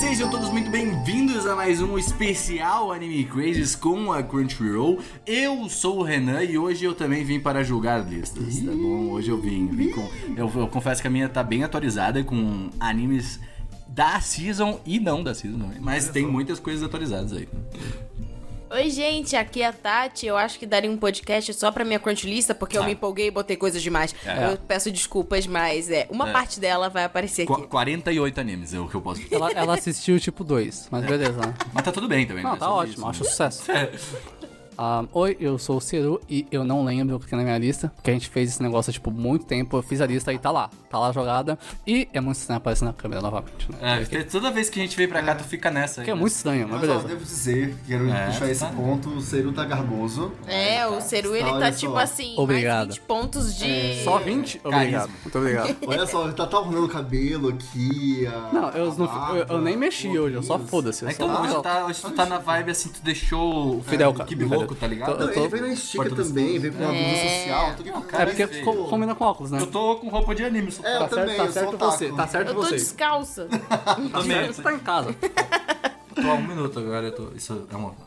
Sejam todos muito bem-vindos a mais um especial Anime Crazes com a Crunchyroll. Eu sou o Renan e hoje eu também vim para julgar listas, tá bom? Hoje eu vim com... Eu confesso que a minha tá bem atualizada com animes da season e não da season, mas tem muitas coisas atualizadas aí. Oi, gente, aqui é a Tati. Eu acho que daria um podcast só pra minha Crunchylista, porque eu me empolguei e botei coisas demais. Eu peço desculpas, mas uma parte dela vai aparecer aqui. 48 animes é o que eu posso falar. Ela assistiu tipo 2, mas beleza, né? Mas tá tudo bem também. Não, né? tá ótimo, isso, acho né? sucesso. Oi, eu sou o Ceru e eu não lembro o que é na minha lista, porque a gente fez esse negócio tipo muito tempo, eu fiz a lista e tá lá jogada, e é muito estranho aparecer na câmera novamente, né? Porque toda vez que a gente vem pra cá, tu fica nessa aí. Que é muito estranho, mas beleza. Devo dizer, quero puxar esse ponto, o Ceru tá garboso. O Ceru, ele tá tipo assim, Obrigado. mais 20 pontos de... Só 20? Obrigado, muito obrigado. Olha só, ele tá ornando o cabelo aqui. Não, eu nem mexi hoje, eu só foda-se. Então hoje tu tá na vibe assim, tu deixou o Fidel Kibiloco, tá ligado? Ele veio na estica também, veio com uma blusa social. É porque combina com óculos, né? Eu tô com roupa de anime, só eu também, tá eu certo sou você, otaku. tá certo Eu tô você. descalça. Tá certo, você tá em casa. tô há 1 minuto agora, eu tô... Isso é uma...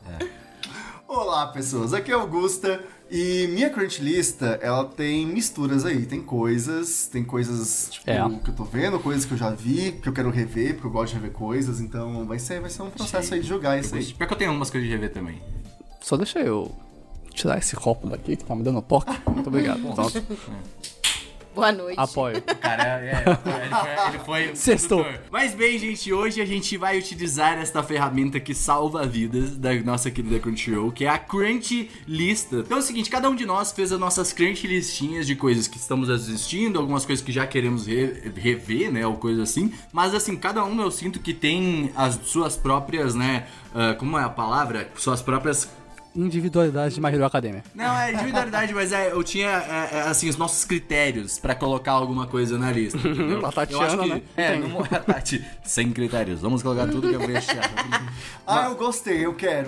Olá, pessoas, aqui é Augusta e minha Crunchylista, ela tem misturas aí, tem coisas tipo, que eu tô vendo, coisas que eu já vi, que eu quero rever, porque eu gosto de rever coisas, então vai ser um processo aí de jogar isso aí. Pior que eu tenho umas coisas de rever também. Só deixa eu tirar esse copo daqui que tá me dando toque. Muito obrigado. Pronto. Boa noite. Apoio. Cara, ele foi Sextou. Mas bem, gente, hoje a gente vai utilizar esta ferramenta que salva vidas da nossa querida Crunchyroll, que é a Crunchylista. Então é o seguinte, cada um de nós fez as nossas Crunchylistinhas de coisas que estamos assistindo, algumas coisas que já queremos rever, né, ou coisa assim. Mas assim, cada um eu sinto que tem as suas próprias, né, como é a palavra? Suas próprias... Individualidade de My Hero Academia. Não, é individualidade, mas eu tinha, assim, os nossos critérios pra colocar alguma coisa na lista. A Tatiana, eu acho que, né? a Tati, sem critérios. Vamos colocar tudo que eu vou achar. Eu gostei, eu quero.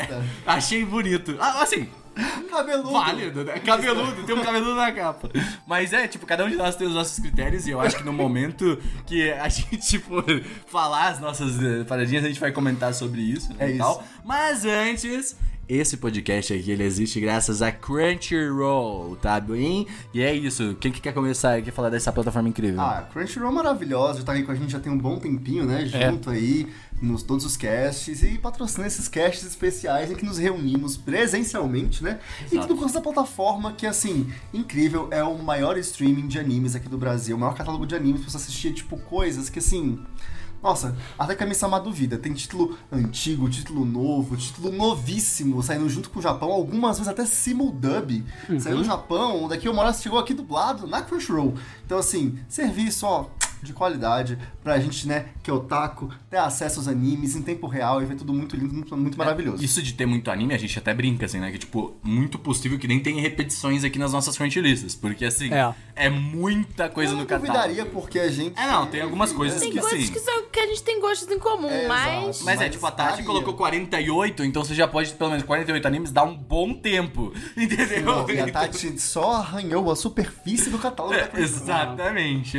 Achei bonito. Assim, Cabeludo. válido, né? Cabeludo, tem um cabeludo na capa. Mas tipo, cada um de nós tem os nossos critérios e eu acho que no momento que a gente for falar as nossas paradinhas, a gente vai comentar sobre isso, né, e tal. Mas antes... Esse podcast aqui, ele existe graças a Crunchyroll, tá bem? E é isso, quem que quer começar aqui a falar dessa plataforma incrível? Crunchyroll é maravilhosa, já tá aí com a gente já tem um bom tempinho, né? Junto aí, nos todos os casts e patrocina esses casts especiais em que nos reunimos presencialmente, né? Exato. E tudo por causa da plataforma que, assim, incrível, é o maior streaming de animes aqui do Brasil, o maior catálogo de animes pra você assistir, tipo, coisas que, assim... Nossa, até que a Kami-sama duvida. Tem título antigo, título novo, título novíssimo, saindo junto com o Japão, algumas vezes até simuldub. Saiu no Japão, daqui uma hora chegou aqui dublado na Crunchyroll. Então, assim, serviço, ó, de qualidade pra gente, né, que é otaku, ter acesso aos animes em tempo real e ver tudo muito lindo, muito maravilhoso. Isso de ter muito anime, a gente até brinca, assim, né? Que, tipo, muito possível que nem tenha repetições aqui nas nossas Crunchylistas. Porque, assim, é muita coisa no catálogo. Eu duvidaria porque a gente... Não, tem algumas coisas Tem que, coisas sim. que a gente tem gostos em comum, mas... Mas tipo, a Tati colocou 48, então você já pode, pelo menos 48 animes, dar um bom tempo. Entendeu? Não, e a Tati só arranhou a superfície do catálogo da Crunchyroll. Exatamente.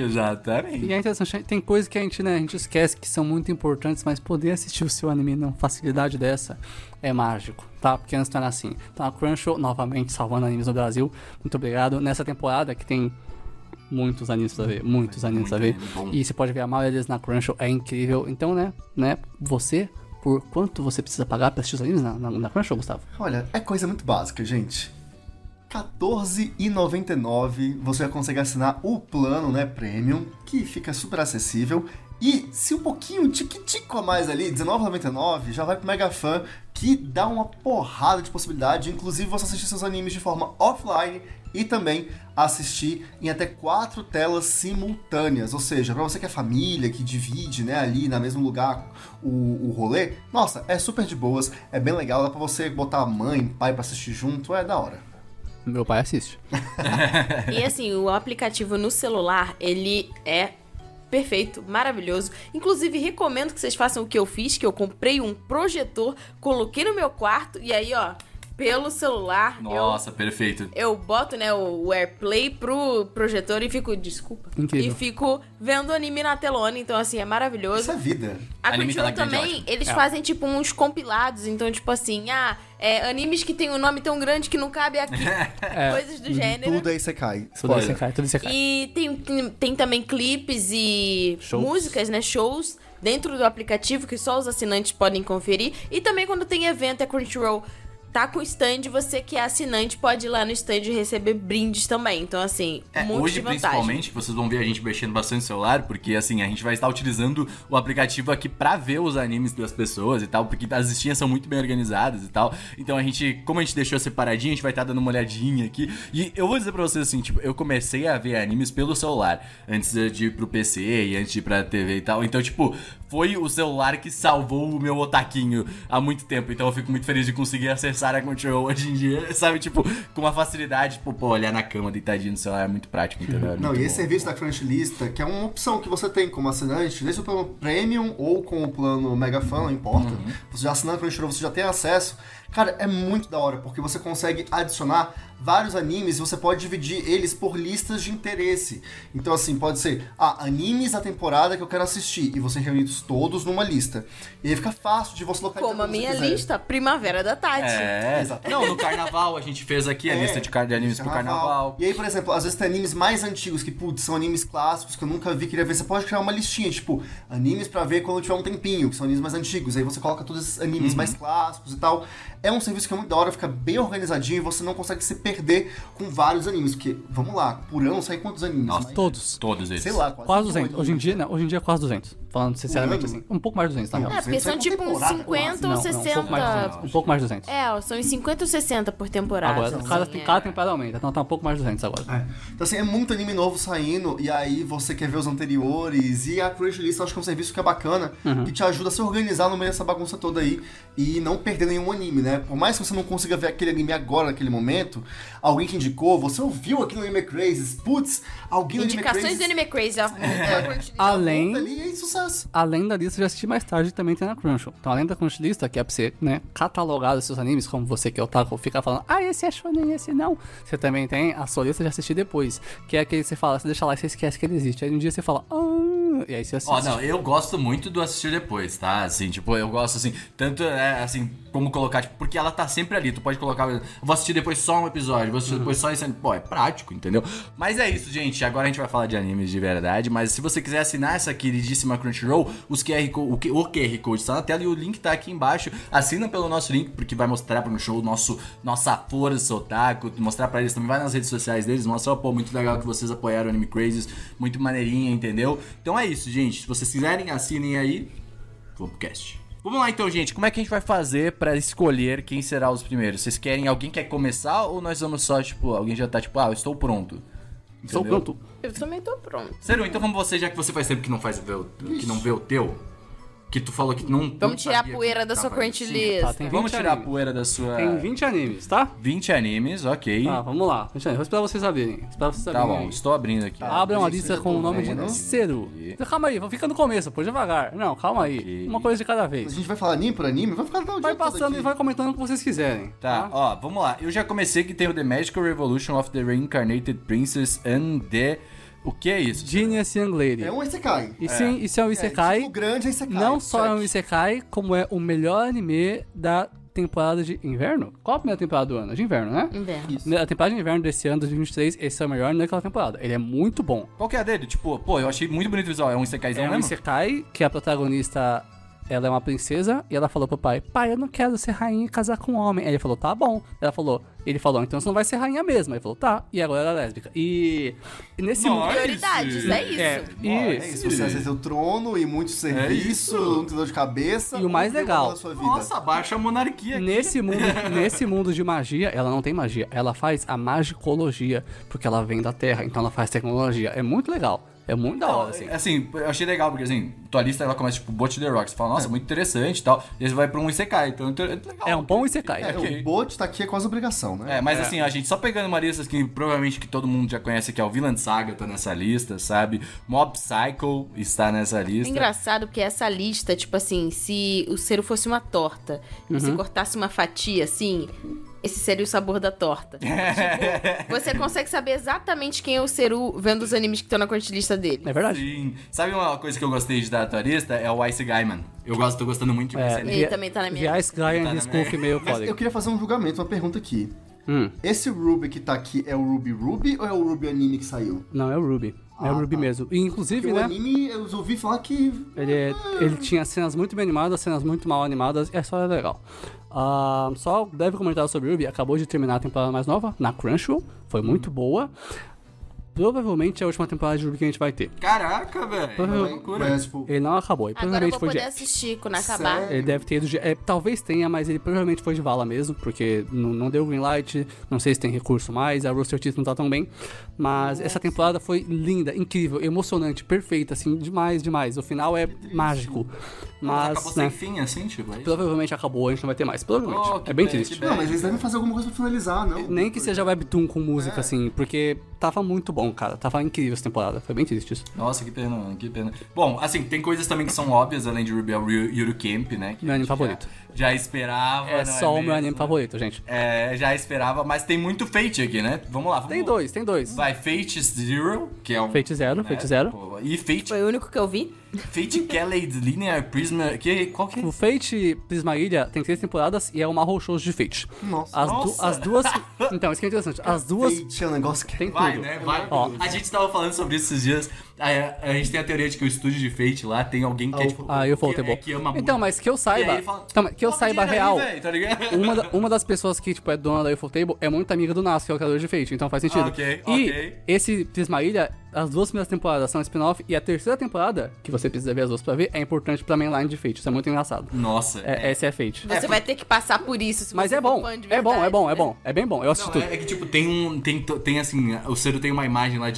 E é interessante, tem coisas que a gente esquece que são muito importantes, mas poder assistir o seu anime numa facilidade dessa é mágico, tá? Porque antes não era assim. Então a Crunchyroll, novamente, salvando animes no Brasil. Muito obrigado. Nessa temporada que tem muitos animes pra ver, e você pode ver a maioria deles na Crunchyroll, é incrível. Então, né, você, por quanto você precisa pagar pra assistir os animes na Crunchyroll, Gustavo? Olha, é coisa muito básica, gente. R$14,99 você já consegue assinar o plano, né, Premium, que fica super acessível. E se um pouquinho, tico a mais ali, R$19,99, já vai pro Mega Fan, que dá uma porrada de possibilidade, inclusive você assistir seus animes de forma offline e também assistir em até 4 telas simultâneas. Ou seja, pra você que é família, que divide, né, ali no mesmo lugar o rolê, nossa, é super de boas, é bem legal, dá pra você botar mãe, pai pra assistir junto, é da hora. Meu pai assiste. E assim, o aplicativo no celular, ele é perfeito, maravilhoso. Inclusive, recomendo que vocês façam o que eu fiz, que eu comprei um projetor, coloquei no meu quarto e aí, ó, pelo celular. Nossa, perfeito. Eu boto, né, o AirPlay pro projetor e fico... Desculpa. Incrível. E fico vendo anime na telona. Então, assim, é maravilhoso. Isso é vida. A Anime Crunchyroll tá na grande, também, ótimo. eles fazem, tipo, uns compilados. Então, tipo assim, animes que tem um nome tão grande que não cabe aqui. Coisas do gênero. Tudo aí você cai. Tudo Spoiler. isso cai, tudo isso cai. E tem também clipes e músicas, né? Shows dentro do aplicativo que só os assinantes podem conferir. E também quando tem evento, a Crunchyroll tá com stand, você que é assinante pode ir lá no stand e receber brindes também. Então, assim, muito hoje, de vantagem. principalmente, vocês vão ver a gente mexendo bastante no celular, porque, assim, a gente vai estar utilizando o aplicativo aqui pra ver os animes das pessoas e tal, porque as listinhas são muito bem organizadas e tal. Então, como a gente deixou separadinho, a gente vai estar dando uma olhadinha aqui. E eu vou dizer pra vocês, assim, tipo, eu comecei a ver animes pelo celular, antes de ir pro PC e antes de ir pra TV e tal. Então, tipo, foi o celular que salvou o meu otaquinho há muito tempo. Então, eu fico muito feliz de conseguir acessar a Crunchyroll hoje em dia, sabe? Tipo, com uma facilidade, tipo, olhar na cama, deitadinho no celular é muito prático, entendeu? Não, e esse serviço da Crunchylista, que é uma opção que você tem como assinante, desde o plano Premium ou com o plano Mega Fan, não importa. Você já assinando a Crunchyroll, você já tem acesso. Cara, é muito da hora, porque você consegue adicionar vários animes e você pode dividir eles por listas de interesse. Então, assim, pode ser, animes da temporada que eu quero assistir, e você reúne todos numa lista. E aí fica fácil de você localizar. Como a minha lista, Primavera da Tati. Exatamente. Não, no Carnaval a gente fez aqui a lista de animes pro Carnaval. E aí, por exemplo, às vezes tem animes mais antigos que, putz, são animes clássicos que eu nunca vi, queria ver. Você pode criar uma listinha, tipo, animes pra ver quando tiver um tempinho, que são animes mais antigos. Aí você coloca todos esses animes mais clássicos e tal. É um serviço que é muito da hora, fica bem organizadinho e você não consegue se perder com vários animes. Porque, vamos lá, por ano sai quantos animes? Nossa, Todos. Todos eles. Sei lá, Quase 200. Hoje em dia, não, hoje em dia é quase 200. Falando sinceramente assim. Um pouco mais de 200, na real. Porque são tipo uns 50 ou 60. Um pouco mais de 200. São uns 50 ou 60 por temporada. Agora, cada temporada aumenta, então tá um pouco mais de 200 agora. Então, assim, é muito anime novo saindo, e aí você quer ver os anteriores, e a Crunchyroll acho que é um serviço que é bacana, que te ajuda a se organizar no meio dessa bagunça toda aí, e não perder nenhum anime, né? Por mais que você não consiga ver aquele anime agora, naquele momento, alguém te indicou, você ouviu aqui no Anime Crazy, putz, alguém no Anime Crazy... Indicações do Anime Crazy, Além da lista de assistir mais tarde, também tem na Crunchyroll. Então, além da Crunchyroll, que é pra você, né, catalogar os seus animes, como você que é otaku, fica falando, esse é shonen, esse não. Você também tem a sua lista de assistir depois, que é aquele que você fala, você deixa lá e você esquece que ele existe. Aí um dia você fala, e aí você assiste. Não, eu gosto muito do assistir depois, tá? Assim, tipo, eu gosto, assim, tanto, assim, como colocar, tipo, porque ela tá sempre ali, tu pode colocar, vou assistir depois só um episódio, vou assistir depois só esse anime. Pô, é prático, entendeu? Mas é isso, gente, agora a gente vai falar de animes de verdade, mas se você quiser assinar essa queridíssima Crunchyroll, o QR Code está na tela e o link tá aqui embaixo. Assina pelo nosso link, porque vai mostrar pro show nossa força otaku, mostrar pra eles também, vai nas redes sociais deles, mostra, pô, muito legal que vocês apoiaram o Anime Crazy, muito maneirinha, entendeu? Então é isso, gente, se vocês quiserem, assinem aí, vamos pro cast. Vamos lá então, gente, como é que a gente vai fazer pra escolher quem será os primeiros? Vocês querem, alguém quer começar ou nós vamos só, tipo, alguém já tá tipo, eu estou pronto? Estou Entendeu? pronto. Eu também tô pronto. Sério, então vamos você, já que você faz tempo que não que não vê o teu, que tu falou que não... Vamos tirar a poeira da sua Crunchyroll. Tá, tem 20 Vamos tirar a animes. poeira da sua... Tem 20 animes, tá? 20 animes, ok. Vamos lá. 20 animes. Vou esperar vocês abrirem. Tá bom, estou abrindo aqui. Abra uma isso lista eu com tô o nome vendo. de Seru. Então, calma aí, fica no começo, pô, devagar. Não, calma aí. Ok. Uma coisa de cada A vez. gente vai falar anime por anime? Vai ficar o dia Vai todo passando aqui. e vai comentando o que vocês quiserem. Tá, ó, vamos lá. Eu já comecei que tem o The Magical Revolution of the Reincarnated Princess and the... O que é isso? Genius Young Lady. É um Isekai. E sim, isso é um Isekai. Tipo grande é Isekai. Não só é um certo? Isekai, como é o melhor anime da temporada de inverno. Qual a primeira temporada do ano? De inverno, né? Inverno. A temporada de inverno desse ano, 2023, esse é o melhor naquela temporada. Ele é muito bom. Qual que é a dele? Tipo, pô, eu achei muito bonito o visual. É um Isekaizão É um mesmo? Isekai que a protagonista, ela é uma princesa e ela falou pro pai, eu não quero ser rainha e casar com um homem. Aí ele falou, tá bom. Ele falou, então você não vai ser rainha mesmo. Aí ele falou, tá. E agora ela é lésbica. E nesse mundo... Prioridades, é isso. É isso, você acessa o trono e muito serviço, não tem dor de cabeça. E o mais legal, na sua vida. Nossa, baixa a monarquia aqui. Nesse mundo de magia, ela não tem magia. Ela faz a magicologia, porque ela vem da Terra, então ela faz tecnologia. É muito legal. É muito da hora, assim. Assim, eu achei legal, porque assim, tua lista ela começa tipo Bot the Rock. Você fala, nossa, muito interessante e tal. E aí você vai pra um Isekai. Então é legal. É um bom Isekai. ok. O bot tá aqui é quase obrigação, né? Mas assim, a gente só pegando uma lista que provavelmente que todo mundo já conhece, que é o Vinland Saga, tá nessa lista, sabe? Mob Psycho está nessa É lista. engraçado porque essa lista, tipo assim, se o Seru fosse uma torta, e você cortasse uma fatia assim, esse seria o sabor da torta. Tipo, você consegue saber exatamente quem é o Seru vendo os animes que estão na crunchlist dele. É verdade. Sim. Sabe uma coisa que eu gostei de dar a tua lista? É o Ice Gaiman. Tô gostando muito de conhecer ele. Ele também tá na minha The Ice Guy and Tá his na minha. Goof meio Mas foda. eu queria fazer um julgamento, uma pergunta aqui. Esse Ruby que tá aqui é o Ruby Ruby ou é o Ruby anime que saiu? Não, é o Ruby. É o Ruby tá. mesmo. E, inclusive, Porque o né? anime, eu ouvi falar que... Ele tinha cenas muito bem animadas, cenas muito mal animadas, e a história é legal. Só deve comentar sobre o Ruby, acabou de terminar a temporada mais nova, na Crunchyroll, foi muito boa. Provavelmente é a última temporada de Ruby que a gente vai ter. Caraca, velho. Provavelmente- Loucura. Mas, tipo, Ele não acabou, ele Agora eu provavelmente vou foi de poder assistir quando acabar. Sério? Ele deve ter ido de... talvez tenha, mas ele provavelmente foi de vala mesmo, porque não deu green light, não sei se tem recurso mais, a Rooster Teeth não tá tão bem. Mas essa temporada foi linda, incrível, emocionante, perfeita, assim, demais, demais. O final é mágico. Mas, Acabou né, sem fim, assim, tipo, é isso? provavelmente acabou, a gente não vai ter mais, provavelmente. Oh, que é bem pena, triste. que não, mas eles devem fazer alguma coisa pra finalizar, não? Nem que seja webtoon com música, assim, porque tava muito bom, cara. Tava incrível essa temporada, foi bem triste isso. Nossa, que pena, mano, que pena. Bom, assim, tem coisas também que são óbvias, além de Ruby, é o Yuru Camp, né? Que Meu a anime gente favorito. Já esperava, É não só o meu mesmo? anime favorito, gente. É, já esperava, mas tem muito Fate aqui, né? Vamos lá, vamos Tem dois. Vai, Fate Zero, que é um... Fate Zero, né? Fate Zero. Pô, e Fate... Foi o único que eu vi. Fate Kelly Linear Prisma... Qual que é? O Fate Prisma Ilha tem 3 temporadas e é uma Mahou Shoujo de Fate. Nossa. Nossa. As duas... Então, isso que é interessante. As duas Fate é um negócio que... tem Vai, tudo. né? Vai. Ó. A gente tava falando sobre isso esses dias. A gente tem a teoria de que o estúdio de Fate lá tem alguém que é tipo... Eu Ufotable. que ama muito. Então, mas que eu E aí saiba... ele fala, Então, que eu "Coloca saiba dinheiro aí, real... véi", tá ligado? Uma das pessoas que, tipo, é dona da Ufotable é muito amiga do Nas, que é o criador de Fate, então faz sentido. Ok, e ok. esse Prisma Ilha, as 2 primeiras temporadas são spin-off, e a terceira temporada, que você precisa ver as duas pra ver, é importante pra mainline de Fate. Isso é muito engraçado. Nossa. Essa é Fate. Você vai ter que passar por isso se Mas você é bom, for fã de é bom, verdade, é bom, né? é bom. É bem bom, eu assisto Não, tudo. é que, tipo, tem assim, o Cero tem uma imagem lá de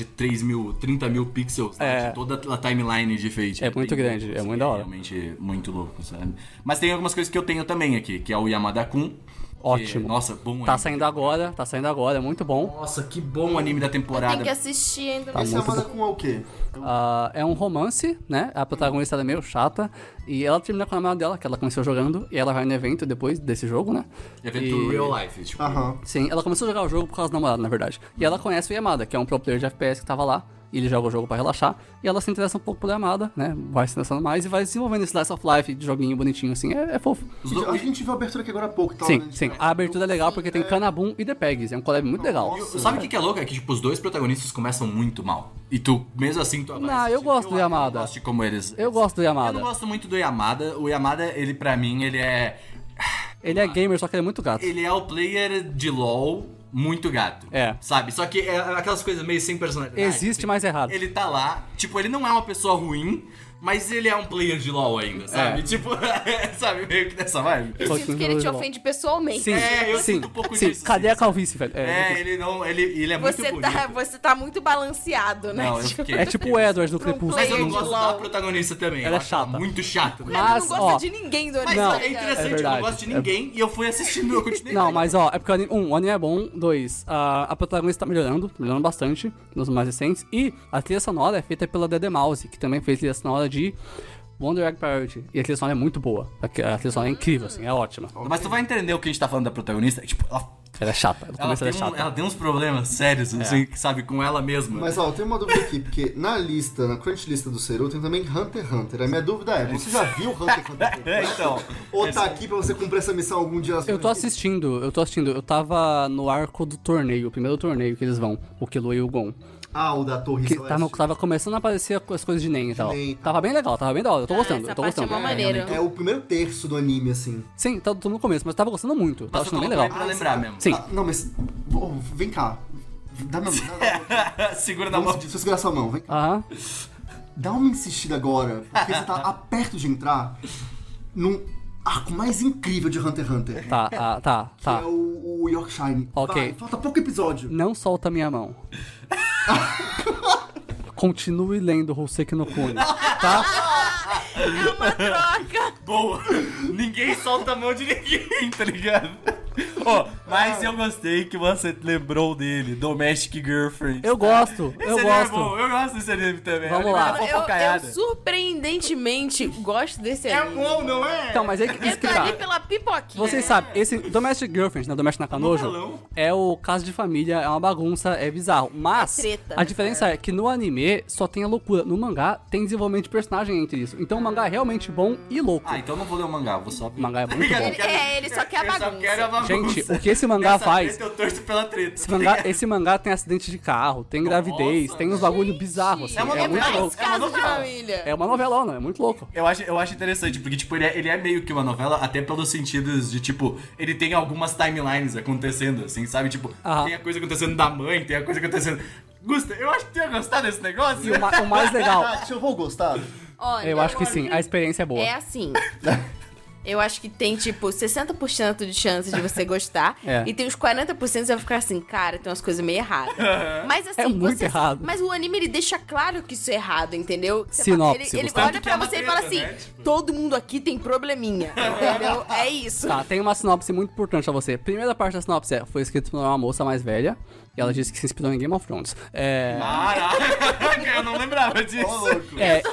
30 mil pixels, né, de toda a timeline de Fate. É muito Tem- grande, é assim, muito da hora. realmente muito louco, sabe? Mas tem algumas coisas que eu tenho também aqui, que é o Yamada-kun. Ótimo. Nossa, bom Tá anime. saindo agora, é muito bom. Nossa, que bom o anime da Eu temporada. tenho que assistir ainda. Tá Esse é muito Amada com o quê? É um romance, né? A protagonista ela é meio chata. E ela termina com a namorada dela, que ela começou jogando. E ela vai no evento depois desse jogo, né? Evento real life, tipo. Aham. Sim, ela começou a jogar o jogo por causa do namorado, na verdade. E ela conhece o Yamada, que é um pro player de FPS que tava lá. E ele joga o jogo pra relaxar. E ela se interessa um pouco por Yamada, né? Vai se interessando mais e vai desenvolvendo esse Slice of Life de joguinho bonitinho, assim. É fofo. Acho que a gente viu a abertura aqui agora há pouco, tá? Sim, sim. A abertura é legal porque tem Kanabun e The Pegs. É um collab muito legal. Sabe o que é louco? É que, tipo, os dois protagonistas começam muito mal. E tu, mesmo assim, tu vai Não, assistir. eu gosto do Yamada. Eu gosto de como eles... Eu gosto do Eu Yamada. não gosto muito do Yamada. O Yamada, ele, pra mim, ele é... Ele é gamer, só que ele é muito gato. Ele é o player de LoL muito gato. É. Sabe? Só que é aquelas coisas meio sem personalidade. Existe, assim. mas é errado. Ele tá lá, tipo, ele não é uma pessoa ruim, mas ele é um player de LoL ainda, sabe? É. Tipo, sabe, meio que dessa vibe. Eu sinto que ele te ofende pessoalmente. Sim, eu sim, sinto um pouco sim. disso, Cadê sim, a calvície, velho? Ele não, ele é muito bonito. Você tá muito balanceado, né? Não, eu Tipo, fiquei. É tipo o Edward do Pra um Crepúsculo. Mas eu não player gosto de da LoL. protagonista também. Ela Eu é acho ela chata. muito chata. Ele Mas, não gosta ó, de ninguém do Mas anime. Não, é interessante, é eu verdade. não gosto de ninguém e eu fui assistindo, eu continuei. Não, mas ó, é porque o anime é bom. 2, a protagonista tá melhorando bastante nos mais recentes. E a trilha sonora é feita pela Dede Mouse, que também fez trilha sonora de Wonder Egg Priority. E a trilha sonora é muito boa. A trilha sonora é incrível, assim, é ótima. Mas tu vai entender o que a gente tá falando da protagonista. Tipo, Ela é chata, no ela começo ela é tem, chata. ela tem uns problemas sérios, assim, sabe, com ela mesma. Mas ó, eu tenho uma dúvida aqui, porque na lista, na crunch lista do Seru, tem também Hunter x Hunter. A minha dúvida é, você já viu Hunter x Hunter? Então. Ou tá aqui pra você cumprir essa missão algum dia? Eu tô assistindo. Eu tava no arco do torneio, o primeiro torneio que eles vão, o Killua e o Gon. Ah, o da Torre Que Celeste. tava começando a aparecer as coisas de Nen e tal. Nen. Tava bem legal, tava bem da hora. Eu tô gostando, essa eu tô parte gostando. é mó maneiro. É o primeiro terço do anime, assim. Sim, tô no começo, mas eu tava gostando muito. Tava Mas eu achando bem coloquei legal. pra lembrar mesmo. Sim. Ah, não, mas... oh, vem cá. Dá minha mão. Segura na mão. Deixa eu segurar sua mão, vem cá. Aham. Dá uma insistida agora, porque você tá perto de entrar num arco mais incrível de Hunter x Hunter. Tá. Que é o Yorkshire. Ok. Vai, falta pouco episódio. Não solta minha mão. Continue lendo Hoseki no Kuni, tá? É uma troca. Boa! Ninguém solta a mão de ninguém, tá ligado? Ó, Mas eu gostei que você lembrou dele, Domestic Girlfriend. Eu gosto, Esse eu anime é gosto. bom, eu gosto desse anime também. Vamos Anime lá. da Eu fofocaiada. surpreendentemente gosto desse anime. Não é? Então, mas aí que Eu tô ali pela pipoquinha. Vocês sabem, esse Domestic Girlfriend, né, Domestic Nakanojo, novelão. é o caso de família, é uma bagunça, é bizarro. Mas, É treta. a diferença é que no anime só tem a loucura. No mangá, tem desenvolvimento de personagem entre isso. Então o mangá é realmente bom e louco. Ah, então eu não vou ler o mangá, vou só... O mangá é muito bom. Ele só quer a bagunça. Eu só quero a bagunça. Gente, o que esse mangá Nessa faz... treta, eu torço pela treta. Esse mangá tem acidente de carro, tem gravidez, tem uns bagulho bizarro, assim. É uma É muito novela. louco. É uma Casa de novela. família. É uma novelona, é muito louco. Eu acho interessante, porque, tipo, ele é meio que uma novela, até pelos sentidos de, tipo, ele tem algumas timelines acontecendo, assim, sabe? Tipo, tem a coisa acontecendo da mãe, tem a coisa acontecendo... Gusta, eu acho que tu ia gostar desse negócio. E o mais legal, Tati, eu vou gostar. Olha, eu acho que sim, a experiência é boa. é assim. Eu acho que tem, tipo, 60% de chance de você gostar. É. E tem uns 40% que você vai ficar assim, cara, tem umas coisas meio erradas. Mas assim, É muito errado. Mas o anime, ele deixa claro que isso é errado, entendeu? Você Sinopse, Ele Gustavo. olha pra você e fala assim, todo mundo aqui tem probleminha, entendeu? É isso. Tá, tem uma sinopse muito importante a você. Primeira parte da sinopse foi escrito por uma moça mais velha. E ela disse que se inspirou em Game of Thrones. Caraca, eu não lembrava disso. Ô, louco.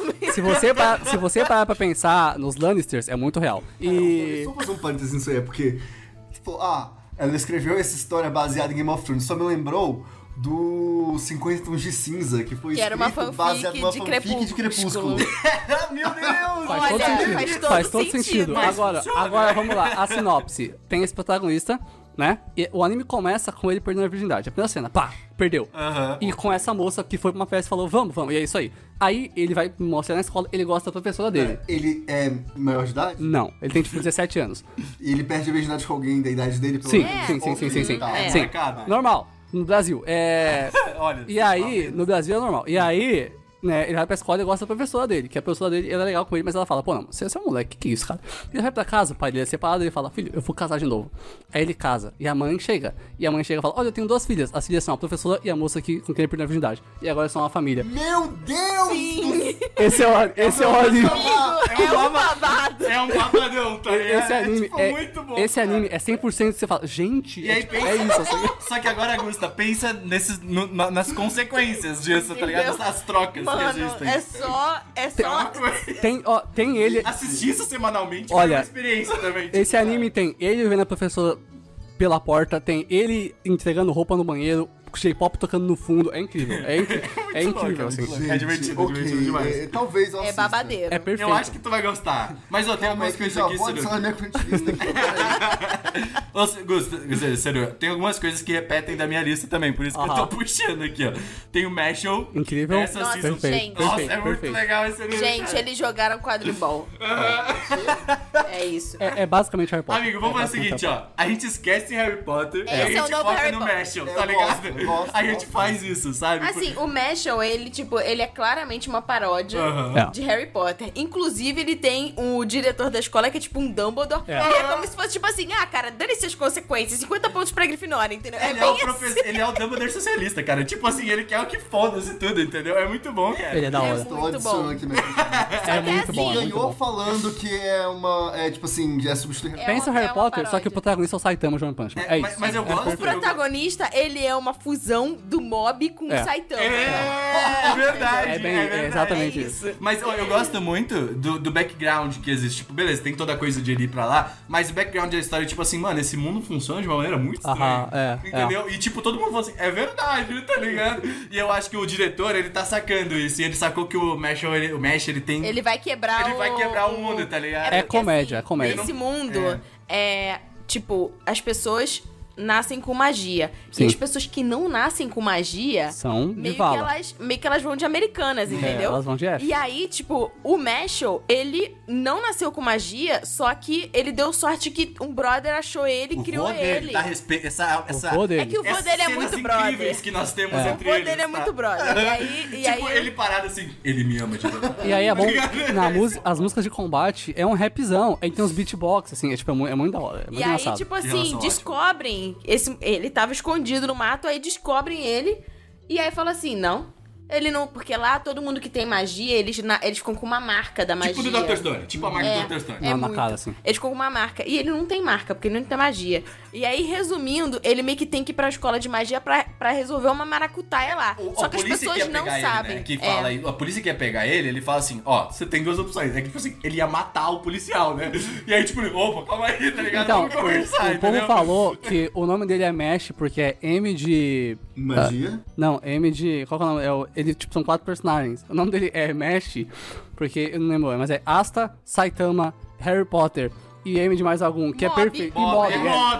Se você parar pra pensar nos Lannisters, é muito real. E... Só fazer um parênteses nisso aí, porque, tipo, ela escreveu essa história baseada em Game of Thrones, só me lembrou do 50 Tons de Cinza, que foi Que era uma escrito fanfic baseado numa de fanfic de Crepúsculo. Meu Deus. Faz todo sentido. Mas Agora, vamos lá. A sinopse. Tem esse protagonista, né? E o anime começa com ele perdendo a virgindade. A primeira cena, pá, perdeu. E com essa moça que foi pra uma festa e falou, vamos. E é isso aí. Aí ele vai mostrar na escola, ele gosta da professora dele. Ele é maior de idade? Não, ele tem tipo 17 anos. E ele perde a virgindade com alguém da idade dele? Pelo Sim, menos? sim. Tá. Sim. Marcado. Normal. No Brasil. Olha. E aí, no Brasil é normal. E aí, né, ele vai pra escola e gosta da professora dele, que a professora dele era legal com ele, mas ela fala, pô, não, você é um moleque, que é isso, cara? Ele vai pra casa, o pai dele é separado, ele fala, filho, eu vou casar de novo. Aí ele casa, e a mãe chega e fala, olha, eu tenho 2 filhas, as filhas são a professora e a moça com quem ele perdeu a virgindade. E agora são uma família. Meu Deus! Esse é o anime. É um babado. É um babadão, tá ligado? Esse anime tipo, é, muito bom. esse anime é 100% que você fala, gente, E aí pensa... é isso. Assim. Só que agora, Gusta, pensa nas consequências disso, tá ligado? Entendeu? As trocas que Mano, existem. é só... Tem ele... Assistir isso semanalmente Olha, é uma experiência também. Esse anime tem ele vendo a professora pela porta, tem ele entregando roupa no banheiro, J-pop tocando no fundo, é incrível. É incrível, assim. É divertido, ok, divertido demais. Talvez eu É assista. babadeiro. É perfeito. Eu acho que tu vai gostar. Mas, ó, tem algumas coisas aqui, Pode ser na minha frontlist aqui. Gusta, sério, tem algumas coisas que repetem da minha lista também, por isso que eu tô puxando aqui, ó. Tem o Mashal. Incrível. Essa Nossa, season. gente. Nossa, Perfeito, é muito perfeito. legal esse anime. Gente, cara. eles jogaram quadribol. É isso. É basicamente Harry Potter. Amigo, vamos fazer o seguinte, ó. A gente esquece Harry Potter e a Esse é o gente novo foca Harry no Potter. Mashal, Eu tá ligado? gosto, A gente faz isso, sabe? Assim, o Mashal, ele, tipo, ele é claramente uma paródia Aham. de Harry Potter. Inclusive, ele tem o diretor da escola, que é tipo um Dumbledore. É. E é como se fosse, tipo assim, cara, dane-se as consequências, 50 pontos pra Grifinória, entendeu? Ele é, bem o professor, ele é o Dumbledore socialista, cara. Tipo assim, ele quer o que foda-se tudo, entendeu? É muito bom, cara. Ele é da hora. muito Tô adicionando bom. aqui mesmo. É muito bom, é muito Ganhou bom. falando que é uma... É tipo assim, já substitui... Pensa o É Harry uma Potter, só que paródia. o protagonista é o Saitama John Punch. É isso. Mas eu gosto. O protagonista, ele é uma fusão do Mob com o É. Saitama. É verdade. É bem- verdade. é exatamente isso. Mas ó, eu gosto muito do background que existe. Tipo, beleza, tem toda a coisa de ele ir pra lá, mas o background da história, tipo assim, mano, esse mundo funciona de uma maneira muito estranha. Aham, é, Entendeu? E tipo, todo mundo fala assim, é verdade, tá ligado? E eu acho que o diretor, ele tá sacando isso. E ele sacou que o Mesh, ele tem... Ele vai quebrar Ele vai quebrar o mundo, tá ligado? É porque, comédia, é comédia. Nesse mundo, tipo, as pessoas nascem com magia. Sim. E as pessoas que não nascem com magia... São de Meio que, vala. meio que elas vão de americanas, entendeu? elas vão de F. E aí, tipo, o Mashal, ele não nasceu com magia, só que ele deu sorte que um brother achou ele e O criou vô dele ele. dá respeito. Essa, O vô dele. É que o vô essas dele é cenas muito incríveis brother. que nós temos É. entre O vô eles. dele é tá? muito brother. E aí, Tipo, ele parado assim, ele me ama de verdade. E aí é bom, as músicas de combate é um rapzão, aí tem uns beatbox, assim, é muito da hora, é muito E aí, engraçado. tipo relação assim, ótima. descobrem. Ele tava escondido no mato, aí descobrem ele. E aí fala assim: não, Ele não... Porque lá, todo mundo que tem magia, eles ficam com uma marca da magia. Tipo do Dr. Stone. Tipo a marca do Dr. Stone. Na muito. cara, assim. Eles ficam com uma marca. E ele não tem marca, porque ele não tem magia. E aí, resumindo, ele meio que tem que ir pra escola de magia pra resolver uma maracutaia lá. Só que as pessoas não sabem. Ele, né? Que fala, a polícia quer pegar ele fala assim, ó, você tem duas opções. É que, tipo assim, ele ia matar o policial, né? E aí, tipo, opa, calma aí, tá ligado? Então, Vamos conversar, o povo falou que o nome dele é Mesh porque é M de... Magia? Não, M de... Qual que é o nome? Ele, tipo, são 4 personagens. O nome dele é Mesh porque, eu não lembro, mas é Asta, Saitama, Harry Potter e M de mais algum, que Mob. é perfeito. Mob,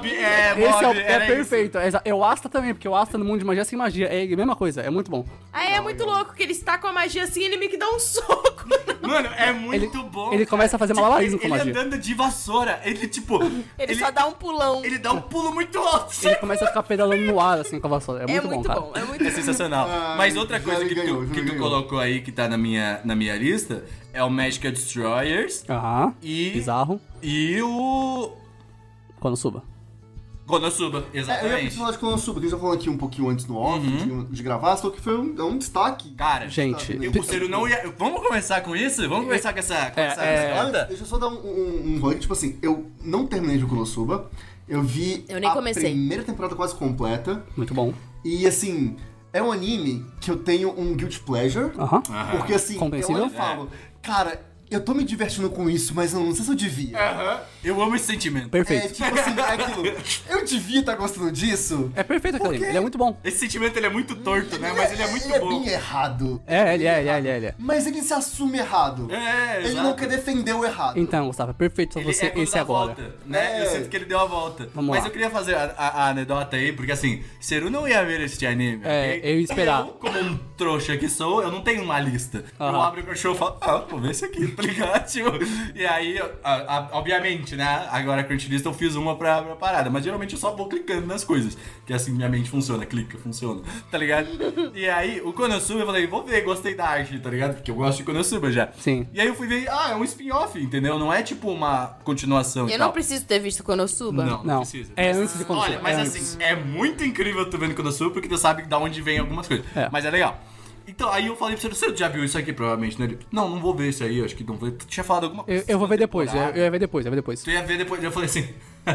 Esse é perfeito. É o Asta também, porque o Asta no mundo de magia é sem magia. É a mesma coisa, é muito bom. Aí é muito louco que ele está com a magia assim e ele meio que dá um soco. Mano, é muito bom. Ele começa a fazer malabarismo com ele magia. andando de vassoura, ele, tipo... Ele só dá um pulão. Ele dá um pulo muito alto. Ele começa a ficar pedalando no ar, assim, com a vassoura. É muito bom, cara. É muito É bom. sensacional. Mas outra já coisa que ganhou, já tu ganhou. colocou aí, que tá na minha lista, é o Magical Destroyers Aham. E- Bizarro. e o... Quando suba. Konosuba, Eu ia exatamente. falar de Konosuba, que a gente já falou aqui um pouquinho antes no off, de gravar, só que foi um destaque. Cara, Gente, o Seru não ia... Vamos começar com isso? Vamos começar com essa nota? Deixa eu só dar um rolê, tipo assim, eu não terminei de Konosuba, eu vi Eu nem comecei. primeira temporada quase completa, Muito bom. e assim, é um anime que eu tenho um guilty pleasure, Aham. porque assim, eu Compreensível? olho e falo, cara, eu tô me divertindo com isso, mas eu não sei se eu devia. Eu amo esse sentimento. É Perfeito. tipo assim, é aquilo, eu devia estar gostando disso? É perfeito aquele anime. Ele é muito bom. Esse sentimento, ele é muito torto, né? Mas ele é muito Ele bom. é bem errado. Ele é. Mas ele se assume errado. É, Ele exato. não quer defender o errado. Então, Gustavo, é perfeito pra Ele você é quando esse dá agora. volta, né? Eu sinto que ele deu a volta. Vamos Mas lá. eu queria fazer a anedota aí, porque assim, Seru não ia ver este anime. É, ok? eu ia esperar. Eu, como um trouxa que sou, eu não tenho uma lista. Eu Aham. abro o cachorro e falo, vou ver esse aqui, tá ligado? Tipo, e aí, obviamente, né? Agora a Crunchlist eu fiz uma pra parada, mas geralmente eu só vou clicando nas coisas. Que assim minha mente funciona, clica, funciona, tá ligado? E aí, o Konosuba eu falei, vou ver, gostei da arte, tá ligado? Porque eu gosto de Konosuba já. Sim. E aí eu fui ver, é um spin-off, entendeu? Não é tipo uma continuação e Eu tal. não preciso ter visto Konosuba. Não, precisa. é antes de Konosuba. Olha, mas é assim, antes. é muito incrível tu vendo Konosuba porque tu sabe de onde vem algumas coisas. É. Mas é legal. Então, aí eu falei pra você já viu isso aqui, provavelmente, né? Ele, não vou ver isso aí, acho que não vou. Tu tinha falado alguma coisa. Eu vou ver depois, eu temporada. ia ver depois. Tu ia ver depois, eu falei assim,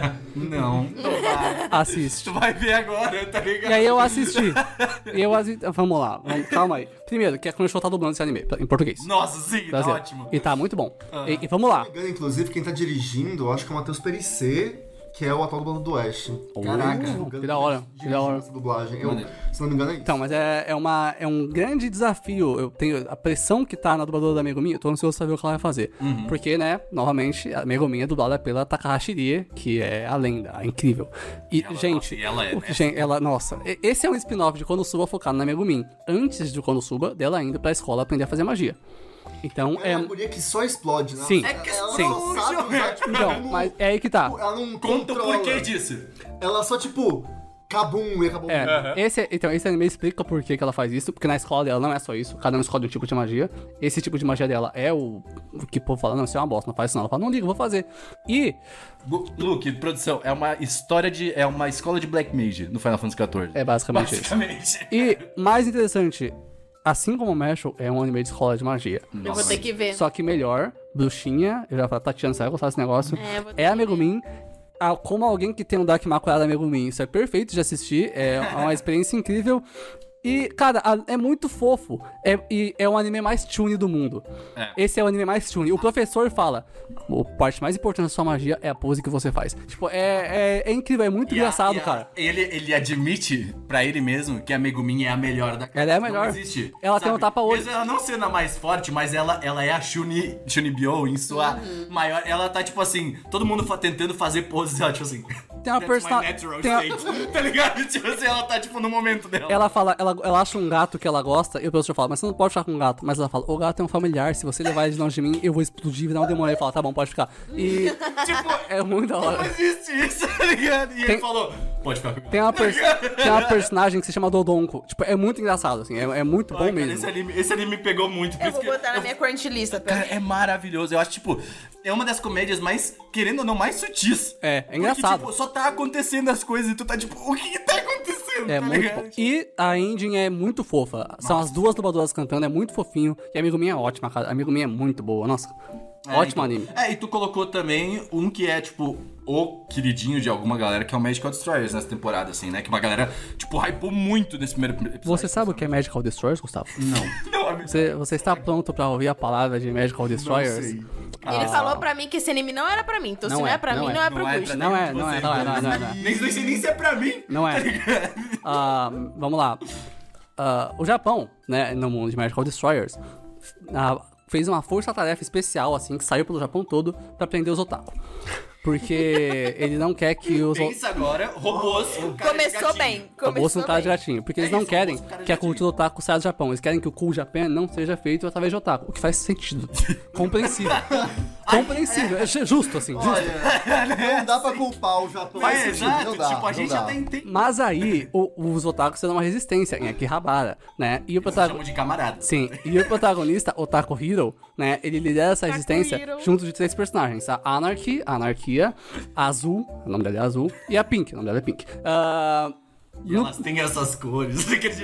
não vai. Assiste. Tu vai ver agora, tá ligado? E aí eu assisti. Vamos lá, calma aí. Primeiro, que a Crunchyroll tá dublando esse anime em português. Nossa, sim, tá Brasileiro. ótimo. E tá muito bom. E vamos lá. Se não me engano, inclusive, quem tá dirigindo, eu acho que é o Matheus Perissé, que é o atual dublador do Oeste. Caraca, que da hora, que da hora. essa dublagem. Maneiro. Se não me engano, é isso. Então, mas é um grande desafio. Eu tenho a pressão que tá na dubladora da Megumin, eu tô ansioso pra ver o que ela vai fazer. Porque, né, novamente, a Megumin é dublada pela Takahashi Rie, que é a lenda, a incrível. E, gente, nossa, e ela é, né? gente, nossa, esse é um spin-off de Konosuba focado na Megumin, antes de Konosuba, dela indo pra escola aprender a fazer magia. Então, É uma guria que só explode, né? Sim. É que Ela sim. não sabe usar, tipo, Então, como- mas é aí que tá. Ela não Conta o controla. porquê disso. Ela só, tipo, cabum e acabou. Esse anime explica por que ela faz isso, porque na escola dela não é só isso, cada um escolhe um tipo de magia. Esse tipo de magia dela é o que o povo fala, não, isso é uma bosta, não faz isso não. Ela fala, não liga, eu vou fazer. E, Luke, produção, é uma história de... É uma escola de Black Mage no Final Fantasy XIV. é basicamente isso. Basicamente. E, mais interessante, assim como o Mashal é um anime de escola de magia. Eu vou ter que ver. Só que melhor, bruxinha, eu já falei, Tatiana, você vai gostar desse negócio. É, eu vou ter É a que Megumin. Como alguém que tem um Dark Macular da Megumin, isso é perfeito de assistir, é uma experiência incrível. E, cara, é muito fofo. E é o anime mais tune do mundo. É. Esse é o anime mais tune. O professor fala: a parte mais importante da sua magia é a pose que você faz. Tipo, é incrível, é muito engraçado, cara. Ele admite pra ele mesmo que a Megumin é a melhor da casa. Ela é a melhor. Não existe. Ela tem um tapa-olho. Mesmo ela não sendo a mais forte, mas ela é a Shunibyo em sua maior... Ela tá, tipo assim, todo mundo tentando fazer poses, ela, tipo assim... Tem uma That's my persona- natural tem a- state. Tá ligado? Tipo assim, ela tá, tipo, no momento dela. Ela fala, ela acha um gato que ela gosta, e o professor fala, mas você não pode ficar com um gato. Mas ela fala, o gato é um familiar, se você levar ele de longe de mim, eu vou explodir, não demora. Ele fala, tá bom, pode ficar. E Tipo, é muito da não hora. existe isso, tá ligado? E ele falou, pode ficar comigo. Tem uma personagem que se chama Dodonko. Tipo, é muito engraçado, assim, é muito bom Ai, cara, mesmo. esse anime me pegou muito. por Eu isso vou que botar na minha Crunchlist. Cara, é maravilhoso. Eu acho, tipo, é uma das comédias mais, querendo ou não, mais sutis. É Porque, engraçado. tipo, só tá acontecendo as coisas e tu tá tipo, o que tá acontecendo? É tá muito ligado? bom. E a ending é muito fofa. São as duas dubladoras cantando, é muito fofinho. E a Amigo Minha é ótima, cara. A Amigo Minha é muito boa. Nossa, ótimo então. anime. E tu colocou também um que é, tipo, o queridinho de alguma galera, que é o Magical Destroyers nessa temporada, assim, né? Que uma galera, tipo, hypou muito nesse primeiro episódio. Você sabe o que é Magical Destroyers, Gustavo? Não. Não, amigo. Você está pronto pra ouvir a palavra de Magical Destroyers? Sei. Ele falou pra mim que esse anime não era pra mim. Então, se não é pra mim, não é pro Gusto. Não é. Nem sei nem se é pra mim. Não é. Vamos lá. O Japão, né, no mundo de Magical Destroyers, fez uma força-tarefa especial, assim, que saiu pelo Japão todo pra prender os otaku. Porque ele não quer que os... Pensa agora, robôs com cara de Começou gatinho. bem. Robôs Começou com cara de bem. gatinho. Porque eles É não isso, querem robôs com cara de que a gatinho. cultura otaku saia do Japão. Eles querem que o Cool Japan não seja feito através de otaku. O que faz sentido. Compreensível. Compreensível. É justo, assim. Justo. Não dá pra culpar o Japão. Mas nesse sentido, exato, não dá, tipo, a não gente dá. já tá entendendo. Mas aí, os otakus terão uma resistência em Akihabara, né? E o Eu protagonista... chamo de camarada. Sim, e o protagonista, Otaku Hiro, né, ele lidera essa resistência Hiro. junto de 3 personagens, a Anarchy, a Anarquia, a Azul, o nome dela é Azul, e a Pink, o nome dela é Pink. E elas têm essas cores.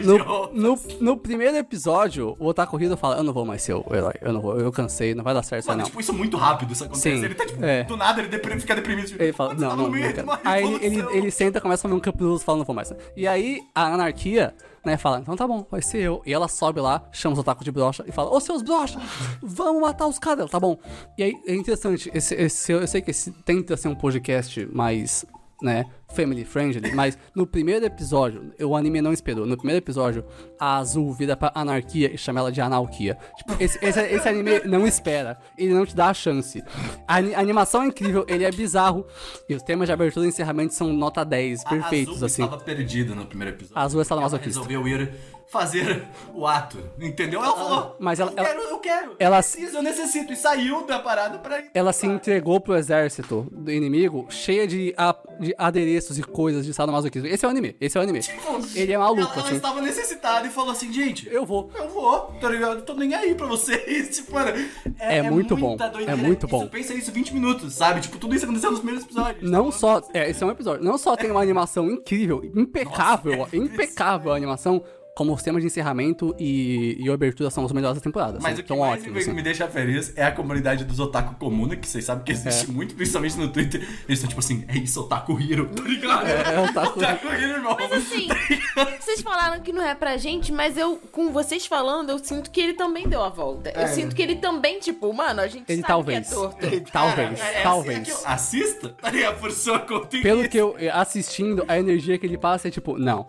No primeiro episódio, o Otaku Hiro fala, eu não vou mais ser o herói, eu não vou, eu cansei, não vai dar certo isso aí, Mano, não. tipo, isso é muito rápido, isso acontece. Sim, Ele tá, tipo, é. do nada, ele fica deprimido. Tipo, Ele fala, "Mano, você não, tá não, no meio não de quero. uma Aí revolução." ele senta, começa a fazer um capiroso e fala, não vou mais. E aí a Anarquia, né, fala, então tá bom, vai ser eu. E ela sobe lá, chama os otakus de brocha e fala, ô seus brocha, vamos matar os caras, tá bom. E aí é interessante, eu sei que esse tenta ser um podcast mais, né, family friendly, mas no primeiro episódio, o anime não esperou, no primeiro episódio, a Azul vira pra Anarquia e chama ela de Anarquia. Tipo, esse anime não espera, ele não te dá a chance. A animação é incrível, ele é bizarro, e os temas de abertura e encerramento são nota 10, perfeitos, a Azul assim. estava perdida no primeiro episódio. A Azul é Ela sadomasoquista. resolveu ir fazer o ato, entendeu? Ela falou, Mas ela- eu quero, ela- preciso, eu necessito, e saiu da parada pra ir. Ela se entregou pro exército do inimigo, cheia de adereços e coisas de sadomasoquismo. Esse é o anime. Ele é maluco, Ela assim. estava necessitada e falou assim, gente, Eu vou. tá ligado? Tô nem aí pra vocês. Tipo, mano, É muito bom, muita doideira. é muito bom. Isso, pensa isso 20 minutos, sabe? Tipo, tudo isso aconteceu nos primeiros episódios. Não só. Esse é um episódio. Não só tem uma animação incrível, impecável, impecável a animação, como os temas de encerramento e abertura são os melhores da temporada. Mas assim, o que tão mais ótimos, me assim. deixa feliz é a comunidade dos otaku comuna, que vocês sabem que existe muito, principalmente no Twitter. Eles estão tipo assim, é isso, otaku hero, tá ligado? É otaku hero, irmão. Mas assim, vocês falaram que não é pra gente, mas com vocês falando, eu sinto que ele também deu a volta. Eu sinto que ele também, tipo, mano, a gente Ele sabe talvez. que é torto. Talvez, É talvez. assim que eu assista, tá ligado? Por sua conta e Pelo risco. que eu assistindo, a energia que ele passa é tipo, não.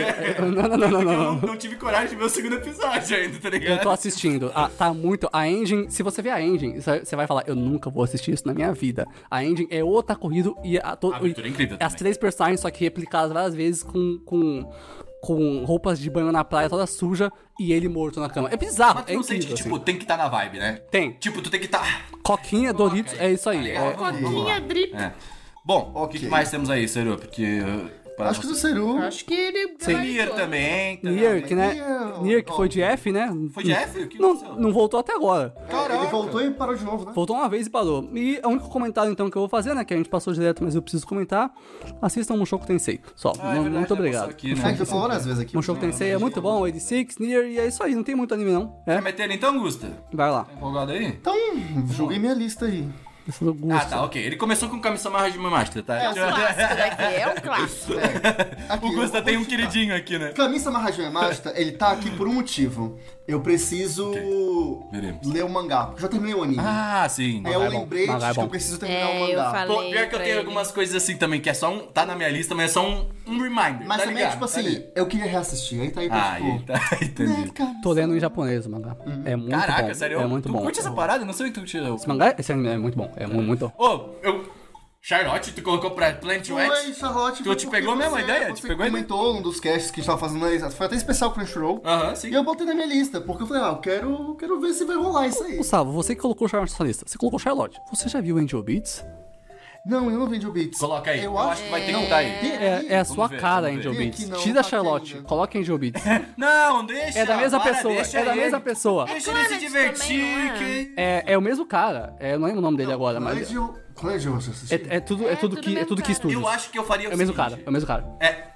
Não. Eu não tive coragem de ver o segundo episódio ainda, tá ligado? Eu tô assistindo. Tá muito. A engine, se você ver a engine, você vai falar, eu nunca vou assistir isso na minha vida. A engine é outra corrida e a abertura é incrível as também. 3 personagens, só que replicadas várias vezes com roupas de banho na praia toda suja e ele morto na cama. É bizarro, Mas tu é não sente incrível. que, tipo, Assim. tem que estar na vibe, né? Tem. Tipo, tu tem que estar... Coquinha, Doritos, é isso aí. ligado? Coquinha, drip. É. Bom, o que Ok. mais temos aí, Seru? Porque... Acho que do Seru. Acho que ele... Nier também. Nier, que, né? Nier, Nier, que foi de F, né? Foi de F? O que aconteceu? Não voltou até agora. Ele voltou e parou de novo, né? Voltou uma vez e parou. E o único comentário, então, que eu vou fazer, né? Que a gente passou direto, mas eu preciso comentar. Assistam Mushoku Tensei. Só. Ah, é verdade, muito já obrigado. passou aqui, A né? gente já falou várias vezes aqui. Mushoku Tensei é muito bom, 86, Nier, e é isso aí. Não tem muito anime, não. É, Quer meter ele então, Gusta? vai lá. Tá empolgado aí? Então, julguei minha lista aí. Esse do gosto. Ah, tá, ok. Ele começou com Kami-sama Hajime Master, tá? É um clássico daqui, é um clássico. Aqui, O Gusta eu tem vou um queridinho aqui, né? Kami-sama Hajime Master, ele tá aqui por um motivo. Eu preciso Veremos. ler o mangá, porque eu já terminei o anime. Ah, sim. Aí eu mangá é bom, lembrei mangá é de que eu bom. preciso terminar o Eu mangá. falei. Pô, pior que eu pra tenho ele. algumas coisas assim também, que é só um... Tá na minha lista, mas é só um reminder, Mas tá também, ligado? tipo Tá assim, ali. eu queria reassistir. Aí tá aí pra, Ah, tipo... aí, tá, entendi. cara, Tô lendo em japonês o mangá. É muito Caraca, bom. sério? É muito tu bom. curte essa parada? Eu não sei o que tu tirou. Esse mangá, esse anime é muito bom. É muito bom. Ô, Charlotte, tu colocou pra Plant Oi, Wet? Charlotte. Tu foi te porque pegou mesmo a você- ideia? Você Te pegou a ideia? comentou um dos casts que a gente tava fazendo, foi até especial Crunchyroll. Aham, sim. E eu botei na minha lista, porque eu falei, eu quero ver se vai rolar isso aí. Gustavo, você que colocou Charlotte na sua lista. Você colocou Charlotte. Você já viu Angel Beats? Não, eu não vendi o Beats. Coloca aí. Eu Eu acho que vai ter que estar aí. É a sua ver, cara, vamos ver. Angel Tem Beats. aqui não, Tira tá aqui Charlotte. ainda. Coloca Angel Beats. Não, deixa. É da mesma para, pessoa. deixa É da ele. mesma pessoa. Deixa ele se Planet divertir. também, não é? que- É o mesmo cara. Eu não lembro o nome dele agora, mas. Qual é o você assistiu? É tudo que mesmo estúdios. Eu acho que eu faria É o mesmo cara. É o mesmo cara. É,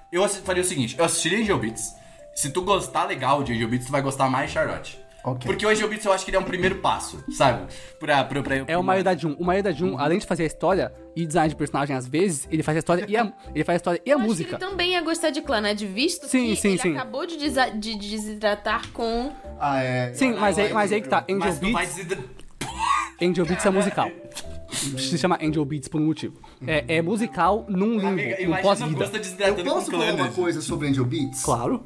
eu faria o seguinte, eu assistiria Angel Beats. Se tu gostar legal de Angel Beats, tu vai gostar mais de Charlotte. Ok. Porque o Angel Beats eu acho que ele é um primeiro passo, sabe? É o Maioridade 1. O Maioridade 1, além de fazer a história e design de personagem, às vezes, ele faz a história e a Eu música. acho que ele também ia gostar de Clannad, visto Sim, que sim, ele sim. acabou de desidratar com... Sim, mas aí que tá. Angel Mas tu vai Beats, dizer... Angel Beats é musical. Se chama Angel Beats por um motivo. É musical num limbo, Amiga, num imagina pós-vida. Augusta Eu desidratando posso com falar uma Clannad. coisa sobre Angel Beats? Claro.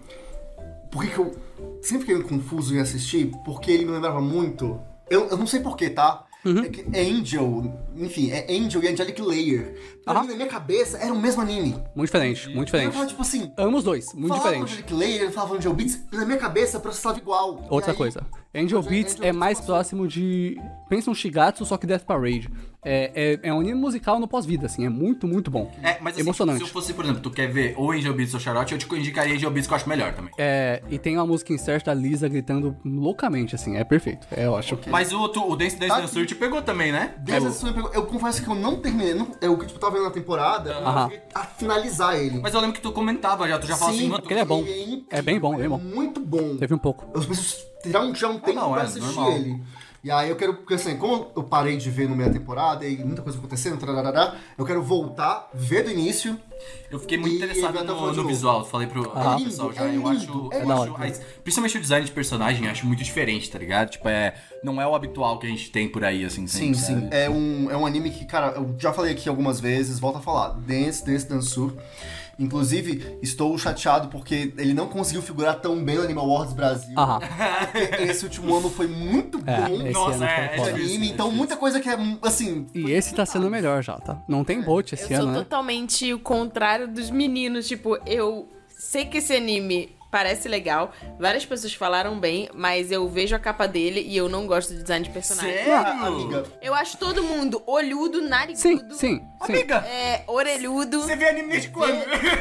Por que eu sempre fiquei confuso em assistir? Porque ele me lembrava muito... Eu não sei porquê, tá? É que Angel, enfim, é Angel e Angelic Layer. Pra mim, na minha cabeça, era o mesmo anime. Muito diferente, muito Eu diferente. falava, tipo assim... Amo os dois, muito falava diferente. Angelic Layer, eu falava Angel Beats, na minha cabeça processava igual. Outra E aí, coisa. Angel Beats Angel é Beats mais passou. próximo de... Pensa um Shigatsu, só que Death Parade. É um anime musical no pós-vida, assim. É muito, muito bom. Mas assim, emocionante. se eu fosse, por exemplo, tu quer ver ou Angel Beats ou Charlotte, eu te indicaria Angel Beats que eu acho melhor também. E tem uma música insert da Lisa gritando loucamente, assim. É perfeito. É ótimo. Mas o Dance Dance Tá. Danceur te pegou também, né? Desde essa semana eu confesso que eu não terminei. Eu tipo, tava vendo na temporada, Aham. eu cheguei a finalizar ele. Mas eu lembro que tu comentava já, tu já falou assim, mano, Porque ele é bom. incrível, É bem bom, bem bom. Muito bom. Teve um pouco. Eu preciso tirar um tempo não, pra é assistir normal. ele. E aí eu quero, porque assim, como eu parei de ver no meio da temporada e muita coisa acontecendo, eu quero voltar, ver do início. eu fiquei muito E interessado vai até falar de no novo. visual. Falei pro lindo, pessoal já, é eu lindo, acho. é eu da acho hora. principalmente o design de personagem, eu acho muito diferente, tá ligado? Tipo, não é o habitual que a gente tem por aí, assim, Sim, sempre, sim. sabe? É um anime que, cara, eu já falei aqui algumas vezes, volto a falar. Dance Danceur. Inclusive, estou chateado porque ele não conseguiu figurar tão bem no Animal Awards Brasil. Aham. Porque esse último ano foi muito bom. Esse Nossa, ano é foi foda. difícil. Anime, então muita coisa que é, assim... E esse tá sendo melhor já, tá? Não tem Bolt Eu esse sou ano, né? totalmente o contrário dos meninos. Tipo, eu sei que esse anime parece legal. Várias pessoas falaram bem, mas eu vejo a capa dele e eu não gosto de design de personagem. Sério? Amiga, Eu acho todo mundo olhudo, narigudo. Sim. Amiga, Orelhudo. você vê anime desde quando?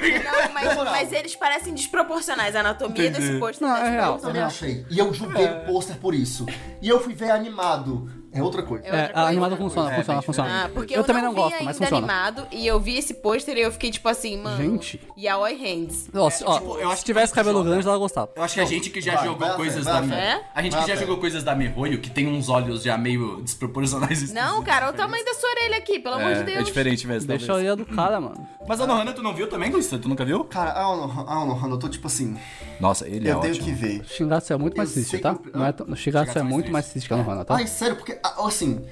Não, mas eles parecem desproporcionais. A anatomia desse pôster Não, tá é real. eu também achei. E eu julguei o pôster por isso. E eu fui ver animado. É outra coisa. A animada funciona. Ah, porque Eu também não vi gosto, ainda mas funciona. animado e eu vi esse pôster e eu fiquei tipo assim, mano. Gente. Yaoi Hands. Nossa, eu acho se que tivesse cabelo joga. grande, ela gostava. Eu acho que a gente que já vai, jogou vai, coisas vai, da... vai. É? A gente Vai, que já vai. jogou coisas da Mihoyo, que tem uns olhos já meio desproporcionais. Não, cara, olha o tamanho da sua orelha aqui, pelo amor de Deus. É diferente mesmo. Deixa a orelha do cara, mano. Mas a Nohana tu não viu também, Luiz? Tu nunca viu? Cara, eu tô tipo assim... Nossa, ele eu tenho que ver. Shigatsu é muito mais Eu triste, sei tá? que- Não é tão- Shigatsu é muito mais triste que a Nohana, tá? Ai, sério, porque, assim...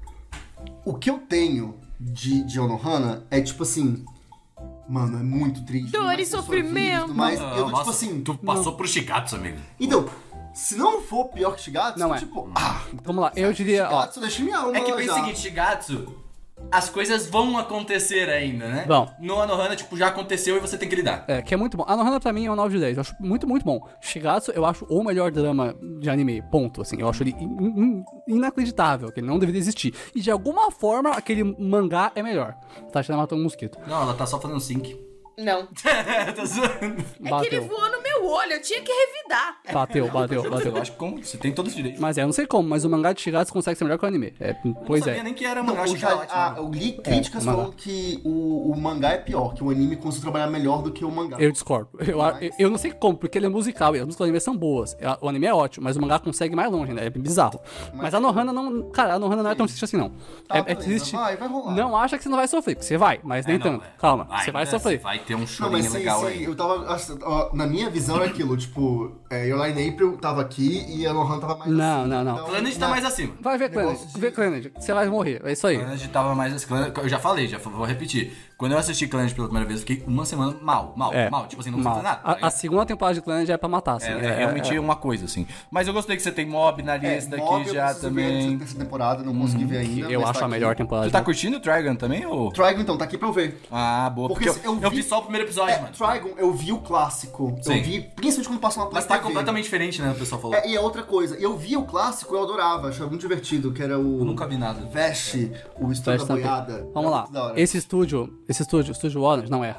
O que eu tenho de Onohana é tipo assim... Mano, é muito triste. Dor não vai e ser sua sofrimento. vida, Mas Não, eu tô nossa, tipo assim... Tu passou pro Shigatsu, amigo. Então, se não for pior que Shigatsu, Não é. tipo... Vamos lá, eu diria, ó. Shigatsu deixa minha alma É que lá pensa já. o seguinte, Shigatsu, as coisas vão acontecer ainda, né? Vão. No Anohana, tipo, já aconteceu e você tem que lidar. Que é muito bom. A Nohana pra mim é um 9 de 10. Eu acho muito, muito bom. Shigatsu eu acho o melhor drama de anime. Ponto. Assim, eu acho ele inacreditável, que ele não deveria existir. E de alguma forma, aquele mangá é melhor. Tatiana matou um mosquito. Não, ela tá só fazendo sync. Não. Tá zoando. É que ele voou no meu olho, eu tinha que revidar. Bateu. Eu acho que você tem todos os direitos. Mas eu não sei como, mas o mangá de Shigatsu consegue ser melhor que o anime. Pois não sabia é. nem que era Não, mangá eu, Shigatsu. eu li críticas o mangá. falando que o mangá é pior, que o anime conseguiu trabalhar melhor do que o mangá. Eu discordo. Eu não sei como, porque ele é musical e as músicas do anime são boas. O anime é ótimo, mas o mangá consegue mais longe, né? É bizarro. Mas a Nohana não. Cara, a Nohana não é tão triste assim, não. Tá, É beleza, triste. vai rolar. Não acha que você não vai sofrer, porque você vai, mas nem não, tanto. é. Calma, você vai né? sofrer. Vai ter um Não, chorinho mas sim, legal aí. eu tava... Na minha visão era aquilo, tipo... Your Lie in April tava aqui e a Nohan tava mais Não, assim. não, não. Então, Clannad tá mais acima. Vai ver Clannad, Negócio de- vê Clannad, você vai morrer, é isso aí. Clannad tava mais assim. Eu já falei, vou repetir. Quando eu assisti Clannad pela primeira vez, eu fiquei uma semana mal. Tipo assim, não Mal. precisa nada. A segunda temporada de Clannad é pra matar, assim. É realmente uma coisa, assim. Mas eu gostei que você tem Mob na lista Mob aqui eu já preciso ver também. essa temporada, não consegui ver ainda. Eu mas acho tá a melhor aqui. temporada. Tu tá curtindo o Trigon também, ou? Trigon, então, tá aqui pra eu ver. Ah, boa. Porque Porque, eu vi só o primeiro episódio, mano. Trigon, eu vi o clássico. Sim. Eu vi, principalmente quando passou na Play Mas tá TV. completamente diferente, né? O pessoal falou. E é outra coisa, eu vi o clássico, eu adorava, achava muito divertido, que era o... Eu nunca vi nada. Veste, o estúdio da boiada. Vamos Era lá. muito da hora. Esse estúdio Orange, não erra.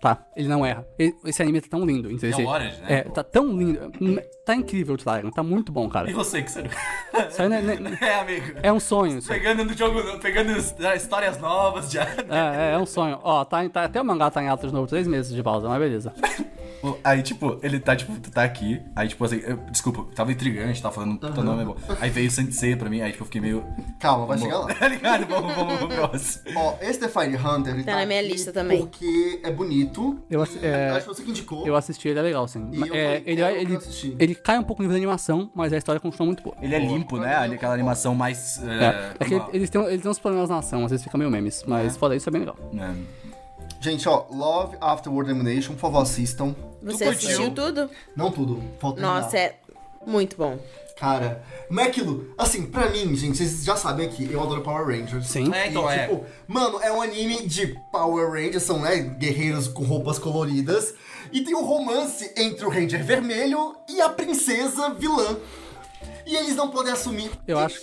tá? Ele não erra. Esse anime tá tão lindo, entendeu? É o Orange, né? Tá tão lindo. Tá incrível o Trigon, tá muito bom, cara. E você que você... Isso aí É, amigo. é um sonho. Isso aí. Pegando no jogo, pegando histórias novas já. É um sonho. Ó, até o mangá tá em alta de novo, 3 meses de pausa, mas beleza. Aí, tipo, ele tá, tipo, tu tá aqui. Aí, tipo, assim, desculpa, tava intrigante, tava falando, teu nome é bom. Aí veio o Sensei pra mim, aí, tipo, eu fiquei meio... Calma, vai chegar lá. Tá ligado? Vamos pro próximo. Ó, esse The Fire Hunter, ele Tá na minha aqui lista também. Porque é bonito. Acho que você que indicou. Eu assisti, ele é legal, sim. E eu falei, eu assisti. Ele cai um pouco no nível de animação, mas a história continua muito boa. Ele é limpo, né? Aquela animação mais... É que eles têm uns problemas na ação, às vezes fica meio memes, mas fora isso é bem legal. Gente, ó, Love After World Domination, por favor, assistam. Você curtiu? assistiu tudo? Não tudo, falta terminar. Nossa, é muito bom. Cara, mas é aquilo, assim, pra mim, gente, vocês já sabem aqui, eu adoro Power Rangers. Sim. É, então, E, tipo, mano, é um anime de Power Rangers, são, né, guerreiros com roupas coloridas. E tem um romance entre o Ranger Vermelho e a princesa vilã. E eles não podem assumir. Eu acho.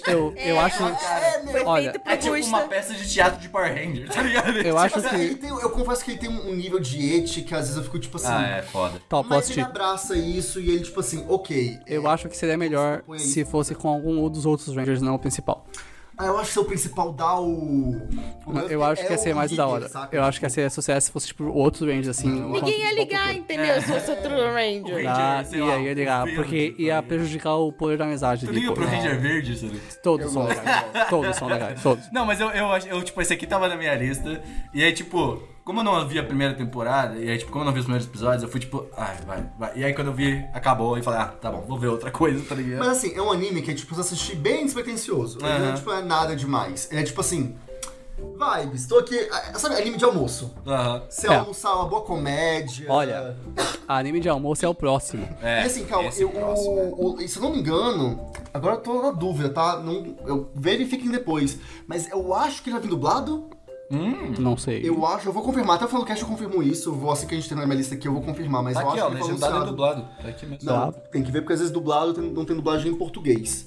Foi Olha, feito É pro tipo Gusta. uma peça de teatro de Power Ranger, tá ligado? Eu acho Mas aí que. eu confesso que ele tem um nível de ética que às vezes eu fico tipo assim. Ah, é foda. Tal, posso Mas assistir. ele abraça isso e ele, tipo assim, ok. Eu acho que seria melhor Põe aí. se fosse com algum dos outros Rangers, não o principal. Eu acho que o principal dá o. Eu acho que ia ser o mais líder, da hora. saca? Eu acho que ia ser sucesso se fosse, tipo, outros Rangers, assim. Ninguém ia ligar, entendeu? Se fosse outro Ranger. Ranger, sei lá, Ia ligar, verde, porque ia prejudicar o poder da amizade. Tu ali, liga pô. pro Ranger Verde, sabe? Todos são legais. Todos são legais, todos. Não, mas eu, tipo, esse aqui tava na minha lista. E aí, tipo, como eu não vi a primeira temporada, e aí, tipo, como eu não vi os primeiros episódios, eu fui tipo, ai, vai. E aí, quando eu vi, acabou, e falei, tá bom, vou ver outra coisa, tá ligado? Mas assim, é um anime que é tipo, você assistir bem despretensioso. Ele não é, tipo, é nada demais. Ele é tipo assim. Vibes, tô aqui. Sabe, anime de almoço. Aham. Você É. almoçar uma boa comédia. Olha, anime de almoço é o próximo. É, E assim, calma, esse próximo, se eu não me engano, agora eu tô na dúvida, tá? Verifiquem depois. Mas eu acho que ele vai vir dublado. Não sei. Eu vou confirmar, até o Falocast eu confirmo isso. Assim que a gente tem na minha lista aqui, eu vou confirmar. Mas Tá eu aqui, acho ó, que ele foi legendado e anunciado. dublado. Tá aqui mesmo. Não, tem que ver porque às vezes dublado não tem dublagem em português.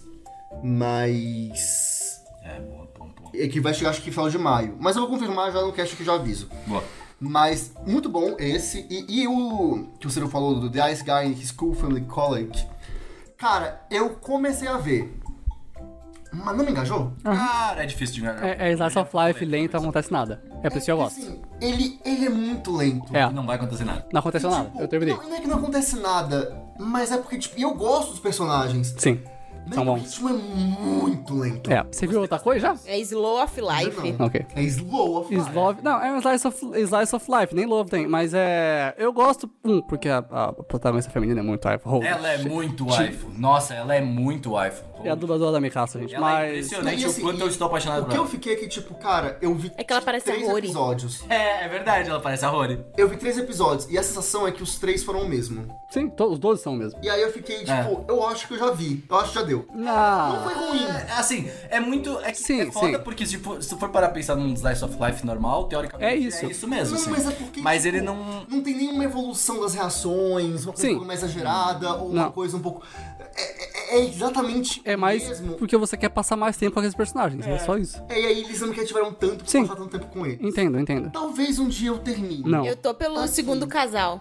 Mas. Bom. É que vai chegar acho que final de maio. Mas eu vou confirmar já no cast que eu já aviso. Boa. Mas muito bom esse. E o que o Ciro falou do The Ice Guy in His School Family College. Cara, eu comecei a ver. Mas não me engajou? Cara, é difícil de enganar. É Slice of Life lento, não acontece nada. É por isso que eu gosto. Assim, ele é muito lento. É, Não vai acontecer nada. não aconteceu nada. Tipo, Eu terminei. não é que não acontece nada, mas é porque, tipo, eu gosto dos personagens. Sim, Mas são o bons. ritmo é muito lento. É, você viu outra coisa já? É Slow of Life. Não. Ok. É slow of life. Love, não, é um slice of Life, nem Love tem, mas eu gosto, porque a protagonista feminina é muito waifu. Ela é muito waifu. Nossa, ela é muito waifu. É a dubladora da Mikasa, gente, Ela é mas... impressionante E assim, o quanto eu estou apaixonado O por que eu ela. fiquei aqui, tipo, cara, eu vi É que ela parece a 3 Rory. episódios. É verdade, ela parece a Rory. Eu vi 3 episódios e a sensação é que os 3 foram o mesmo. Sim, os 12 são mesmo. E aí eu fiquei, tipo, eu acho que eu já vi. Eu acho que já deu. Não Não, foi ruim. Assim, é muito. É, Sim, é foda sim. porque, tipo, se tu for parar pra pensar num Slice of Life normal, teoricamente É isso. é isso mesmo. Não, assim. mas é porque. Mas tipo, ele não. Não tem nenhuma evolução das reações, uma coisa Sim. um pouco mais exagerada, ou uma Não. coisa um pouco. É exatamente é mais mesmo. porque você quer passar mais tempo com aqueles personagens, é só isso. E aí eles não me cativaram tanto por Sim. passar tanto tempo com eles. Entendo. Talvez um dia eu termine. Não, Eu tô pelo segundo casal.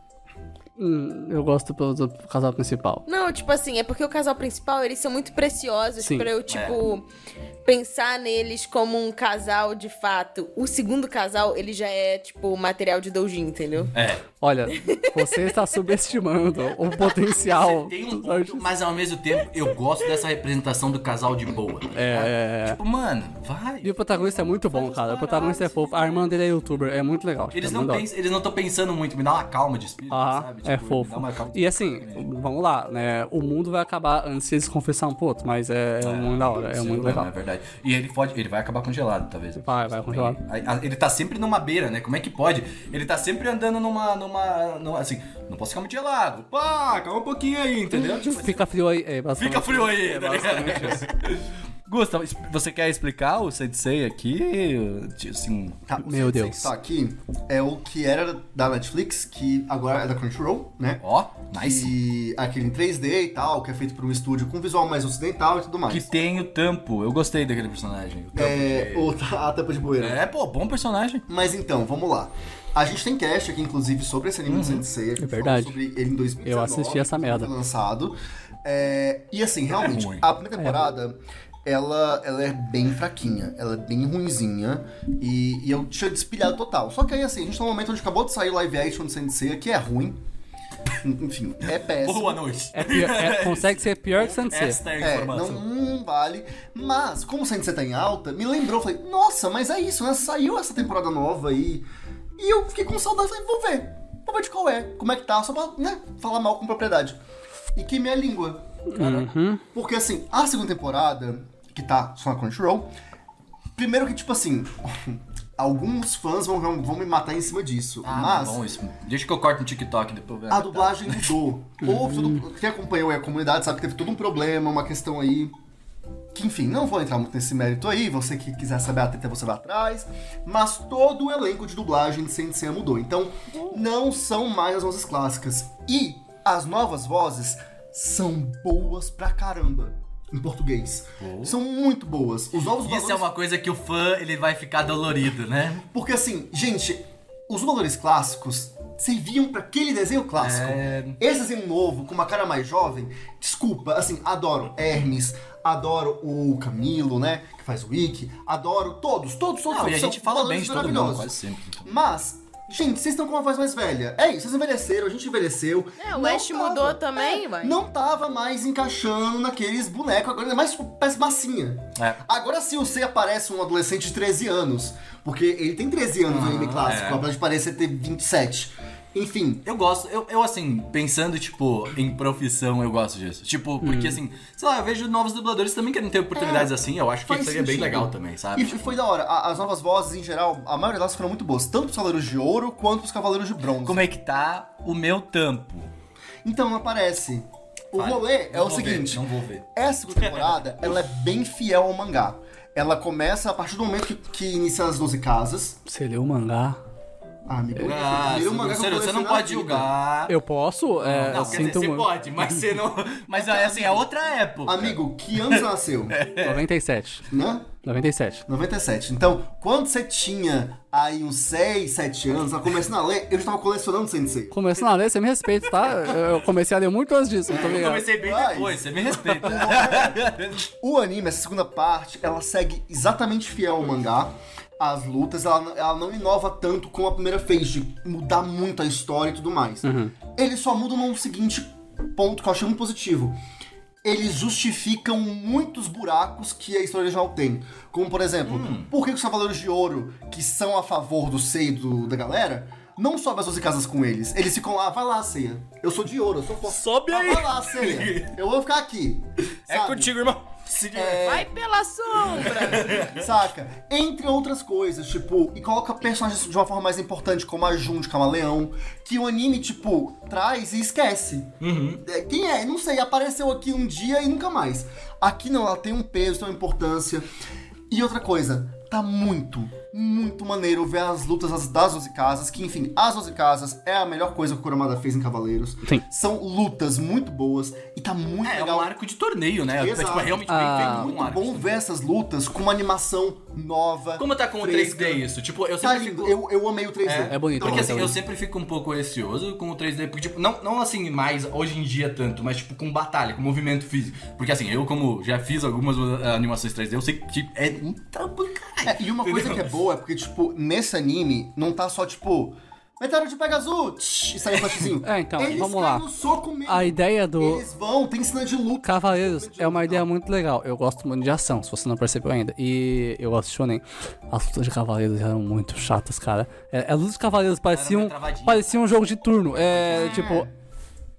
eu gosto do casal principal. Não, tipo assim, é porque o casal principal, eles são muito preciosos Sim. pra eu, tipo, pensar neles como um casal de fato. O segundo casal, ele já é, tipo, material de doujin, entendeu? É. Olha, você está subestimando o potencial Tem um dos ponto, artistas. mas ao mesmo tempo eu gosto dessa representação do casal de boa. Tipo, mano, vai. E o protagonista é muito bom, cara. O protagonista é fofo. A irmã dele é youtuber, é muito legal. Eles é não muito da hora. eles não estão pensando muito, me dá uma calma de espírito, sabe? É Tipo, me fofo. dá uma calma de E assim, vamos lá, né? O mundo vai acabar antes de eles confessar um pro outro, mas é muito da hora, é Sim, muito não, legal. É verdade. E ele vai acabar congelado, talvez. Vai congelado. Ele tá sempre numa beira, né? Como é que pode? Ele tá sempre andando numa assim, não posso ficar muito gelado. Pá, calma um pouquinho aí, entendeu? Tipo, Fica frio aí, é basicamente. fica frio aí, É tá ligado? basicamente isso. Gusta, você quer explicar o Sensei aqui? Assim, Tá, o Meu Sensei Deus. que tá aqui é o que era da Netflix, que agora é da Crunchyroll, né? ó, nice. E aquele em 3D e tal, que é feito por um estúdio com visual mais ocidental e tudo mais. Que tem o Tampo. Eu gostei daquele personagem. O Tampo A tampa de bueira. bom personagem. Mas então, vamos lá. A gente tem cast aqui, inclusive, sobre esse anime do Sensei. A gente verdade. falou sobre ele em 2019. Eu assisti essa merda. Foi lançado. E assim, realmente, ruim. a primeira temporada, ela é bem fraquinha. Ela é bem ruinzinha. E eu tinha despilhado total. Só que aí, assim, a gente tá num momento onde acabou de sair o live action do Sensei, que é ruim. Enfim, é péssimo. Boa noite. Consegue ser pior que Sensei. Esta é a informação. Não vale. Mas, como o Sensei tá em alta, me lembrou, falei, nossa, mas é isso, né? Saiu essa temporada nova aí. E eu fiquei com saudade, falei, vou ver de qual é, como é que tá, só pra, né, falar mal com propriedade. E queimei a língua. Porque, assim, a segunda temporada, que tá só na Crunchyroll, primeiro que, tipo assim, alguns fãs vão me matar em cima disso, mas Bom, isso. Deixa que eu corto no TikTok depois. a dublagem mudou. Quem acompanhou aí a comunidade sabe que teve todo um problema, uma questão aí que, enfim, não vou entrar muito nesse mérito aí, você que quiser saber a treta, você vai atrás, mas todo o elenco de dublagem de Sensei mudou, então não são mais as vozes clássicas, e as novas vozes são boas pra caramba em português, são muito boas, os novos Isso valores... é uma coisa que o fã, ele vai ficar dolorido, né? Porque assim, gente, os dubladores clássicos serviam pra aquele desenho clássico. Esse desenho novo, com uma cara mais jovem, desculpa, assim, adoro Hermes, adoro o Camilo, né, que faz o Wiki, adoro todos. Não, e a gente fala bem de todo mundo, maravilhosos. quase sempre. Mas, gente, vocês estão com uma voz mais velha. É isso, vocês envelheceram, a gente envelheceu. O Ash mudou também, vai. Não tava mais encaixando naqueles bonecos, agora é mais tipo, parece massinha. Agora se você aparece um adolescente de 13 anos, porque ele tem 13 anos no anime clássico, apesar de parecer ter 27. Enfim. Eu gosto, eu assim, pensando, tipo, em profissão, eu gosto disso. Tipo, porque assim, sei lá, eu vejo novos dubladores também querendo ter oportunidades assim, eu acho que Faz seria bem sentido. legal também, sabe? E foi da hora. As novas vozes, em geral, a maioria delas foram muito boas. Tanto pros Cavaleiros de Ouro, quanto pros Cavaleiros de Bronze. Como é que tá o meu tampo? Então, não aparece. O rolê é o seguinte. Não vou ver. Essa segunda temporada, ela é bem fiel ao mangá. Ela começa a partir do momento que inicia as 12 casas. Você leu o mangá? Amigo, Você não pode julgar. Eu posso? Não, quer dizer, sinto você muito. pode, mas você não... Mas assim, é outra época. Amigo, que ano você nasceu? 97. Né? 97. 97. Então, quando você tinha aí uns 6, 7 anos, ela começando a ler, eu já tava colecionando Sensei. Começando a ler, você me respeita, tá? Eu comecei a ler muito antes disso, muito Eu obrigado. comecei bem Vai. depois, você me respeita. O anime, essa segunda parte, ela segue exatamente fiel ao mangá. As lutas, ela não inova tanto como a primeira fez, de mudar muito a história e tudo mais. Eles só mudam num seguinte ponto que eu achei muito positivo. Eles justificam muitos buracos que a história original tem. Como, por exemplo, por que os Cavaleiros de Ouro, que são a favor do Sei da galera, não sobe as 12 casas com eles? Eles ficam lá, vai lá, Seiya. Eu sou de ouro, eu sou forte. Sobe aí. Vai lá, Seiya. Eu vou ficar aqui. É sabe? contigo, irmão. Vai pela sombra. Saca? Entre outras coisas, tipo, e coloca personagens de uma forma mais importante, como a Jun de Camaleão, que o anime, tipo, traz e esquece. Quem é? Não sei, apareceu aqui um dia e nunca mais. Aqui não, ela tem um peso, tem uma importância. E outra coisa, tá muito maneiro ver as lutas das 12 casas, que enfim, as 12 casas é a melhor coisa que o Kurumada fez em Cavaleiros. Sim. São lutas muito boas e tá muito É legal. um arco de torneio, né? Exato. Tipo, é realmente bem feito. Muito um arco de bom torneio. ver essas lutas com uma animação nova. Como tá com o fresca. 3D isso? Tipo, eu Tá sempre lindo, fico... eu amei o 3D. É bonito. Porque assim, também. eu sempre fico um pouco receoso com o 3D, porque tipo, não assim mais hoje em dia tanto, mas tipo com batalha, com movimento físico. Porque assim, eu como já fiz algumas animações 3D, eu sei que é um trampo do caralho. E uma coisa que é boa é porque, tipo, nesse anime, não tá só, tipo, Meteoro de Pegasus, e sai um flashzinho. Então, Eles vamos caem lá. no soco mesmo. A ideia do Eles vão, tem cena de luta. Cavaleiros é uma ideia muito legal. Eu gosto muito de ação, se você não percebeu ainda. E eu gosto de shonen. As lutas de Cavaleiros eram muito chatas, cara. As lutas de Cavaleiros pareciam um jogo de turno. Tipo...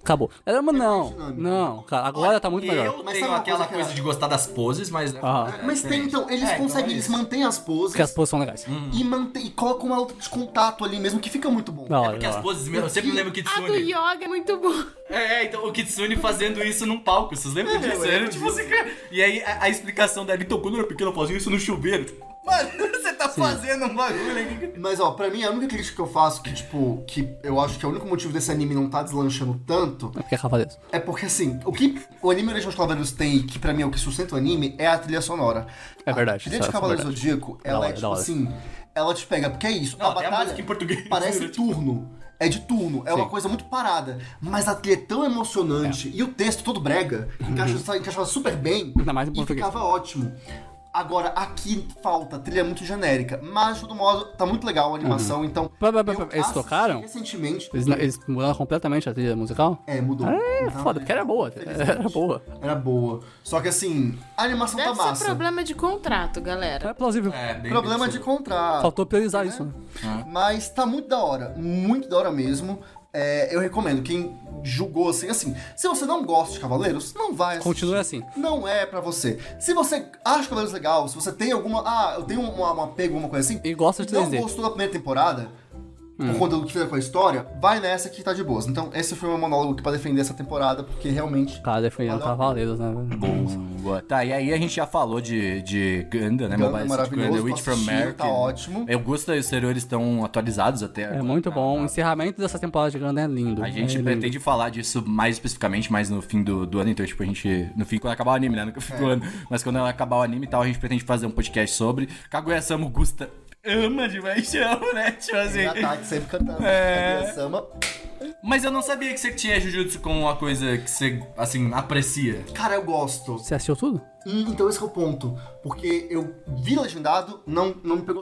Acabou. Não, dinâmico. não, cara, agora tá muito melhor. Eu Mas tenho sabe uma aquela coisa que coisa é- de gostar das poses, mas... Mas tem, então, eles conseguem, eles mantêm as poses Porque as poses são legais. e colocam uma luta de contato ali mesmo, que fica muito bom. Da hora, Porque da as hora. poses, eu sempre lembro o A do Kitsune. yoga é muito bom. Então o Kitsune fazendo isso num palco, vocês lembram disso? Era tipo assim, cara. E aí a explicação dela, então quando eu era pequeno eu fazia isso no chuveiro. Mano, você tá fazendo um bagulho aqui. Mas, ó, pra mim, a única crítica que eu faço, que, tipo, que eu acho que é o único motivo desse anime não tá deslanchando tanto, É porque é Cavaleiros. é porque, assim, o que o anime Origem dos Cavaleiros tem, que pra mim é o que sustenta o anime, é a trilha sonora. É verdade, A trilha isso de é Cavaleiro verdade. Zodíaco, Da ela hora, é, da tipo hora. assim, ela te pega, porque é isso, Não, a até a batalha música em português. parece turno. É de turno, é uma Sim. coisa muito parada. Mas a trilha é tão emocionante e o texto todo brega, encaixava super bem Ainda mais em e português. ficava ótimo. Agora, aqui falta, a trilha é muito genérica, mas de todo modo, tá muito legal a animação, então... Eles assisti tocaram? recentemente... Eles mudaram completamente a trilha musical? Mudou. É, Então, foda, porque era boa. Era boa. Era boa. Só que assim, a animação Deve tá ser massa. problema de contrato, É galera. plausível. Bem Problema de contrato. Faltou priorizar isso, né? Mas tá muito da hora mesmo. Eu recomendo, quem julgou assim, se você não gosta de Cavaleiros, não vai assistir. Continue assim. Não é pra você. Se você acha Cavaleiros legal, se você tem alguma... eu tenho um apego, alguma coisa assim... E gosta de não 3D. gostou da primeira temporada, por conta do que fizeram com a história, vai nessa que tá de boas. Então, esse foi o meu monólogo aqui pra defender essa temporada, porque realmente... Cara, defendendo Cavaleiros, né? Boa. Tá, e aí a gente já falou de Gundam, né? Gundam Mobile Suit maravilhoso, Gundam, Witch from assisti, America. tá ótimo. Eu gosto dos exteriores estão atualizados até. É muito bom. O encerramento dessa temporada de Gundam é lindo. A gente é lindo. pretende falar disso mais especificamente, mais no fim do ano, então, tipo, a gente... No fim, quando acabar o anime, né? No fim do ano. Mas quando acabar o anime e tal, a gente pretende fazer um podcast sobre. Kaguya-sama Gusta ama de paixão, né? Tipo assim... Já tá sempre cantando. Kaguya-sama. Mas eu não sabia que você tinha Jujutsu como uma coisa que você, assim, aprecia. Cara, eu gosto. Você assistiu tudo? Então esse que é o ponto. Porque eu vi legendado, não me pegou.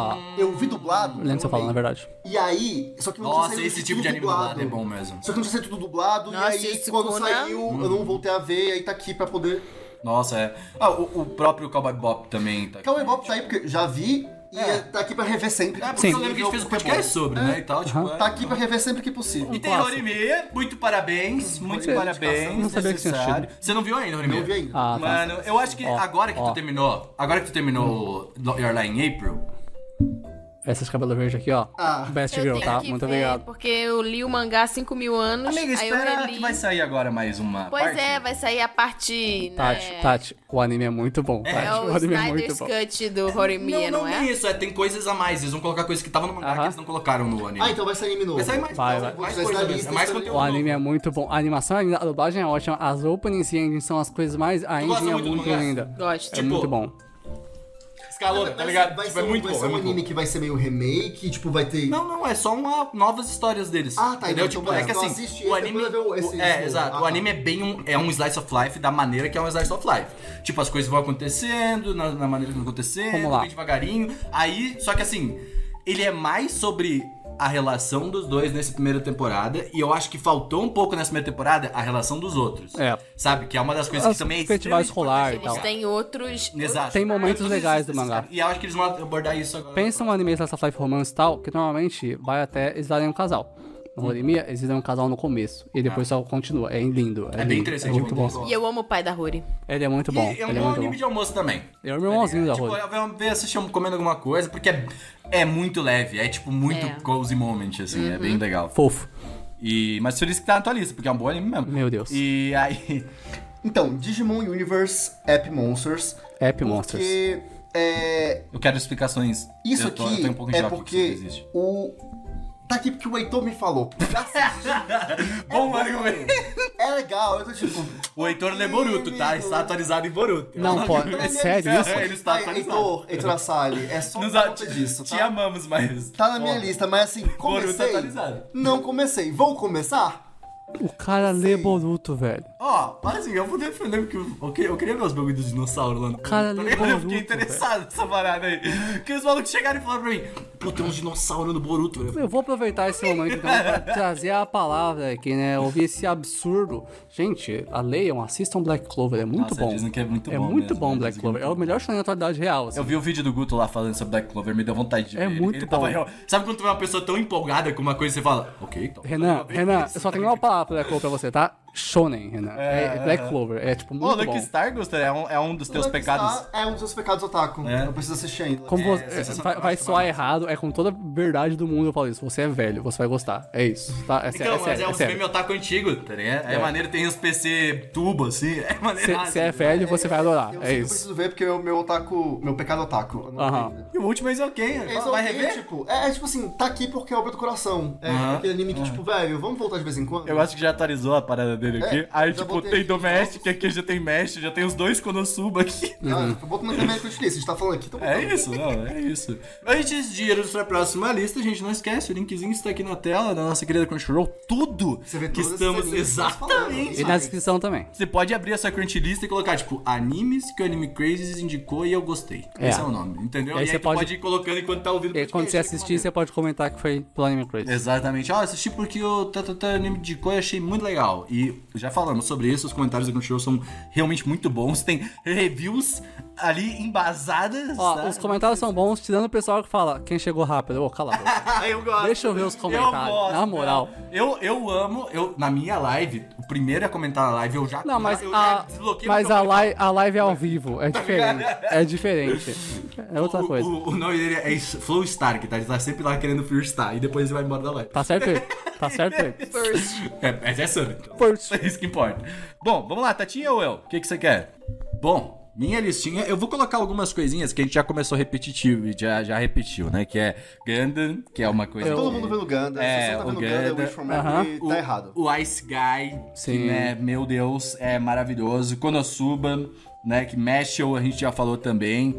Eu vi dublado. Lembro que você falou, na verdade. E aí, só que não Nossa, tinha saído esse tipo tudo de anime dublado é bom mesmo. Só que não tinha saído tudo dublado, Nossa, e aí esse quando Sukuna- saiu, eu não voltei a ver, e aí tá aqui pra poder... Nossa, é. O próprio Cowboy Bebop também tá aqui. Cowboy Bebop tá aí porque já vi, e tá aqui pra rever sempre. que Porque eu possível, lembro que a gente fez um porque é podcast bom. sobre, né, e tal, tipo... Tá aqui pra rever sempre que possível. E tem Clássico. Horimiya, muito parabéns, muito Foi parabéns, Não sabia que tinha necessário. Você não viu ainda, Horimiya? Não vi ainda. Ah, tá. Mano, eu acho que agora que tu terminou Your Lie in April, Essas cabelos verdes aqui, ó. Best Eu Girl, tenho tá? que Muito ver, obrigado. Porque eu li o mangá há 5 mil anos. amiga, aí eu espera reli. que vai sair agora mais uma Pois parte. é, vai sair a parte. Tati, o anime é muito bom, Tati. É o anime é Snyder's muito bom. Cut do Horimiya, não é? Tem isso, tem coisas a mais. Eles vão colocar coisas que estavam no mangá que eles não colocaram no anime. Então vai sair anime novo. Vai sair mais, Vai. mais Vou coisa, tirar essa né? lista, É mais essa conteúdo O anime novo. é muito bom. A animação é linda, a dublagem é ótima, as openings e endings são as coisas mais... A gosta ending é muito do muito mangá? linda. Gosto. É muito bom. Escalona, tá ligado? Vai Tipo, ser, é muito vai bom, ser é um muito anime bom. que vai ser meio remake, tipo, vai ter... Não, é só novas histórias deles. Ah, tá, Entendeu? então Tipo, é que então assim, assiste o esse, anime. depois eu ver esse novo. Exato. O tá. anime é bem um slice of life da maneira que é um slice of life. Tipo, as coisas vão acontecendo, na maneira que vão acontecendo, Vamos lá. bem devagarinho. Aí, só que assim, ele é mais sobre a relação dos dois nessa primeira temporada. E eu acho que faltou um pouco nessa primeira temporada a relação dos outros. É. Sabe? Que é uma das coisas As que também é festival extremamente escolar e importante. Eles têm outros. Exato. Tem momentos legais do mangá. E eu acho que eles vão abordar isso agora. Pensa um anime Slice of Life romance e tal, que normalmente vai até eles darem um casal. No Horimiya, eles dão um casal no começo. E depois só continua. É lindo. É bem lindo, interessante. É muito bom. E eu amo o pai da Rory. Ele é muito bom. E é Ele é um muito anime bom. de almoço também. Ele é o meu irmãozinho da Tipo, Rory. vamos ver assistir comendo alguma coisa, porque é muito leve, é tipo muito É. cozy moment, assim, é bem legal. Fofo. Mas por isso que tá na tua lista, porque é um bom anime mesmo. Meu Deus. E aí... Então, Digimon Universe App Monsters. App Monsters. Porque... Eu quero explicações. Isso eu tô aqui um pouco em é choque que isso porque existe. Tá aqui porque o Heitor me falou. Bom argumento. É legal, eu tô tipo... O Heitor lê Boruto, tá? Está atualizado em Boruto. Não, pode. É sério isso? Ele está Ai, atualizado. Heitor Assali, é só Nos por conta disso, Te tá? amamos, mas... Tá na minha lista, mas assim, comecei... atualizado. Não comecei. Vou começar? O cara lê Boruto, velho. Ó, assim, eu vou defender porque eu queria ver os bagulhos dos dinossauros lá no Cara, tá ali é ligado? Eu Boruto, fiquei interessado nessa parada aí. Porque os malucos chegaram e falaram pra mim, pô, tem uns dinossauros no Boruto. Eu vou aproveitar esse momento então pra trazer a palavra aqui, né? Ouvir esse absurdo. Gente, leiam, assistam Black Clover, é muito bom. Dizem que é muito bom. É muito mesmo, bom né? Black Dizem que é Clover. É muito o melhor show na atualidade real. Assim. Eu vi o vídeo do Guto lá falando sobre Black Clover, me deu vontade de ver. É muito Ele bom. Sabe quando tu vê uma pessoa tão empolgada com uma coisa e você fala, ok, então. Renan, eu só tenho uma palavra pra Black Clover pra você, tá? Shonen, Renan. É Black Clover. É tipo Ô, muito bom. Lucky Star, Gusta, é um dos teus pecados. É um dos seus pecados otaku. É. Eu preciso assistir ainda. Como vai soar massa. errado, é com toda a verdade do mundo eu falo isso. Você é velho, você vai gostar. É isso, tá? É sério, Então, mas é um sério. meme otaku antigo, tá ligado? É maneiro, tem os PC tubo, assim, é maneiro. Você é velho, você vai adorar. Eu É sei que eu isso. preciso ver porque é o meu pecado otaku. Eu não vi Aham. ainda. E o último é ok, vai rever? Tipo, tipo assim, tá aqui porque é obra do coração. É Aham. aquele anime que, tipo, velho, vamos voltar de vez em quando? Eu acho que já atualizou a parada dele aqui. Aí, já tipo, botei tem aqui Domestic, jogos. aqui já tem Mesh, já tem os dois Konosuba aqui. Eu boto na internet que eu esqueci, a gente tá falando aqui, então É isso, não, é isso. Antes de irmos pra próxima lista, gente, não esquece, o linkzinho está aqui na tela da nossa querida Crunchyroll. Tudo Você vê que todos esses estamos... animes que nós Exatamente. falamos. E na descrição também. Você pode abrir essa Crunchlist e colocar, tipo, animes que o Anime Crazes indicou e eu gostei. É. Esse é o nome, entendeu? E aí E você aí tu pode- pode ir colocando enquanto tá ouvindo o E quando você podcast, assistir, você pode comentar que foi pelo Anime Crazy. Exatamente. Assisti porque o anime indicou e achei muito legal. E já falamos sobre isso, os comentários da Crunchyroll são realmente muito bons. Tem reviews ali embasadas. Ó, tá? os comentários são bons, tirando o pessoal que fala, quem chegou rápido, ô, cala a boca. Eu gosto. Deixa eu ver os comentários, Eu gosto, na moral. Eu amo, na minha live, o primeiro a comentar na live, eu já... Não, mas, eu já desbloqueei o a microfone. live é ao vivo, é diferente. É diferente. É outra coisa. O nome dele é Flow Stark, tá? Ele tá sempre lá querendo Star e depois ele vai embora da live. Tá certo ele? Tá certo ele? First. Mas é sub, então. First. É isso que importa. Bom, vamos lá, Tatinha ou eu? O que você quer? Bom, minha listinha, eu vou colocar algumas coisinhas que a gente já começou repetitivo e já repetiu, né? Que é Gundam, que é uma coisa... Todo mundo vendo Ganda, se você tá o vendo Ganda, Gundam. Wish from Memory, tá errado. O Ice Guy, Sim. que, né, meu Deus, é maravilhoso. Konosuba, né, que Meshel a gente já falou também.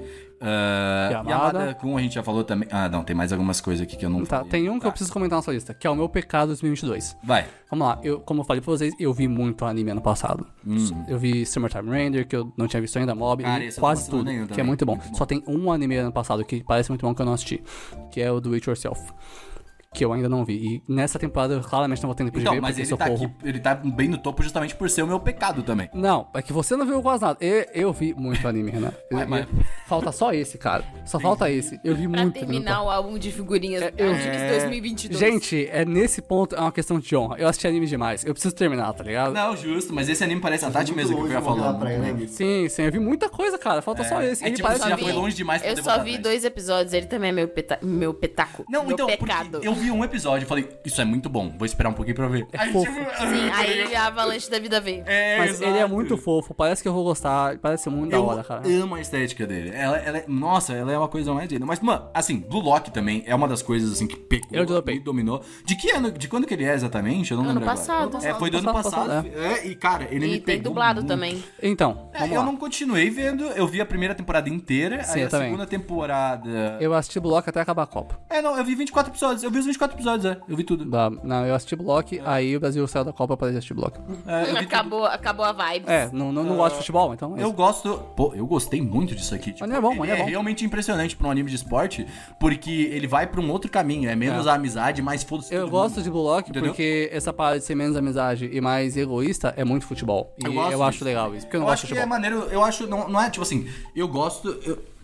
Yamada Kun a gente já falou também. Ah, não, tem mais algumas coisas aqui que eu não Tá, falei. tem um que eu preciso comentar na sua lista, que é o meu pecado 2022. Vai. Vamos lá, como eu falei pra vocês, eu vi muito anime ano passado. Eu vi Summertime Render, que eu não tinha visto ainda, Mob, Cara, e esse eu quase tô tudo, passando nenhum que é também. muito bom. Muito bom. Só tem um anime ano passado que parece muito bom que eu não assisti, que é o Do It Yourself. Que eu ainda não vi. E nessa temporada eu claramente não vou ter tempo de Então, ver, mas porque ele tá socorro. aqui, ele tá bem no topo justamente por ser o meu pecado também. Não, é que você não viu quase nada. Eu vi muito anime, Renan. Mas- Falta só esse, cara. Só falta esse. Eu vi Pra muito. terminar o álbum de figurinhas eu- Antiques 2022. Gente, nesse ponto é uma questão de honra. Eu assisti anime demais. Eu preciso terminar, tá ligado? Não, justo, mas esse anime parece a Tati muito mesmo que longe eu ia de morrer falar. na praia, né, Gui? Sim, eu vi muita coisa, cara. Falta só esse. É Ele tipo, parece você já vi- foi longe demais pra Eu poder só botar vi atrás. 2 episódios, ele também é meu petaco. Não, meu então, pecado. porque eu vi um episódio e falei, isso é muito bom, vou esperar um pouquinho pra ver. Aí, fofo. Sim, aí a avalanche da vida veio. Mas ele é muito fofo. Parece que eu vou gostar. Parece muito da hora, cara. Eu amo a estética dele. Nossa, ela é uma coisa mais linda. Mas, mano, assim, Blue Lock também é uma das coisas, assim, que pegou Eu dropei. e dominou. De que ano? De quando que ele é exatamente? Eu não Ano lembro passado. agora. Foi do ano Passado, passado. E, cara, ele me E tem pegou dublado muito. também. Então, vamos Eu lá. não continuei vendo, eu vi a primeira temporada inteira, Sim, aí eu a também. segunda temporada... Eu assisti Block até acabar a Copa. Não, eu vi 24 episódios, eu vi os 24 episódios, eu vi tudo. Não, eu assisti Block, aí o Brasil saiu da Copa pra assistir Block. Eu vi tudo. Acabou a vibe. Não gosto de futebol, então. é Eu isso. gosto. Pô, eu gostei muito disso aqui. Tipo, Anime é bom, ele anime é bom. realmente impressionante pra um anime de esporte, porque ele vai pra um outro caminho. É menos a amizade, mais foda-se. Eu todo gosto mundo. de Block Entendeu? porque essa parada de ser menos amizade e mais egoísta é muito futebol. E gosto eu acho disso. legal isso, porque eu não Eu gosto acho de que é futebol. maneiro. Eu acho. Não é tipo assim. Eu gosto.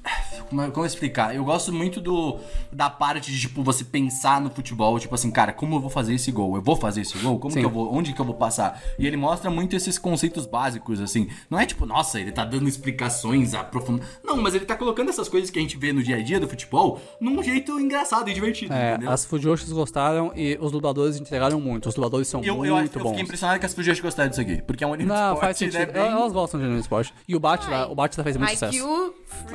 Como explicar? Eu gosto muito da parte de, tipo, você pensar no futebol, tipo assim, cara, como eu vou fazer esse gol? Eu vou fazer esse gol? Como Sim. que eu vou? Onde que eu vou passar? E ele mostra muito esses conceitos básicos, assim. Não é tipo, nossa, ele tá dando explicações aprofundadas. Não, mas ele tá colocando essas coisas que a gente vê no dia a dia do futebol num jeito engraçado e divertido, entendeu? As Fujoshis gostaram e os dubladores entregaram muito. Os dubladores são Eu muito bons. fiquei impressionado que as Fujoshi gostaram disso aqui, porque é um anime de Não, esporte, faz sentido. né, bem... Elas gostam de anime de esporte. E o Batla fez muito sucesso. IQ, É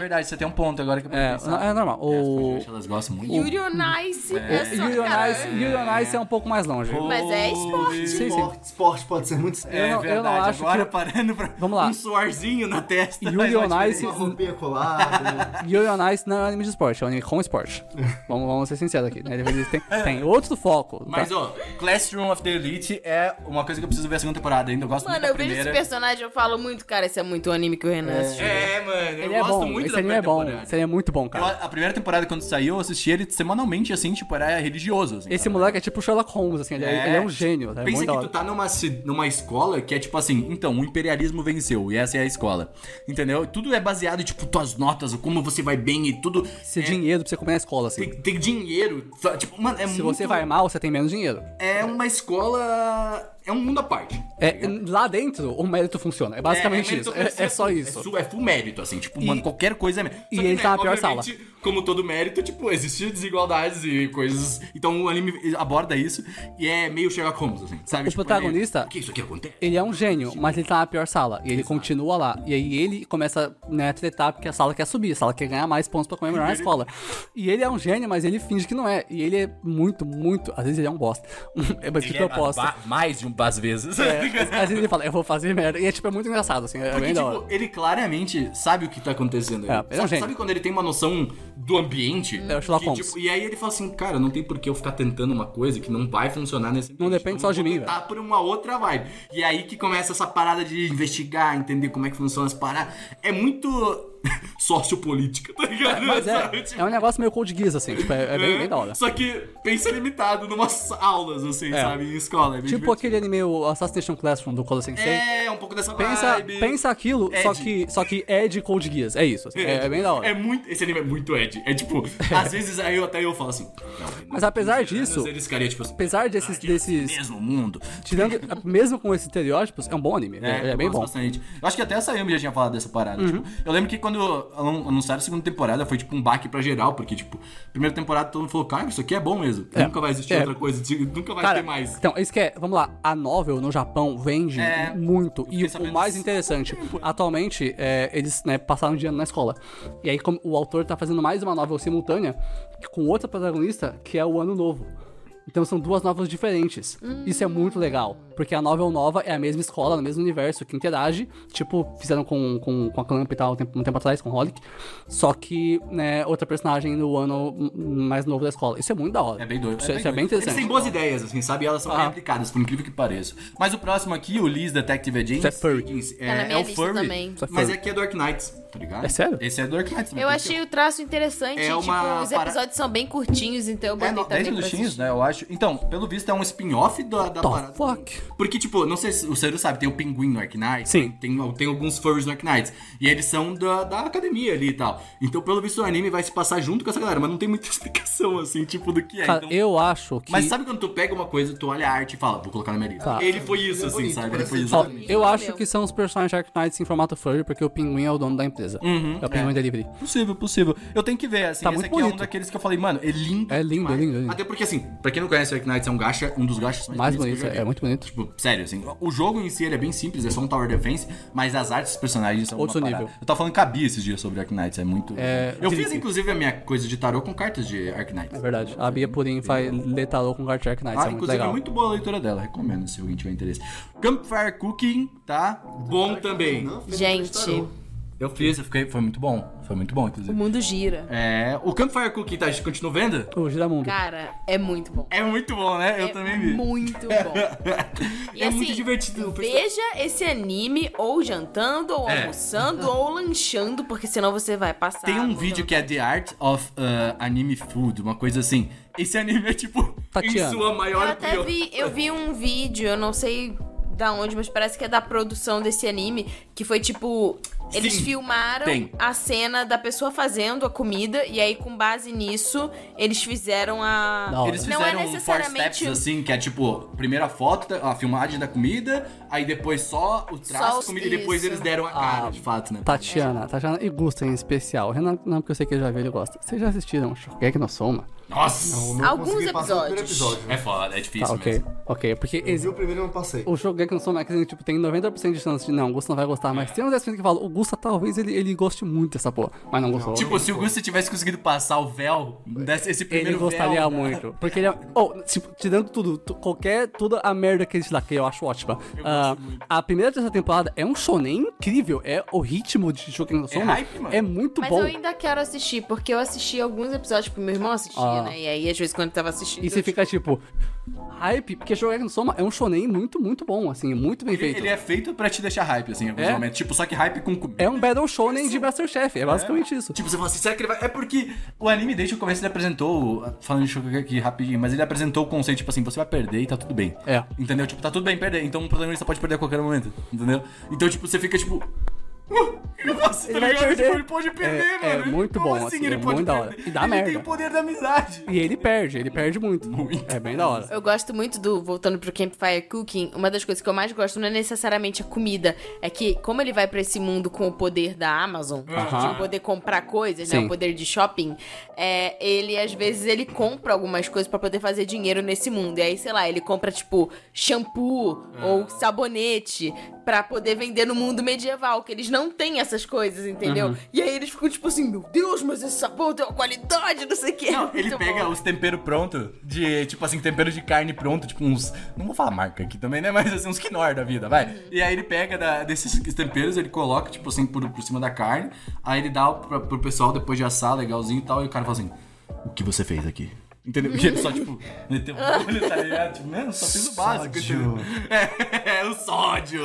verdade, você tem um ponto agora que eu É normal. Elas gostam muito. Yuri on Ice é só, Yuri on Ice é um pouco mais longe. Mas é esporte. Sim. Esporte pode ser muito sério. Eu não acho agora que... parando pra Vamos lá. um suorzinho na testa. Yuri on Ice... Uma roupinha colada. Yuri on Ice não é um anime de esporte, é um anime com esporte. Vamos ser sinceros aqui, né? Ele tem outro foco. Mas, tá? ó, Classroom of the Elite é uma coisa que eu preciso ver a segunda temporada ainda. Eu gosto muito Mano, da eu vejo primeira. esse personagem, eu falo muito, cara, esse é muito o anime que o Renan assistiu. Mano, eu Ele é gosto bom, muito esse da anime primeira é bom. temporada. Esse anime é muito bom, cara. A primeira temporada, quando saiu, eu assisti ele semanalmente, assim, tipo, era religioso. Assim, Esse moleque é tipo Sherlock Holmes, assim, ele é um gênio. É Pensa muito da que hora. tu tá numa escola que é tipo assim, então, o imperialismo venceu, e essa é a escola. Entendeu? Tudo é baseado em, tipo, tuas notas, como você vai bem e tudo. Esse dinheiro pra você comer na escola, assim. Tem dinheiro. Tipo, mano, Se você vai mal, você tem menos dinheiro. É uma escola. É um mundo à parte. Lá dentro, o mérito funciona. É basicamente isso. É só isso. É full mérito, assim. Tipo, mano, qualquer coisa é mérito. E Só que, ele tá na pior obviamente, como todo mérito, tipo, existem desigualdades e coisas. Então o anime aborda isso e é meio Sherlock Holmes, assim. Sabe? O protagonista- Por que isso aqui acontece? Ele é um gênio, mas ele tá na pior sala. E ele continua lá. E aí ele começa, né, a tretar porque a sala quer subir. A sala quer ganhar mais pontos pra comemorar na escola. E ele é um gênio, mas ele finge que não é. E ele é muito, muito... Às vezes ele é um bosta. Mas de propósito. Mais de das vezes. Às vezes ele fala, eu vou fazer merda. E é tipo, é muito engraçado, assim. É Porque, bem da hora. tipo, ele claramente sabe o que tá acontecendo. É, ele é um gênio. Sabe quando ele tem uma noção do ambiente? É o Sherlock Holmes. Tipo, e aí ele fala assim, cara, não tem por que eu ficar tentando uma coisa que não vai funcionar nesse ambiente. Não depende só de mim, Tá por uma outra vibe. E aí que começa essa parada de investigar, entender como é que funcionam as paradas. É muito sociopolítica, tá ligado? Mas Sabe? Tipo, é um negócio meio Code Geass, assim. Tipo, é bem da hora. Só que pensa limitado numas aulas, assim, sabe? Em escola. É bem Tipo divertido. aquele anime, o Assassination Classroom do Kolo Sensei. É, um pouco dessa vibe. Pensa aquilo, só que é de Code Geass. É isso. Assim, é bem da hora. Esse anime é muito Ed. É tipo, às vezes aí eu falo assim. Não, Mas apesar disso, eles ficariam tipo assim. apesar desses Mesmo mundo. tirando, mesmo com esses estereótipos, é um bom anime. É eu bem gosto bom. bastante. Eu acho que até a Sayumi já tinha falado dessa parada. Tipo, eu lembro que quando anunciaram a segunda temporada, foi tipo um baque pra geral, porque, tipo, primeira temporada todo mundo falou, cara, isso aqui é bom mesmo. Nunca vai existir outra coisa, nunca vai Cara, ter mais. então, isso que é, vamos lá, a novel no Japão vende muito. E sabendo o mais disso. interessante, atualmente, eles passaram um dia na escola. E aí, como o autor tá fazendo mais uma novel simultânea com outra protagonista, que é o Ano Novo. Então são duas novels diferentes. Isso é muito legal. Porque a novel nova é a mesma escola, no mesmo universo, que interage. Tipo, fizeram com a Clamp e tal um tempo atrás, com Holic. Só que, né, outra personagem no ano mais novo da escola. Isso é muito da hora. É bem doido. Isso é bem doido. interessante. Eles têm boas ideias, assim, sabe? E elas são bem aplicadas, por incrível que pareça. Mas o próximo aqui, o Liz Detective Agents. Isso é furry. Tá na minha É o lista furry. também. Isso é Mas furry. aqui é Dark Knights, tá ligado? É sério? Esse é Dark Knights. Eu achei o traço interessante, É tipo, uma os para- episódios são bem curtinhos, então eu botei também 10 pra minutinhos, assistir. né? Eu acho. Então, pelo visto, é um spin-off da parada. Fuck. Porque, tipo, não sei se o Seru sabe, tem o Pinguim no Arknights. Sim. Tem alguns furries no Arknights. E eles são da academia ali e tal. Então, pelo visto, o anime vai se passar junto com essa galera. Mas não tem muita explicação, assim, tipo, do que é. Cara, Então, eu acho que... mas sabe quando tu pega uma coisa, tu olha a arte e fala, vou colocar na minha lista. Tá. Ele foi isso, assim, bonito, sabe? Ele parece foi ser Ó, exatamente. eu acho que são os personagens de Dark Knights em formato furry, porque o Pinguim é o dono da empresa. É o Pinguim Delivery. Possível. Eu tenho que ver, assim. Tá esse muito aqui é um bonito. daqueles que eu falei, mano, é lindo. É lindo, demais. é lindo, é lindo. Até porque, assim, pra quem não conhece o Arknights, é um gacha, um dos gachas Mais bonitos bonito, que eu já vi. é muito bonito. Tipo, sério, assim, o jogo em si ele é bem simples, é só um Tower Defense, mas as artes dos personagens são Outro uma parada. nível. Eu tava falando com a Bia esses dias sobre Arknights, é muito... eu fiz, Drip. inclusive, a minha coisa de tarô com cartas de Arknights. É verdade. A Bia Purim faz letarou com Dark Knights, é muito Inclusive, legal. é muito boa a leitura dela, recomendo se alguém tiver interesse. Campfire Cooking, tá? Bom também. Gente, Eu fiz, foi muito bom, o inclusive. mundo gira. O Campfire Cooking, tá? A gente continua vendo? O Giramundo. Cara, é muito bom. É muito bom, né? Eu É também vi. muito bom. E É assim, muito divertido. veja esse anime ou jantando, ou almoçando, ou lanchando, porque senão você vai passar. Tem um no vídeo que é The Art of Anime Food, uma coisa assim. Esse anime é tipo Tatiana. em sua maior eu vi um vídeo, eu não sei da onde, mas parece que é da produção desse anime, que foi tipo, eles Sim, filmaram tem. a cena da pessoa fazendo a comida, e aí com base nisso, eles fizeram a... Da hora. Eles Não fizeram é four necessariamente steps assim, que é tipo, primeira foto, a filmagem da comida, aí depois só o traço Só da comida e depois isso. eles deram a cara, de fato, né? Tatiana e Gusta em especial. Renan, não, porque eu sei que ele já viu, ele gosta. Vocês já assistiram Shokugeki no Soma? Nossa! Não, não Alguns consegui passar o primeiro episódios. episódio. É foda, é difícil Tá, ok. mesmo. Ok, porque Eu vi o primeiro e não passei. o Shokugeki no Soma, tipo, tem 90% de chance de não, o Gusta não vai gostar, mas tem uns 10% que falam, o Gusta talvez ele goste muito dessa porra, mas não gostou. Tipo, se o Gusta tivesse conseguido passar o véu, esse primeiro Ele gostaria véu, né? muito. Porque ele é. Tipo, tirando tudo, toda a merda que existe lá, que eu acho ótima. A primeira dessa temporada é um shonen incrível. É o ritmo de Shokugeki no Soma. hype, mano. É muito Mas bom. eu ainda quero assistir, porque eu assisti alguns episódios pro meu irmão assistir, né? E aí, às vezes, quando eu tava assistindo... E você fica tipo, hype, porque Shokugeki no Soma é um shonen muito, muito bom, assim, muito bem feito. Ele é feito pra te deixar hype, assim, em alguns É? momentos. Tipo, só que hype com comida. É um Battle Shonen de Masterchef, é basicamente isso. Tipo, você fala assim, será que ele vai... É porque o anime, desde o começo, ele apresentou... Falando de Shokugeki aqui rapidinho, mas ele apresentou o conceito, tipo assim, você vai perder e tá tudo bem. É. Entendeu? Tipo, tá tudo bem perder. Então o protagonista pode perder a qualquer momento. Entendeu? Então, tipo, você fica, tipo... Ele vai perder. Tipo, ele pode perder, É mano. muito Como bom, assim assim, ele é pode muito da hora. perder? E dá Ele merda. tem o poder da amizade. E ele perde muito. É bem da hora. Eu gosto muito do, voltando pro Campfire Cooking, uma das coisas que eu mais gosto não é necessariamente a comida, é que como ele vai pra esse mundo com o poder da Amazon, de poder comprar coisas, né, Sim. o poder de shopping, ele às vezes ele compra algumas coisas pra poder fazer dinheiro nesse mundo, e aí, sei lá, ele compra tipo shampoo ou sabonete pra poder vender no mundo medieval, que eles não têm essas coisas, entendeu? E aí eles ficam tipo assim, meu Deus, mas esse sabão tem uma qualidade, não sei o que. Não, ele pega os temperos prontos, de, tipo assim, tempero de carne pronto, tipo uns... Não vou falar marca aqui também, né? Mas assim, uns Knorr da vida, vai. E aí ele pega desses temperos, ele coloca, tipo assim, por cima da carne, aí ele dá pro pessoal depois de assar, legalzinho e tal, e o cara fala assim, o que você fez aqui? Entendeu? Porque ele só, tipo, meteu o olho, tá ligado? Tipo, mano, só fiz o básico. Sódio. É, o sódio,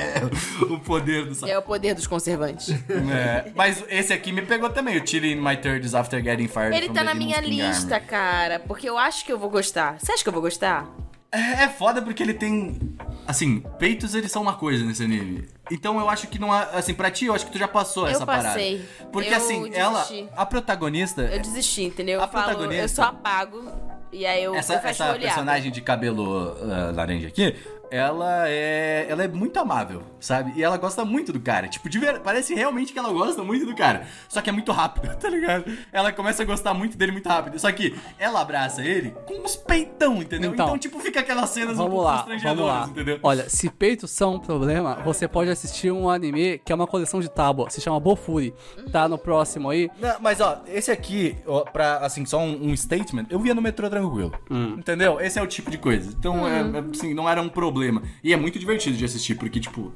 o poder do sódio. É o poder dos conservantes. Mas esse aqui me pegou também, o Chili in My 30s After Getting Fired Ele from tá the na Demon's minha King lista, Army. cara, porque eu acho que eu vou gostar. Você acha que eu vou gostar? É foda porque ele tem... Assim, peitos eles são uma coisa nesse anime. Então eu acho que não é... Assim, pra ti eu acho que tu já passou essa passei. parada. Porque Eu assim, desisti. a protagonista... Eu desisti, entendeu? A Eu falo, protagonista- eu só apago e aí eu fecho o Essa olho. personagem de cabelo laranja aqui, ela é muito amável, sabe? E ela gosta muito do cara. Tipo, parece realmente que ela gosta muito do cara. Só que é muito rápido, tá ligado? Ela começa a gostar muito dele muito rápido. Só que ela abraça ele com uns peitão, entendeu? Então tipo, fica aquelas cenas um Vamos pouco lá. constrangedoras, entendeu? Olha, se peitos são um problema, você pode assistir um anime que é uma coleção de tábua, se chama Bofuri. Tá no próximo aí. Não, mas ó, esse aqui, ó, pra, assim, só um statement, eu via no metrô tranquilo. Entendeu? Esse é o tipo de coisa. Então, assim, não era um problema. E é muito divertido de assistir, porque, tipo...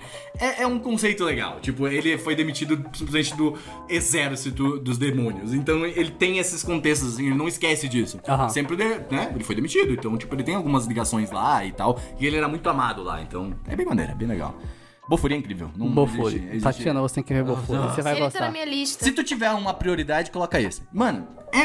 É um conceito legal. Tipo, ele foi demitido simplesmente do exército dos demônios. Então, ele tem esses contextos, assim, ele não esquece disso. Sempre, né? Ele foi demitido. Então, tipo, ele tem algumas ligações lá e tal. E ele era muito amado lá. Então, é bem maneiro, é bem legal. Bofuri é incrível. Não Bofuri. existe. Tatiana, você tem que ver Bofuri. Você vai Ele tá gostar. na minha lista. Se tu tiver uma prioridade, coloca esse. Mano,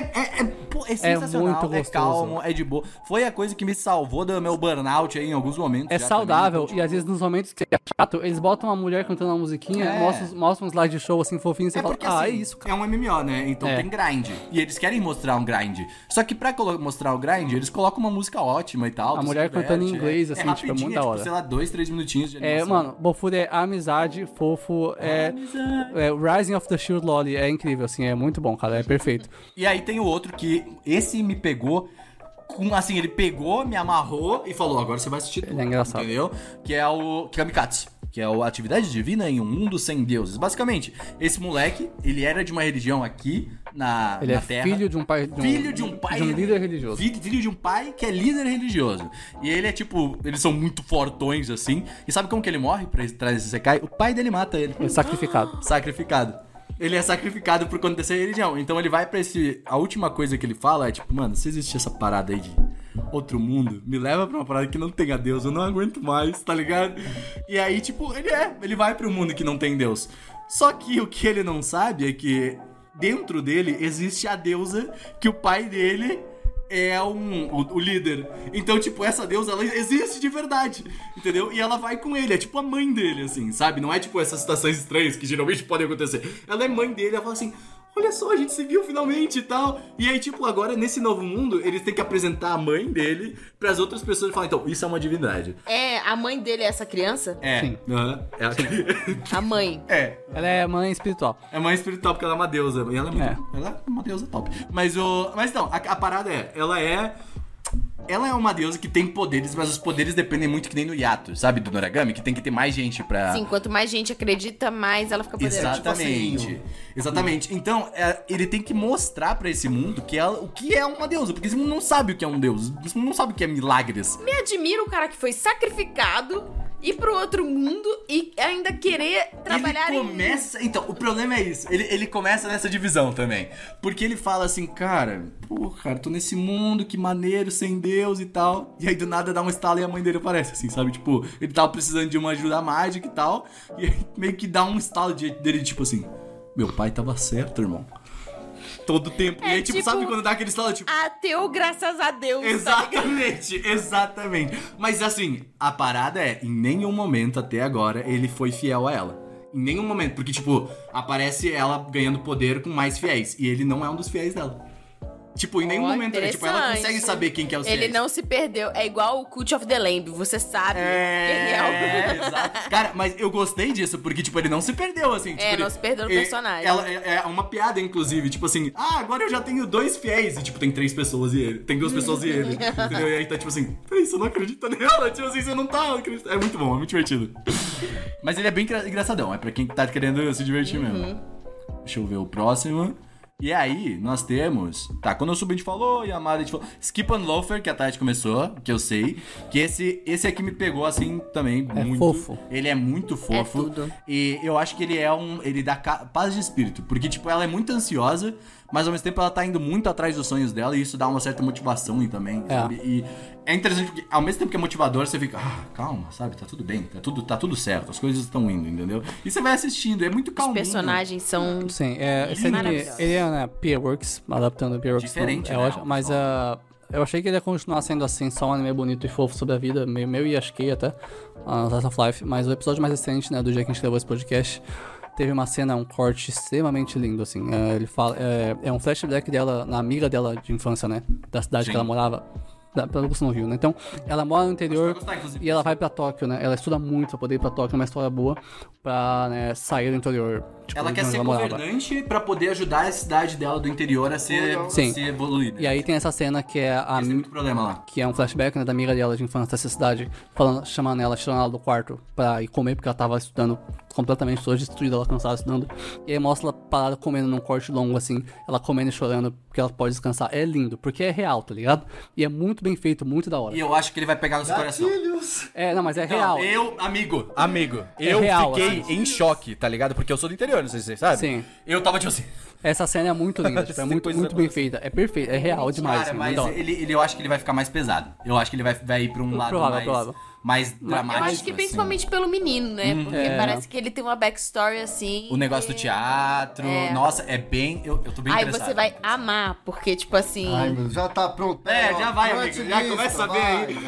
é sensacional, muito é gostoso. calmo, é de boa. Foi a coisa que me salvou do meu burnout aí em alguns momentos. É já saudável também, e às vezes nos momentos que é chato, eles botam uma mulher cantando uma musiquinha, mostram um slide show assim fofinho e você fala, porque, assim, é isso, cara. é um MMO, né? Então tem grind. E eles querem mostrar um grind. Só que pra mostrar o grind, eles colocam uma música ótima e tal. A tu mulher se diverte, cantando em inglês, assim, tipo, é rapidinho, muito da hora. sei lá, 2-3 minutinhos de animação. Mano, Bofuri é amizade, fofo, Rising of the Shield Lolly, é incrível, assim, é muito bom, cara, é perfeito. E aí tem o outro que, esse me pegou... Assim, ele pegou, me amarrou e falou, agora você vai assistir tudo. Ele é engraçado. Entendeu? Que é o Kamikatsu. Que é a atividade divina em um mundo sem deuses. Basicamente, esse moleque, ele era de uma religião aqui na Ele é Terra. filho de um pai... Filho de um pai... De um líder religioso. Filho de um pai que é líder religioso. E ele é tipo... Eles são muito fortões, assim. E sabe como que ele morre pra trás desse Sekai? O pai dele mata ele. É sacrificado. Sacrificado. Ele é sacrificado por conta dessa religião. Então ele vai pra esse... A última coisa que ele fala é tipo... Mano, se existir essa parada aí de outro mundo, me leva pra uma parada que não tenha Deus. Eu não aguento mais, tá ligado? E aí, tipo, ele vai pro mundo que não tem Deus. Só que o que ele não sabe é que dentro dele existe a deusa que o pai dele... é o líder. Então, tipo, essa deusa, ela existe de verdade, entendeu? E ela vai com ele, é tipo a mãe dele, assim, sabe? Não é tipo essas situações estranhas que geralmente podem acontecer. Ela é mãe dele, ela fala assim... olha só, a gente se viu finalmente e tal. E aí, tipo, agora, nesse novo mundo, eles têm que apresentar a mãe dele pras outras pessoas e falar, então, isso é uma divindade. A mãe dele é essa criança? Sim. A mãe. Ela é mãe espiritual. É mãe espiritual, porque ela é uma deusa. E ela é muito. Ela é uma deusa top. Mas não, a parada ela é uma deusa que tem poderes, mas os poderes dependem muito que nem no Yato, sabe? Do Noragami, que tem que ter mais gente pra... Sim, quanto mais gente acredita, mais ela fica poderosa. Exatamente. Exatamente. Então, ele tem que mostrar pra esse mundo o que é uma deusa, porque esse mundo não sabe o que é um deus. Esse mundo não sabe o que é milagres. Me admira o cara que foi sacrificado, ir pro outro mundo e ainda querer trabalhar ele começa... Então, o problema é isso. Ele começa nessa divisão também. Porque ele fala assim, cara, tô nesse mundo, que maneiro, sem Deus e tal. E aí, do nada, dá um estalo e a mãe dele aparece, assim, sabe? Tipo, ele tava precisando de uma ajuda mágica e tal. E aí, meio que dá um estalo dele, tipo assim, meu pai tava certo, irmão. Todo tempo. E aí, tipo, sabe quando dá aquele estalo, tipo... Ateu, graças a Deus. Exatamente, exatamente. Mas assim, a parada em nenhum momento até agora ele foi fiel a ela. Em nenhum momento, porque tipo, aparece ela ganhando poder com mais fiéis. E ele não é um dos fiéis dela. Tipo, em nenhum momento, tipo, ela consegue saber quem que é o fiéis. Ele não se perdeu. É igual o Cult of the Lamb. Você sabe quem é o... Exato. Cara, mas eu gostei disso, porque, tipo, ele não se perdeu, assim. Tipo, não se perdeu no personagem. É uma piada, inclusive. Tipo assim, agora eu já tenho 2 fiéis. E, tipo, tem 3 pessoas e ele. Tem 2 pessoas e ele. Entendeu? E aí tá, tipo assim, peraí, você não acredita nela? Tipo assim, você não tá acreditando. É muito bom, é muito divertido. Mas ele é bem engraçadão. É pra quem tá querendo se divertir mesmo. Deixa eu ver o próximo. E aí, nós temos... Tá, quando o Sub a gente falou, Yamada a gente falou... Skip and Loafer, que a Tati começou, que eu sei. Que esse aqui me pegou, assim, também muito. Fofo. Ele é muito fofo. É tudo. E eu acho que ele ele dá paz de espírito. Porque, tipo, ela é muito ansiosa, mas ao mesmo tempo ela tá indo muito atrás dos sonhos dela. E isso dá uma certa motivação também, sabe? E é interessante porque, ao mesmo tempo que é motivador, você fica... calma, sabe? Tá tudo bem, tá tudo certo. As coisas estão indo, entendeu? E você vai assistindo, é muito calminho. Os personagens são... Sim, esse anime, ele é, né, Peerworks, adaptando Peerworks. Diferente, é né? Ótimo, mas eu achei que ele ia continuar sendo assim, só um anime bonito e fofo sobre a vida, meio Yashikei até, Slice of Life. Mas o episódio mais recente, né, do dia que a gente gravou esse podcast, teve uma cena, um corte extremamente lindo, assim. Ele fala, é um flashback dela, na amiga dela de infância, né, da cidade que ela morava. Pelo que você não viu, né? Então, ela mora no interior e ela vai pra Tóquio, né? Ela estuda muito pra poder ir pra Tóquio, é uma história boa pra, né, sair do interior. Tipo, ela quer ser governante pra poder ajudar a cidade dela do interior a ser evoluída. E aí tem essa cena que é a... Esse é muito problema lá. Que é um flashback, né, da amiga dela de infância dessa cidade, chamando ela, tirando ela do quarto pra ir comer, porque ela tava estudando completamente, toda destruída, ela cansada estudando. E aí mostra ela parada comendo num corte longo, assim, ela comendo e chorando, porque ela pode descansar. É lindo, porque é real, tá ligado? E é muito bem feito, muito da hora. E eu acho que ele vai pegar no seu coração. Não, mas é real. Amigo, eu real, fiquei assim. em choque, tá ligado? Porque eu sou do interior, não sei se você sabe. Sim. Eu tava tipo assim... Essa cena é muito linda, tipo, é muito bem feita. É perfeito, é real demais. Cara, assim, mas eu acho que ele vai ficar mais pesado. Eu acho que ele vai ir pra um lado mais dramático. Eu acho que principalmente pelo menino, né? Porque parece que ele tem uma backstory assim. O negócio do teatro. Nossa, é bem... Eu tô bem interessado. Aí você vai amar, porque tipo assim... Ai, meu, já tá pronto. Já vai, amigo. Já começa a ver aí.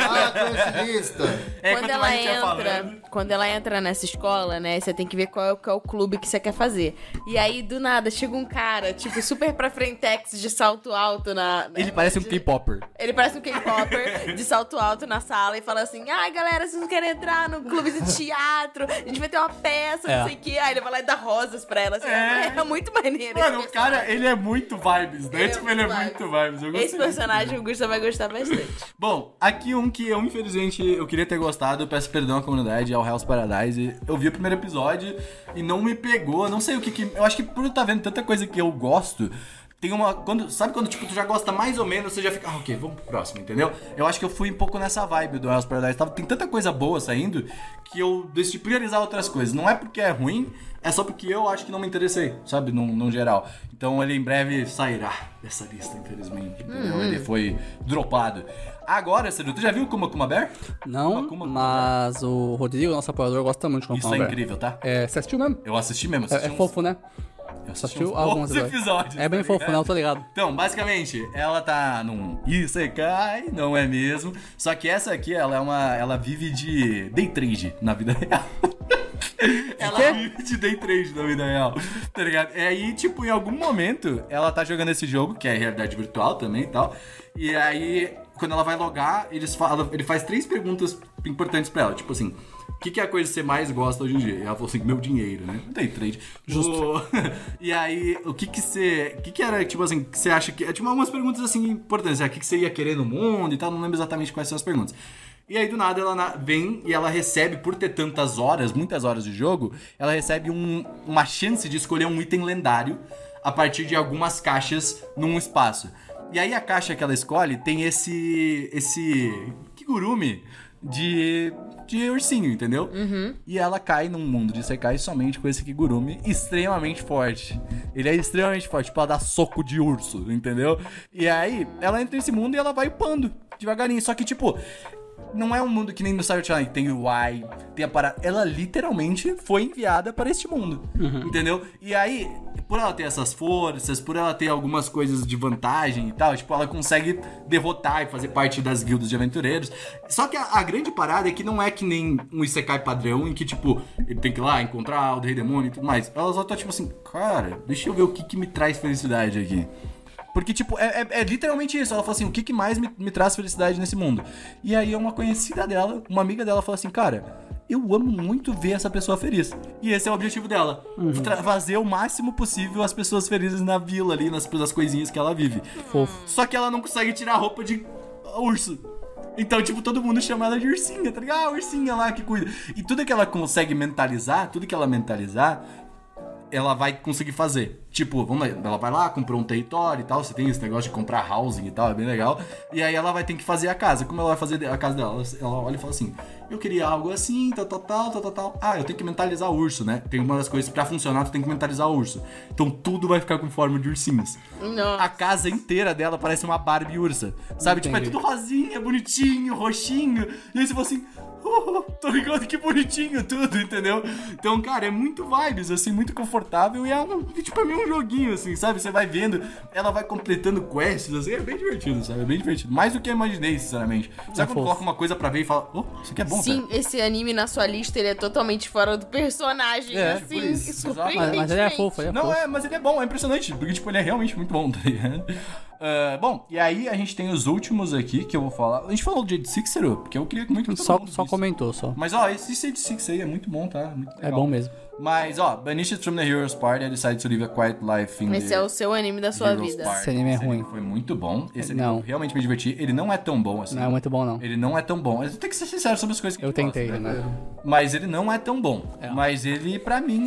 Quando ela entra nessa escola, né? Você tem que ver qual é o clube que você quer fazer. E aí, do nada, chega um cara, tipo, super pra frentex de salto alto Ele parece um K-popper. Ele parece um K-popper de salto alto na sala e fala assim: ai, galera, vocês não querem entrar no clube de teatro? A gente vai ter uma peça, não sei o que. Aí ele vai lá e dá rosas pra ela. Assim, é muito maneiro. Mano, o cara, ele é muito vibes, né? Ele é muito vibes. Eu gostei. Esse personagem o Gusta vai gostar bastante. Bom, aqui um que eu, infelizmente, eu queria ter gostado, peço perdão à comunidade, é o Hell's Paradise. Eu vi o primeiro episódio e não me pegou, não sei o que... Eu acho que por eu estar vendo tanta coisa que eu gosto... Tem uma... Sabe quando tipo, tu já gosta mais ou menos, você já fica... ok, vamos pro próximo, entendeu? Eu acho que eu fui um pouco nessa vibe do Hell's Paradise. Tem tanta coisa boa saindo que eu decidi priorizar outras coisas. Não é porque é ruim, é só porque eu acho que não me interessei, sabe? No geral. Então ele em breve sairá dessa lista, infelizmente. Entendeu? Ele foi dropado. Agora, Ciro, tu já viu Kuma Bear? Não, mas o Rodrigo, nosso apoiador, gosta muito de Kuma Bear. Isso é incrível, tá? Você assistiu mesmo? Eu assisti mesmo. É fofo, né? Eu assisti alguns episódios. É bem fofo, né? Eu tô ligado. Então, basicamente, ela tá num Isekai, não é mesmo? Só que essa aqui, ela vive de day trade na vida real. Ela vive de day trade na vida real, tá ligado? E aí, tipo, em algum momento, ela tá jogando esse jogo, que é realidade virtual também e tal, e aí, quando ela vai logar, ele faz 3 perguntas importantes pra ela, tipo assim, o que é a coisa que você mais gosta hoje em dia? E ela falou assim, meu dinheiro, né? Day trade. Justo. E aí, o que era, tipo assim, que você acha que... É tipo algumas perguntas, assim, importantes, o que você ia querer no mundo e tal, não lembro exatamente quais são as perguntas. E aí, do nada, ela vem e ela recebe, por ter tantas horas, muitas horas de jogo, ela recebe uma chance de escolher um item lendário a partir de algumas caixas num espaço. E aí, a caixa que ela escolhe tem esse kigurumi de ursinho, entendeu? E ela cai num mundo de Isekai somente com esse kigurumi extremamente forte. Ele é extremamente forte, tipo, ela dá soco de urso, entendeu? E aí, ela entra nesse mundo e ela vai upando devagarinho. Só que, tipo... Não é um mundo que nem no Sword Art Online, tem o UI, tem a parada. Ela literalmente foi enviada para este mundo, entendeu? E aí, por ela ter essas forças, por ela ter algumas coisas de vantagem e tal, tipo, ela consegue derrotar e fazer parte das guildas de aventureiros. Só que a grande parada é que não é que nem um Isekai padrão, em que, tipo, ele tem que ir lá encontrar o Rei Demônio e tudo mais. Ela só tá tipo assim, cara, deixa eu ver o que me traz felicidade aqui. Porque, tipo, é literalmente isso. Ela falou assim, o que mais me traz felicidade nesse mundo? E aí uma conhecida dela, uma amiga dela, falou assim, cara, eu amo muito ver essa pessoa feliz. E esse é o objetivo dela. Fazer o máximo possível as pessoas felizes na vila ali, nas coisinhas que ela vive. Fofo. Só que ela não consegue tirar a roupa de urso. Então, tipo, todo mundo chama ela de ursinha, tá ligado? Ah, ursinha lá que cuida. E tudo que ela consegue mentalizar, ela vai conseguir fazer. Tipo, vamos lá, ela vai lá, comprou um território e tal, você tem esse negócio de comprar housing e tal, é bem legal. E aí ela vai ter que fazer a casa. Como ela vai fazer a casa dela? Ela olha e fala assim, eu queria algo assim, tal. Ah, eu tenho que mentalizar o urso, né? Tem uma das coisas, pra funcionar, tu tem que mentalizar o urso. Então tudo vai ficar com forma de ursinhos. Nossa. A casa inteira dela parece uma Barbie ursa. Sabe? Entendi. Tipo, é tudo rosinha, bonitinho, roxinho. E aí você fala assim... tô ligado, que bonitinho tudo, entendeu? Então, cara, é muito vibes, assim, muito confortável e tipo, é meio um joguinho, assim, sabe? Você vai vendo, ela vai completando quests, assim, é bem divertido, sabe? É bem divertido. Mais do que eu imaginei, sinceramente. Sabe quando coloca uma coisa pra ver e fala, isso aqui é bom, Sim, esse anime na sua lista, ele é totalmente fora do personagem, por assim, isso, surpreendentemente. Mas ele é fofo, ele é fofo. Mas ele é bom, é impressionante, porque, tipo, ele é realmente muito bom, tá ligado? Bom, e aí a gente tem os últimos aqui que eu vou falar. A gente falou do Jade Sixero, porque eu queria muito que todo mundo Só visse. comentou, só. Mas, ó, esse Jade Six aí é muito bom, tá? Muito legal. É bom mesmo. Mas, ó, Banished from the Heroes Party, I decided to live a quiet life in Esse the é o seu anime da sua Heroes vida. Party. Esse anime é ruim. Foi muito bom. Esse anime Não. eu realmente me diverti. Ele não é tão bom assim. Não é muito bom, não. Ele não é tão bom. Eu tenho que ser sincero sobre as coisas que Eu eu tentei, gosto, né? Mas ele não é tão bom. É. Mas ele, pra mim,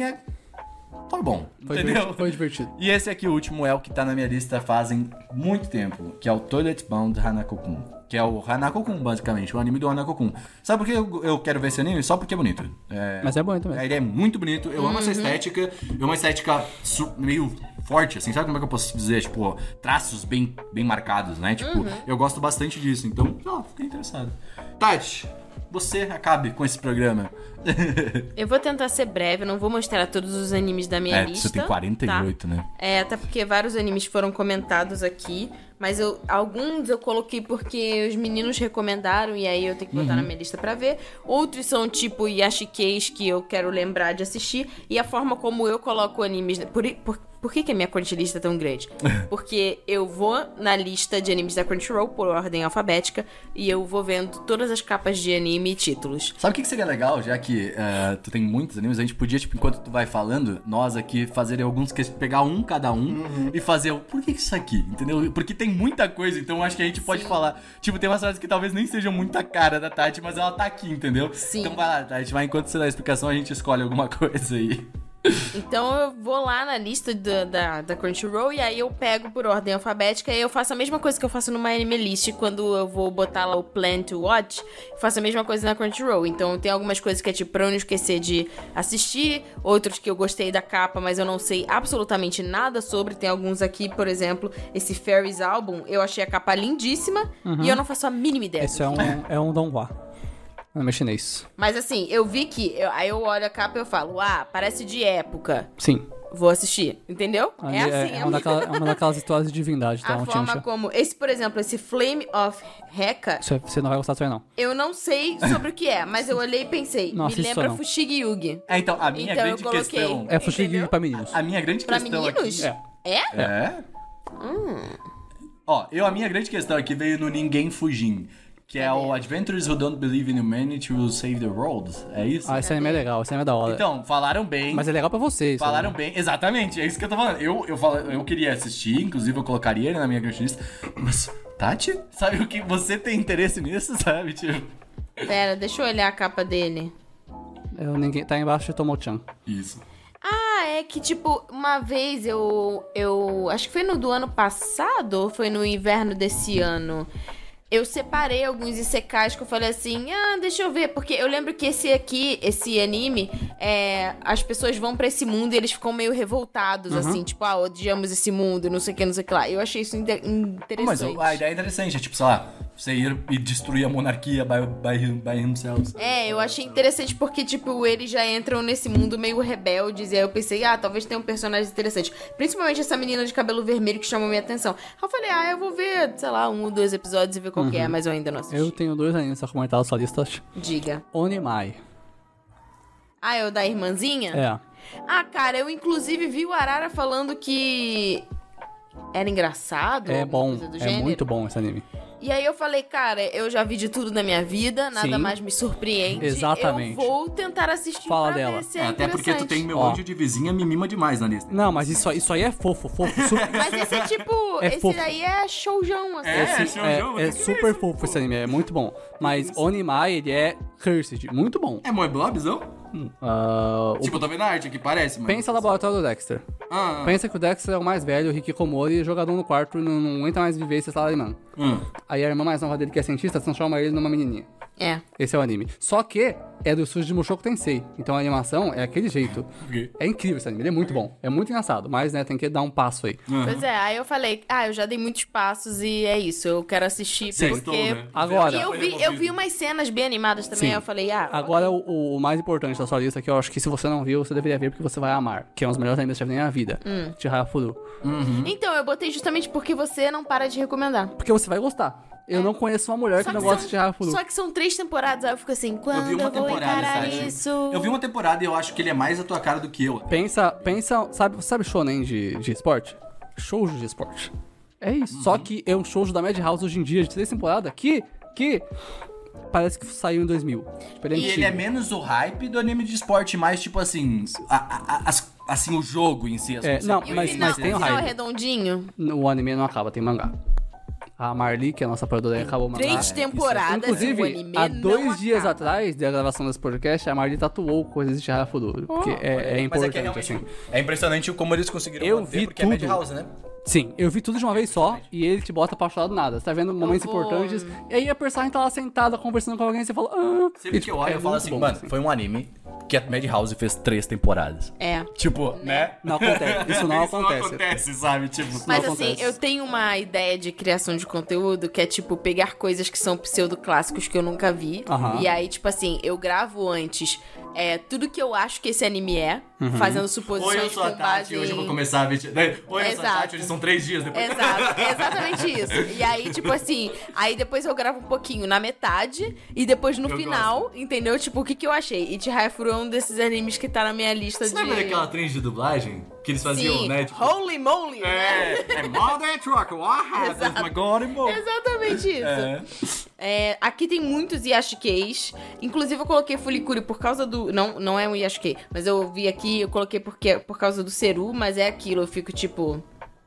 foi bom. Entendeu? Foi divertido. E esse aqui, o último, é o que tá na minha lista fazem muito tempo, que é o Toilet Bound Hanako-kun. Que é o Hanako-kun, basicamente, o anime do Hanako-kun. Sabe por que eu quero ver esse anime? Só porque é bonito. Mas é bom também. Ele é muito bonito, eu amo essa estética. É uma estética meio forte, assim, sabe como é que eu posso dizer? Tipo, traços bem marcados, né? Tipo, eu gosto bastante disso, então, fiquei interessado. Tati, você acabe com esse programa. Eu vou tentar ser breve, eu não vou mostrar todos os animes da minha lista. Você tem 48, tá? né? Até porque vários animes foram comentados aqui, mas alguns eu coloquei porque os meninos recomendaram e aí eu tenho que botar na minha lista pra ver. Outros são tipo Yashikeis que eu quero lembrar de assistir e a forma como eu coloco animes... Por que a minha Crunchlist é tão grande? Porque eu vou na lista de animes da Crunchyroll por ordem alfabética e eu vou vendo todas as capas de anime e títulos. Sabe o que seria legal, já que tu tem muitos animes, a gente podia, tipo, enquanto tu vai falando, nós aqui fazer alguns, pegar um cada um e fazer por que isso aqui, entendeu? Porque tem muita coisa, então eu acho que a gente pode falar. Tipo, tem umas frases que talvez nem sejam muito a cara da Tati, mas ela tá aqui, entendeu? Sim. Então vai lá, Tati, enquanto você dá a explicação, a gente escolhe alguma coisa aí. Então eu vou lá na lista da Crunchyroll e aí eu pego por ordem alfabética e eu faço a mesma coisa que eu faço no My Anime List quando eu vou botar lá o Plan to Watch, eu faço a mesma coisa na Crunchyroll. Então tem algumas coisas que é tipo pra eu não esquecer de assistir, outros que eu gostei da capa, mas eu não sei absolutamente nada sobre. Tem alguns aqui, por exemplo, esse Fairies Album, eu achei a capa lindíssima e eu não faço a mínima ideia. Esse é um donghua. Anime chinês. Mas assim, eu vi que... aí eu olho a capa e eu falo, parece de época. Sim. vou assistir, entendeu? Ali É assim, é uma daquelas histórias de divindade, tá? A forma como... Esse, por exemplo, esse Flame of Heka, Você não vai gostar também, não. eu não sei sobre o que é, mas eu olhei e pensei, Não me assista, lembra não. Fushigi Yugi. Então, a minha Então eu grande coloquei. questão... É Fushigi Entendeu? pra meninos. A minha grande Pra questão meninos? aqui... É. É? É? Ó, a minha grande questão aqui veio no Ninguém Fujin, que é o Adventurers Who Don't Believe in Humanity Will Save the World. É isso? Ah, esse anime é legal, esse anime é da hora. Então, falaram bem. Mas é legal pra vocês. Falaram bem, exatamente, é isso que eu tô falando. Eu queria assistir, inclusive eu colocaria ele na minha grande lista. Mas, Tati, sabe o que você tem interesse nisso, sabe? Tipo. Pera, deixa eu olhar a capa dele. Ninguém tá embaixo de Tomo-chan. Isso. Ah, é que, tipo, uma vez eu acho que foi no do ano passado ou foi no inverno desse ano. Eu separei alguns isekais que eu falei assim, deixa eu ver, porque eu lembro que esse anime, as pessoas vão pra esse mundo e eles ficam meio revoltados, assim, tipo, odiamos esse mundo, não sei o que lá. Eu achei isso interessante. Mas a ideia é interessante, é tipo, sei lá, você ir e destruir a monarquia by themselves. Eu achei interessante porque, tipo, eles já entram nesse mundo meio rebeldes. E aí eu pensei, talvez tenha um personagem interessante. Principalmente essa menina de cabelo vermelho que chamou minha atenção. Aí eu falei, eu vou ver, sei lá, 1 ou 2 episódios e ver qual que é, mas eu ainda não assisti. Eu tenho 2 animes pra comentar na sua lista. Diga. Onimai. É o da irmãzinha? É. Cara, eu inclusive vi o Arara falando que era engraçado. É alguma bom, coisa do é gênero. muito bom esse anime. E aí eu falei, cara, eu já vi de tudo na minha vida, nada Sim. mais me surpreende. Exatamente. Eu vou tentar assistir Fala pra dela. ver se é Até porque tu tem meu Ó. anjo de vizinha, me mima demais na lista. Não, mas isso aí é fofo. Mas esse é tipo, É esse fofo. daí é showjão, assim. É super fofo esse anime, é muito bom. Mas Onimai, ele é cursed, muito bom. É Moe Blobzão? Tipo, eu tô vendo a arte aqui, parece, mas... Pensa no laboratório do Dexter. Pensa que o Dexter é o mais velho, o Hikikomori, jogador no quarto, não aguenta mais viver esse salário, mano. Aí a irmã mais nova dele, que é cientista, transforma ele numa menininha. Esse é o anime. Só que é do estúdio de Mushoku Tensei. Então a animação é aquele jeito. É incrível esse anime, ele é muito bom. É muito engraçado, mas, né, tem que dar um passo aí. Pois é, aí eu falei, eu já dei muitos passos e é isso, eu quero assistir porque... né? Agora... E eu vi umas cenas bem animadas também, Sim. aí eu falei, Agora o mais importante da sua lista, que eu acho que se você não viu, você deveria ver porque você vai amar. Que é um dos melhores animes que já vi na vida. Chihaya Furu. Então, eu botei justamente porque você não para de recomendar. Porque você vai gostar. Eu não conheço uma mulher que não gosta de Chihaya Furu. Só que são 3 temporadas, aí eu fico assim, quando Eu vi uma eu vou temporada, encarar Sati. isso? Eu vi uma temporada e eu acho que ele é mais a tua cara do que eu. Pensa, sabe shonen de esporte? Shoujo de esporte. É isso. Só que é um shoujo da Madhouse hoje em dia, de 3 temporadas, que parece que saiu em 2000. Tipo, ele é E ele antigo. é menos o hype do anime de esporte, mais tipo assim, assim o jogo em si. não, E o mas final, tem o o final é hype. redondinho? O anime não acaba, tem mangá. A Marli, que é a nossa produtora, acabou o mangá. 3 temporadas, Inclusive, o anime há não 2 dias acaba. atrás da gravação desse podcast, a Marli tatuou coisas de Chihaya Furu. Porque é importante, assim. É impressionante como eles conseguiram Eu manter, vi porque tudo. é Madhouse, né? Sim, eu vi tudo de uma vez só e ele te bota pra chorar do nada. Você tá vendo momentos vou- importantes e aí a personagem tá lá sentada conversando com alguém e você fala... Sempre E, que tipo, eu olho, é eu falo muito assim, bom, mano, foi um anime que a Madhouse fez 3 temporadas. É. Tipo, né? Não acontece, isso não acontece. sabe? Tipo, Mas Não assim, acontece. eu tenho uma ideia de criação de conteúdo que é tipo pegar coisas que são pseudo-clássicos que eu nunca vi. Aham. E aí, tipo assim, eu gravo antes tudo que eu acho que esse anime é, fazendo Oi, suposições eu sou a com Tati, base hoje eu vou em... começar a ver... Oi, eu sou a Exato. Tati, hoje são 3 dias depois. Exato, exatamente isso. E aí, tipo assim, aí depois eu gravo um pouquinho na metade e depois no Eu final, entendeu? Tipo, o que eu achei. E Chihaya Furu é um desses animes que tá na minha lista Você de... lembra daquela atriz de dublagem? Que eles faziam, Sim, né? Tipo, Holy Moly, né? é Mother Truck, what happened? My God, Exatamente isso. Aqui tem muitos Yashikeis. Inclusive, eu coloquei Fulicuri por causa do... Não é um Yashikei. Mas eu vi aqui, eu coloquei por causa do Seru. Mas é aquilo, eu fico tipo...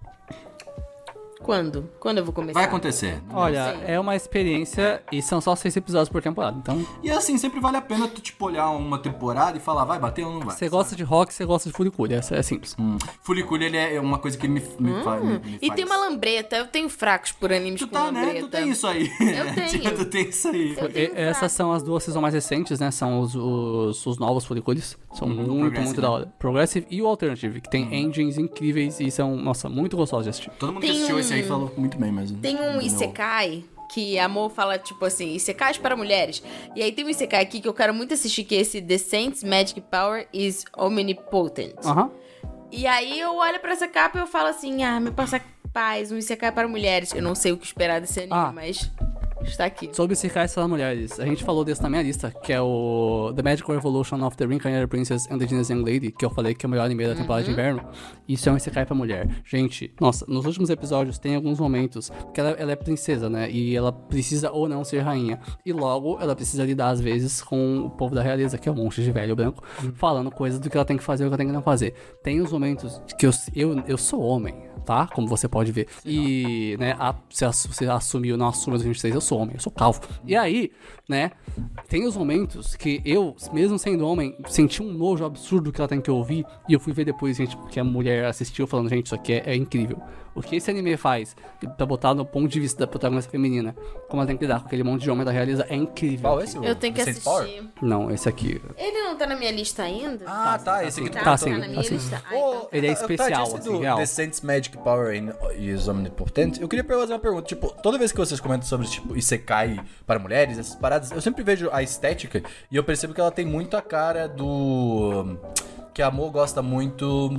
Quando? Quando eu vou começar? Vai acontecer. Olha, Sim. é uma experiência e são só 6 episódios por temporada. Então, E assim, sempre vale a pena tu, tipo, olhar uma temporada e falar, vai bater ou não vai. você gosta de rock, você gosta de Furikuri. É simples. Fuliculi, ele é uma coisa que me faz... E tem uma lambreta. Eu tenho fracos por animes Tu com tá, lambreta. né? Tu tem isso aí. Eu tenho. Tipo, tu tem isso aí. Eu tenho Essas fraco. são as 2 seasons mais recentes, né? São os novos Furikuris. São muito Progressive, da hora. Progressive e o Alternative, que tem engines incríveis e são, nossa, muito gostosos de assistir. Todo mundo que Tem assistiu um- esse aí falou muito bem mesmo. Tem um Isekai que a Mo fala, tipo assim, Isekais para mulheres. E aí tem um Isekai aqui que eu quero muito assistir, que é esse The Saint's Magic Power is Omnipotent. Aham. E aí eu olho pra essa capa e eu falo assim, me passa paz, um Isekai para mulheres. Eu não sei o que esperar desse anime, mas está aqui. Sobre Isekais para mulheres, a gente falou desse na minha lista, que é o The Magical Evolution of the Reincarnated Princess and the Genius Young Lady, que eu falei que é o melhor anime da temporada de inverno. Isso é um Isekai pra mulher. Gente, nossa, nos últimos episódios tem alguns momentos que ela é princesa, né? E ela precisa ou não ser rainha. E logo, ela precisa lidar, às vezes, com o povo da realeza, que é um monte de velho branco, falando coisas do que ela tem que fazer e o que ela tem que não fazer. Tem os momentos que eu sou homem, tá? Como você pode ver. E, né, se você assumiu ou não assume os 23, eu sou homem, eu sou calvo. E aí, né, tem os momentos que eu, mesmo sendo homem, senti um nojo absurdo que ela tem que ouvir. E eu fui ver depois, gente, porque a mulher assistiu falando, gente, isso aqui é incrível. O que esse anime faz, pra botar no ponto de vista da protagonista feminina, como ela tem que lidar com aquele monte de homem da realeza, é incrível. Qual esse? Eu tenho que Saint assistir. Power? Não, esse aqui. Ele não tá na minha lista ainda? Ah, tá. Esse aqui Tá sim, na minha tá sim. lista. Ô, Ele é especial, esse assim, do real. The Saints Magic Power e os Omnipotentes. Eu queria fazer uma pergunta. Tipo, toda vez que vocês comentam sobre, tipo, Isekai para mulheres, essas paradas, eu sempre vejo a estética e eu percebo que ela tem muito a cara do... que a Mo gosta muito...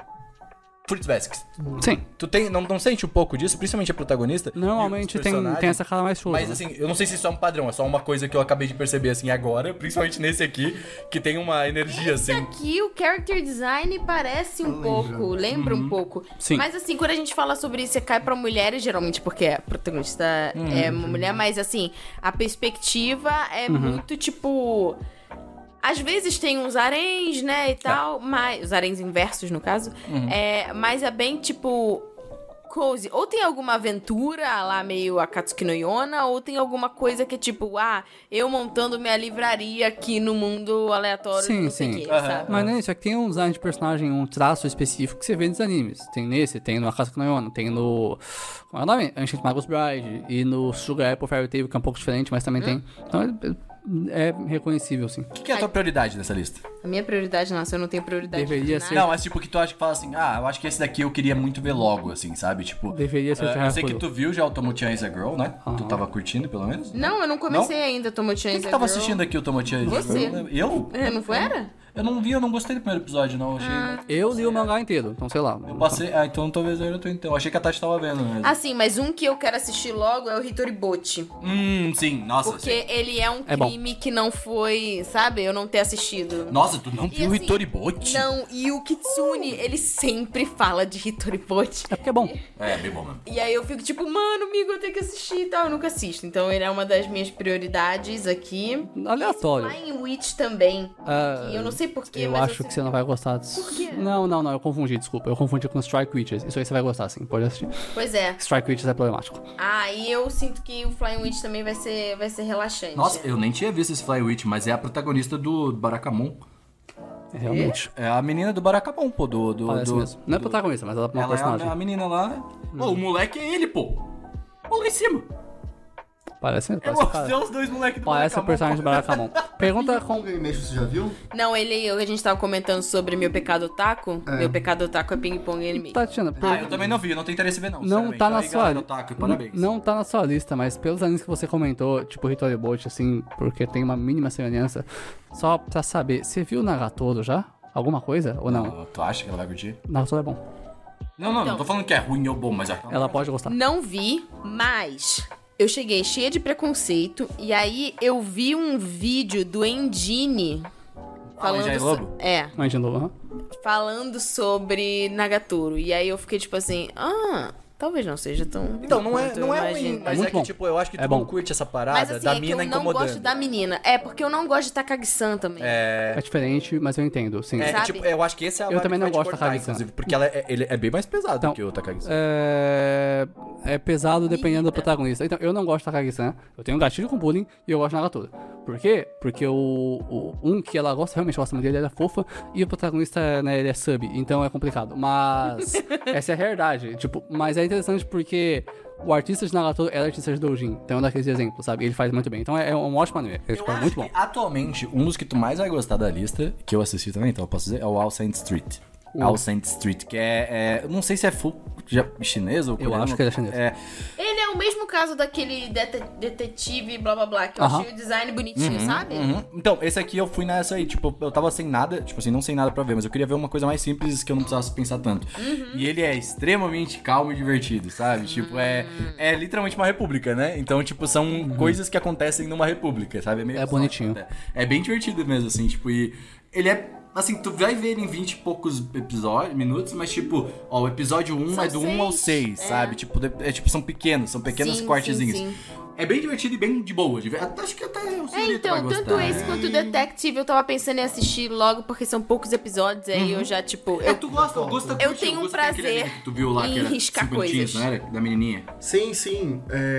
Fruits Basket. Sim. Tu não sente um pouco disso? Principalmente a protagonista? Normalmente e os tem personagens? essa cara mais chula. Mas assim, eu não sei se isso é um padrão, é só uma coisa que eu acabei de perceber assim agora, principalmente nesse aqui, que tem uma energia Esse assim. aqui, o character design parece um pouco, lembra um pouco. Sim. Mas assim, quando a gente fala sobre Isekai pra mulheres, geralmente porque a protagonista é uma mulher, mas assim, a perspectiva é muito tipo... Às vezes tem uns haréns, né, e tal, mas... Os haréns inversos, no caso. Mas é bem, tipo... cozy. Ou tem alguma aventura lá meio Akatsuki no Yona, ou tem alguma coisa que é tipo, eu montando minha livraria aqui no mundo aleatório, Sim, não sei o sim. quê, sabe? Mas não é isso, é que tem um design de personagem, um traço específico que você vê nos animes. Tem nesse, tem no Akatsuki no Yona, tem no... Como é o nome? Ancient Magus Bride. E no Sugar Apple Fairy Tail, que é um pouco diferente, mas também tem. Então é reconhecível, sim. O que é a tua prioridade nessa lista? A minha prioridade, nossa, eu não tenho prioridade. Deveria de ser. nada. Não, mas tipo que tu acha que fala assim, eu acho que esse daqui eu queria muito ver logo, assim, sabe? Tipo, Deveria ser o eu sei que Terra tu viu já o Tomo-chan is a Girl, né? Tu tava curtindo, pelo menos? Não, eu não comecei ainda Tomo-chan Quem is que a tava Girl. assistindo aqui o Tomo-chan is a Você. Girl? Eu? Não foi, era? Eu não vi, eu não gostei do primeiro episódio, não. Achei... Eu li o mangá inteiro, então sei lá. Eu passei... então talvez eu não tô então. Achei que a Tati tava vendo mesmo. Ah, sim, mas um que eu quero assistir logo é o Hitoribochi. Sim. Nossa, Porque ele é um É bom. crime que não foi, sabe? Eu não ter assistido. Nossa, tu não E viu o assim, Hitoribochi? Não, e o Kitsune, ele sempre fala de Hitoribochi. É porque é bom. É, bem bom mesmo. E aí eu fico tipo, mano, amigo, eu tenho que assistir e tal. Eu nunca assisto. Então ele é uma das minhas prioridades aqui. Aleatório. Flying Witch também. que eu não sei porquê, Eu mas acho sei que você não vai gostar disso. Por quê? Não, eu confundi, desculpa. Eu confundi com Strike Witches. Isso aí você vai gostar, sim, pode assistir. Pois é. Strike Witches é problemático. E eu sinto que o Flying Witch também vai ser relaxante. Nossa, eu nem tinha visto esse Fly Witch, mas é a protagonista do Barakamon. Realmente. É a menina do Barakamon, pô, Parece mesmo. Não é protagonista, mas ela é uma Ela personagem. é a menina lá. Pô, o moleque é ele, pô. Olha lá em cima. Parece mesmo, Eu parece o cara. mostrei os dois moleques do Parece o Barakamon, personagem do pô. Barakamon. Pergunta com... Animation, você já viu? Não, a gente tava comentando sobre meu pecado otaku. Meu pecado otaku é ping-pong anime. Tatiana, Eu também não vi, eu não tenho interesse em ver, não. não sinceramente. tá na Aí, sua galera, Otaku, parabéns. Não tá na sua lista, mas pelos animes que você comentou, tipo Hitoribochi, assim, porque tem uma mínima semelhança, só pra saber, você viu Nagatoro já? Alguma coisa ou não? Tu acha que ela vai curtir? Nagatoro é bom. Não tô falando que é ruim ou bom, mas é... Ela pode gostar. Não vi, mas eu cheguei cheia de preconceito e aí eu vi um vídeo do Engine falando Engine Lobo? Mas de novo, falando sobre Nagatoro. E aí eu fiquei tipo assim, talvez não seja tão Então, não é quanto eu ruim, imagino. mas muito é que, bom. tipo, eu acho que É tu bom. não curte essa parada Mas assim, da é que mina eu não incomodando. gosto da menina. É, porque eu não gosto de Takagi-san também. é diferente, mas eu entendo, sim. Sabe? Tipo, eu acho que esse é a Eu vibe também que não vai te gosto da cortar, Takagi-san. inclusive, porque ele é bem mais pesado Então, que o Takagi-san. É pesado dependendo do protagonista. Então, eu não gosto da Takagi-san, eu tenho um gatilho com bullying e eu gosto de Nagatoro. Por quê? Porque um que ela gosta, realmente gosta muito dele, ele é fofa, e o protagonista, né, ele é sub, então é complicado. Mas essa é a realidade. Tipo, mas é interessante porque o artista de Nagatoro é o artista de Doujin, então é um daqueles exemplos, sabe? Ele faz muito bem. Então é um ótimo anime, é, tipo, é muito bom. Atualmente, um dos que tu mais vai gostar da lista, que eu assisti também, então eu posso dizer, é o All Saint Street. All Saint Street, que eu não sei se é full chinês ou Eu coreano. acho que ele é chinês. Ele é o mesmo caso daquele detetive blá blá blá, que eu achei o design bonitinho, sabe? Então, esse aqui eu fui nessa aí, tipo, eu tava sem nada, tipo assim, não sem nada pra ver, mas eu queria ver uma coisa mais simples que eu não precisasse pensar tanto. E ele é extremamente calmo e divertido, sabe? Tipo, é literalmente uma república, né? Então, tipo, são coisas que acontecem numa república, sabe? É meio bonitinho. É bem divertido mesmo, assim, tipo, e ele é... Assim, tu vai ver em 20 e poucos minutos, mas tipo, ó, o episódio 1 é do 1 ao 6, sabe? Tipo, tipo, são pequenos cortezinhos. Sim. É bem divertido e bem de boa. Acho que até o Senhorita vai Então, gostar. tanto esse quanto o Detective, eu tava pensando em assistir logo, porque são poucos episódios, aí eu já, tipo... Tu gosta, eu tenho um prazer que tu viu lá, que em era riscar 5 minutinhos, coisas. não era? Da menininha. Sim.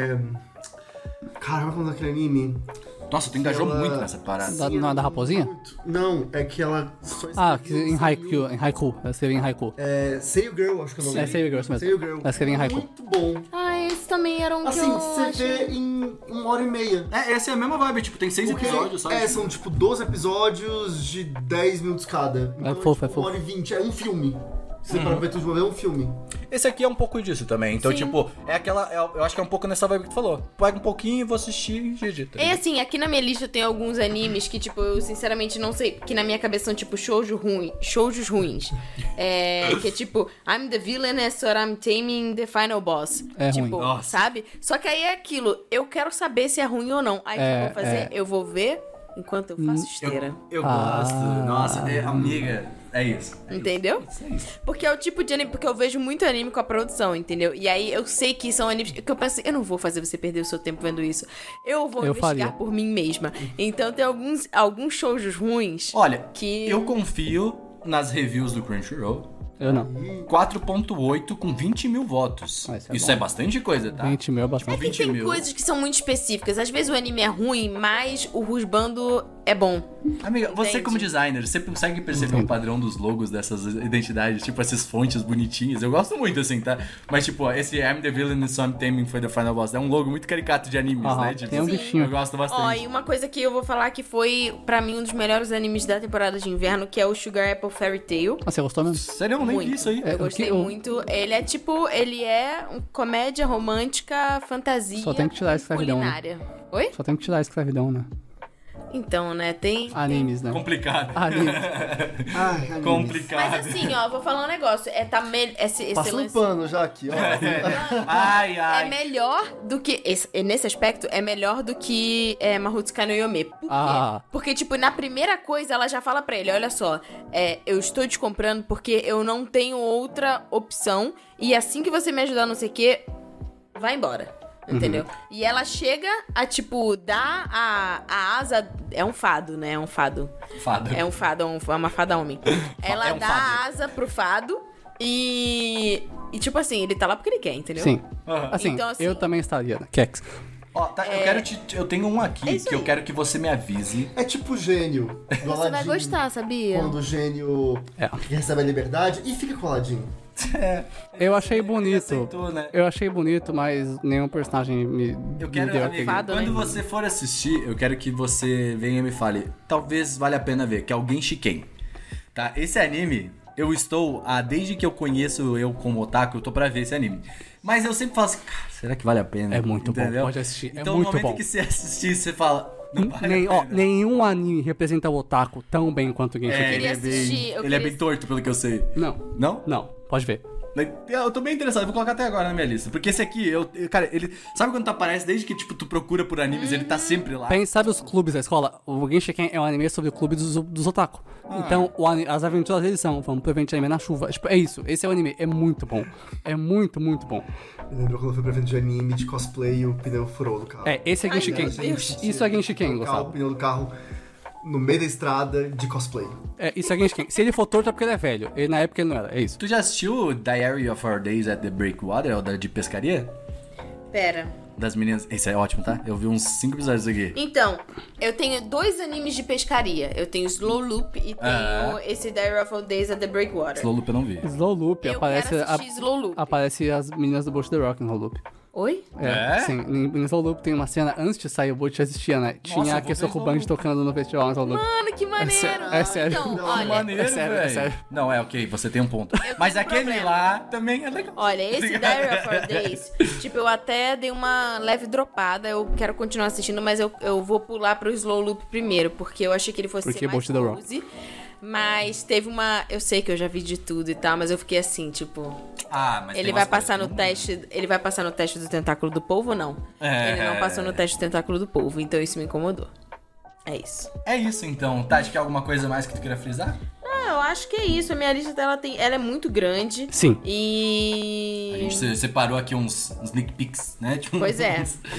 Caramba, como é aquele anime? Nossa, tu engajou muito nessa parada. Não é da raposinha? Não, é que ela só Em Haiku. Eu escrevi em Haiku. Say You Girl, acho que é o nome. Say You Girl, isso mesmo. Say You Girl. Eu escrevi em Haiku. Muito bom. Esse também era um Assim, que eu você achei... vê em 1h30. Essa é a mesma vibe, tipo, tem 6 Porque, episódios, sabe? são tipo 12 episódios de 10 minutos cada. Então, fofo, é tipo, fofo. 1h20, é um filme. Você para ver tudo de uma vez, é um filme. Esse aqui é um pouco disso também. Então, tipo, é aquela... eu acho que é um pouco nessa vibe que tu falou. Pega um pouquinho e vou assistir e GG. Tá É assim, aqui na minha lista tem alguns animes que, tipo, eu sinceramente não sei, que na minha cabeça são, tipo, shoujos ruins. Que é tipo, I'm the villainess or I'm taming the final boss. É tipo, ruim. Nossa. sabe? Só que aí é aquilo, eu quero saber se é ruim ou não. Aí o que eu vou fazer? Eu vou ver enquanto eu faço esteira. Eu gosto. Nossa, amiga, é isso. Entendeu? Porque é o tipo de anime, porque eu vejo muito anime com a produção, entendeu? E aí eu sei que são animes que eu penso, eu não vou fazer você perder o seu tempo vendo isso. Eu vou investigar faria. por mim mesma. Então tem alguns shoujos ruins. Olha, que eu confio nas reviews do Crunchyroll. Eu não. 4.8 com 20 mil votos. Isso é bom. É bastante coisa, tá? 20 mil é bastante. É que 20 tem mil. coisas que são muito específicas. Às vezes o anime é ruim, mas o rusbando é bom. Amiga, você Entende? como designer, você consegue perceber o padrão dos logos dessas identidades? Tipo, essas fontes bonitinhas. Eu gosto muito, assim, tá? Mas, tipo, esse I'm the Villain and So I'm Taming for the Final Boss é um logo muito caricato de animes, né? Tipo, tem um bichinho. Eu gosto bastante. Ó, e uma coisa que eu vou falar que foi, pra mim, um dos melhores animes da temporada de inverno, que é o Sugar Apple Fairy Tail. Ah, você gostou mesmo? Sério, eu nem vi Muito. isso aí. Eu gostei muito. Ele é tipo, ele é um comédia romântica, fantasia, Só tem que tirar a escravidão, né? culinária. Oi? Só tem que tirar a escravidão, né? Então, né, tem... Animes, né? Complicado. Animes. Ai, anime. Complicado. Mas assim, ó, vou falar um negócio. Esse Passa um lance... pano já aqui, ó. Ai, É ai. melhor do que... nesse aspecto, é melhor do que Mahotsukai no Yome. Por quê? Ah. Porque, tipo, na primeira coisa, ela já fala pra ele, olha só, eu estou te comprando porque eu não tenho outra opção e assim que você me ajudar não sei o quê, vai embora. Entendeu? E ela chega a, tipo, dar a asa... É um fado, né? É um fado. Fado. É um fado, é uma fada homem. Ela É um dá fado. a asa pro fado e, tipo assim, ele tá lá porque ele quer, entendeu? Sim. Aham. Assim, Então, assim- eu também estaria, né? Kex. Ó, tá, eu tenho um aqui É isso que eu aí. quero que você me avise. É tipo o gênio do Você vai Aladdin, gostar, sabia? Quando o gênio recebe a liberdade e fica com o Aladdin. Eu achei bonito. aceitou, né? Eu achei bonito, mas nenhum personagem me Eu quero, deu amiga, Fado, quando né? você for assistir, eu quero que você venha e me fale. Talvez valha a pena ver, que é o Genshin Ken. Tá? Esse anime, eu estou, desde que eu conheço eu como otaku, eu tô pra ver esse anime. Mas eu sempre falo assim, cara, será que vale a pena? É muito bom, Entendeu? pode assistir, é Então, muito no momento bom. que você assistir, você fala, não vale a pena. Nenhum anime representa o otaku tão bem quanto o Genshin Eu Ken. queria ele é bem, assistir, eu ele é queria- bem torto, pelo que eu sei. Não, Não? não, pode ver. Eu tô bem interessado, eu vou colocar até agora na minha lista. Porque esse aqui, cara, ele... Sabe quando tu aparece, desde que, tipo, tu procura por animes, ele tá sempre lá. Sabe os clubes da escola? O Genshin Ken é um anime sobre o clube dos otaku. Então, as aventuras deles são, vamos pro evento de anime na chuva. Tipo, é isso, esse é o anime, é muito bom. É muito, muito bom. Me lembrou quando eu fui pra evento de anime, de cosplay e o pneu furou do carro. Esse é Genshin Ken. Isso é Genshin Ken, Colocar o Gustavo. pneu do carro no meio da estrada de cosplay. Isso é Genshin Ken. Se ele for torto é porque ele é velho. Na época ele não era, é isso. Tu já assistiu Diary of Our Days at the Breakwater, ou da de pescaria? Pera. Das meninas. Esse é ótimo, tá? Eu vi uns 5 episódios aqui. Então, eu tenho 2 animes de pescaria. Eu tenho Slow Loop e tenho esse Diary of All Days at the Breakwater. Slow Loop eu não vi. Slow Loop, Eu aparece, quero assistir Slow Loop. aparece as meninas do Bush the Rock no Slow Loop. Oi? Sim, em Slow Loop tem uma cena, antes de sair o boot já existia, né? Tinha a Kessoku Band tocando no festival em Slow Loop. Mano, que maneiro! É sério. Então, Que olha, maneiro, é sério, velho. é sério. Não, ok, você tem um ponto. Mas tenho um aquele problema. lá também é legal. olha, esse Diary of Our Days, tipo, eu até dei uma leve dropada, eu quero continuar assistindo, mas eu vou pular pro Slow Loop primeiro, porque eu achei que ele fosse Porque ser mais Bolt the Rock. cozy. Mas teve uma... Eu sei que eu já vi de tudo e tal, mas eu fiquei assim, tipo... Ah, mas Ele tem vai umas passar coisas no que não- teste. Ele vai passar no teste do tentáculo do polvo ou não? Ele não passou no teste do tentáculo do polvo, então isso me incomodou. É isso. É isso então. Tati, quer alguma coisa mais que tu queira frisar? Ah, eu acho que é isso. A minha lista dela ela é muito grande. Sim. E. A gente separou aqui uns sneak peeks, né? Tipo, Pois é.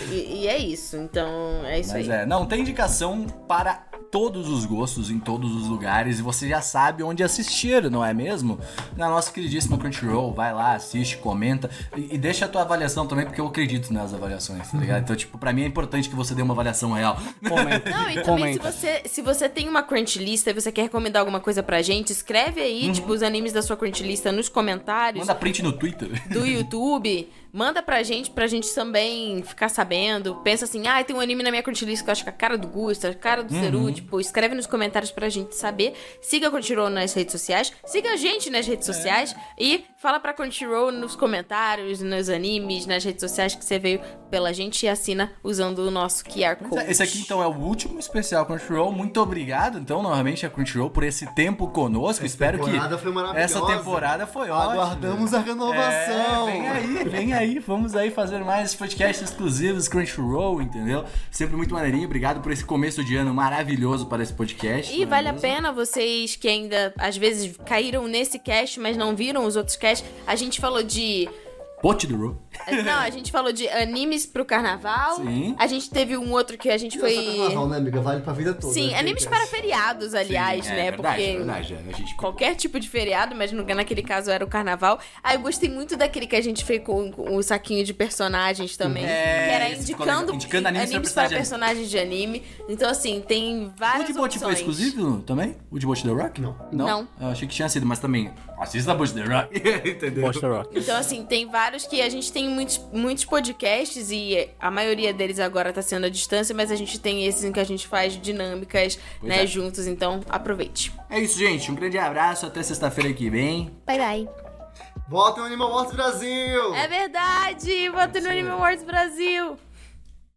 E é isso. Então, é isso Mas aí. não, tem indicação para todos os gostos, em todos os lugares, e você já sabe onde assistir, não é mesmo? Na nossa queridíssima Crunchyroll, vai lá, assiste, comenta, e deixa a tua avaliação também, porque eu acredito nas avaliações, tá ligado? Então, tipo, pra mim é importante que você dê uma avaliação real. Comenta. Não, e também Comenta. se você tem uma Crunchlist e você quer recomendar alguma coisa pra gente, escreve aí, tipo, os animes da sua Crunchlist nos comentários Manda print no Twitter. do YouTube. Manda pra gente também ficar sabendo. Pensa assim, tem um anime na minha Crunchlist que eu acho que é a cara do Gusta, a cara do Seru. Tipo, escreve nos comentários pra gente saber. Siga a Crunchyroll nas redes sociais. Siga a gente nas redes sociais. E fala pra Crunchyroll nos comentários, nos animes, nas redes sociais que você veio pela gente e assina usando o nosso QR Code. Esse aqui, então, é o último especial Crunchyroll. Muito obrigado, então, novamente, a Crunchyroll por esse tempo conosco. Espero que temporada foi maravilhosa. essa temporada foi ótima. Aguardamos a renovação. Vem aí, vamos aí fazer mais podcasts exclusivos Crunchyroll, entendeu? Sempre muito maneirinho. Obrigado por esse começo de ano maravilhoso para esse podcast. E vale a pena vocês que ainda, às vezes, caíram nesse cast, mas não viram os outros casts. A gente falou de... Pote do Roll. Não, a gente falou de animes pro carnaval. Sim. A gente teve um outro que a gente foi... Carnaval, né, amiga? Vale pra vida toda. Sim, né? animes para feriados, aliás, Sim, né? verdade, Porque verdade. A gente... qualquer tipo de feriado, mas naquele caso era o carnaval. Eu gostei muito daquele que a gente fez com o saquinho de personagens também. que era esse ficou legal. indicando Animes animes para para personagens de anime. Então, assim, tem O várias de Bote foi opções. exclusivo também? O de Bote The Rock? Não. Não. Eu achei que tinha sido, mas também assista Bote The Rock. Entendeu? Bolt the Rock. Então, assim, tem vários que a gente tem muitos podcasts e a maioria deles agora tá sendo à distância, mas a gente tem esses em que a gente faz dinâmicas, Pois né, é. juntos. Então, aproveite. É isso, gente. Um grande abraço. Até sexta-feira que vem. Bye, bye. Volta no Animal Wars Brasil! É verdade! Bota no Anime Awards Brasil!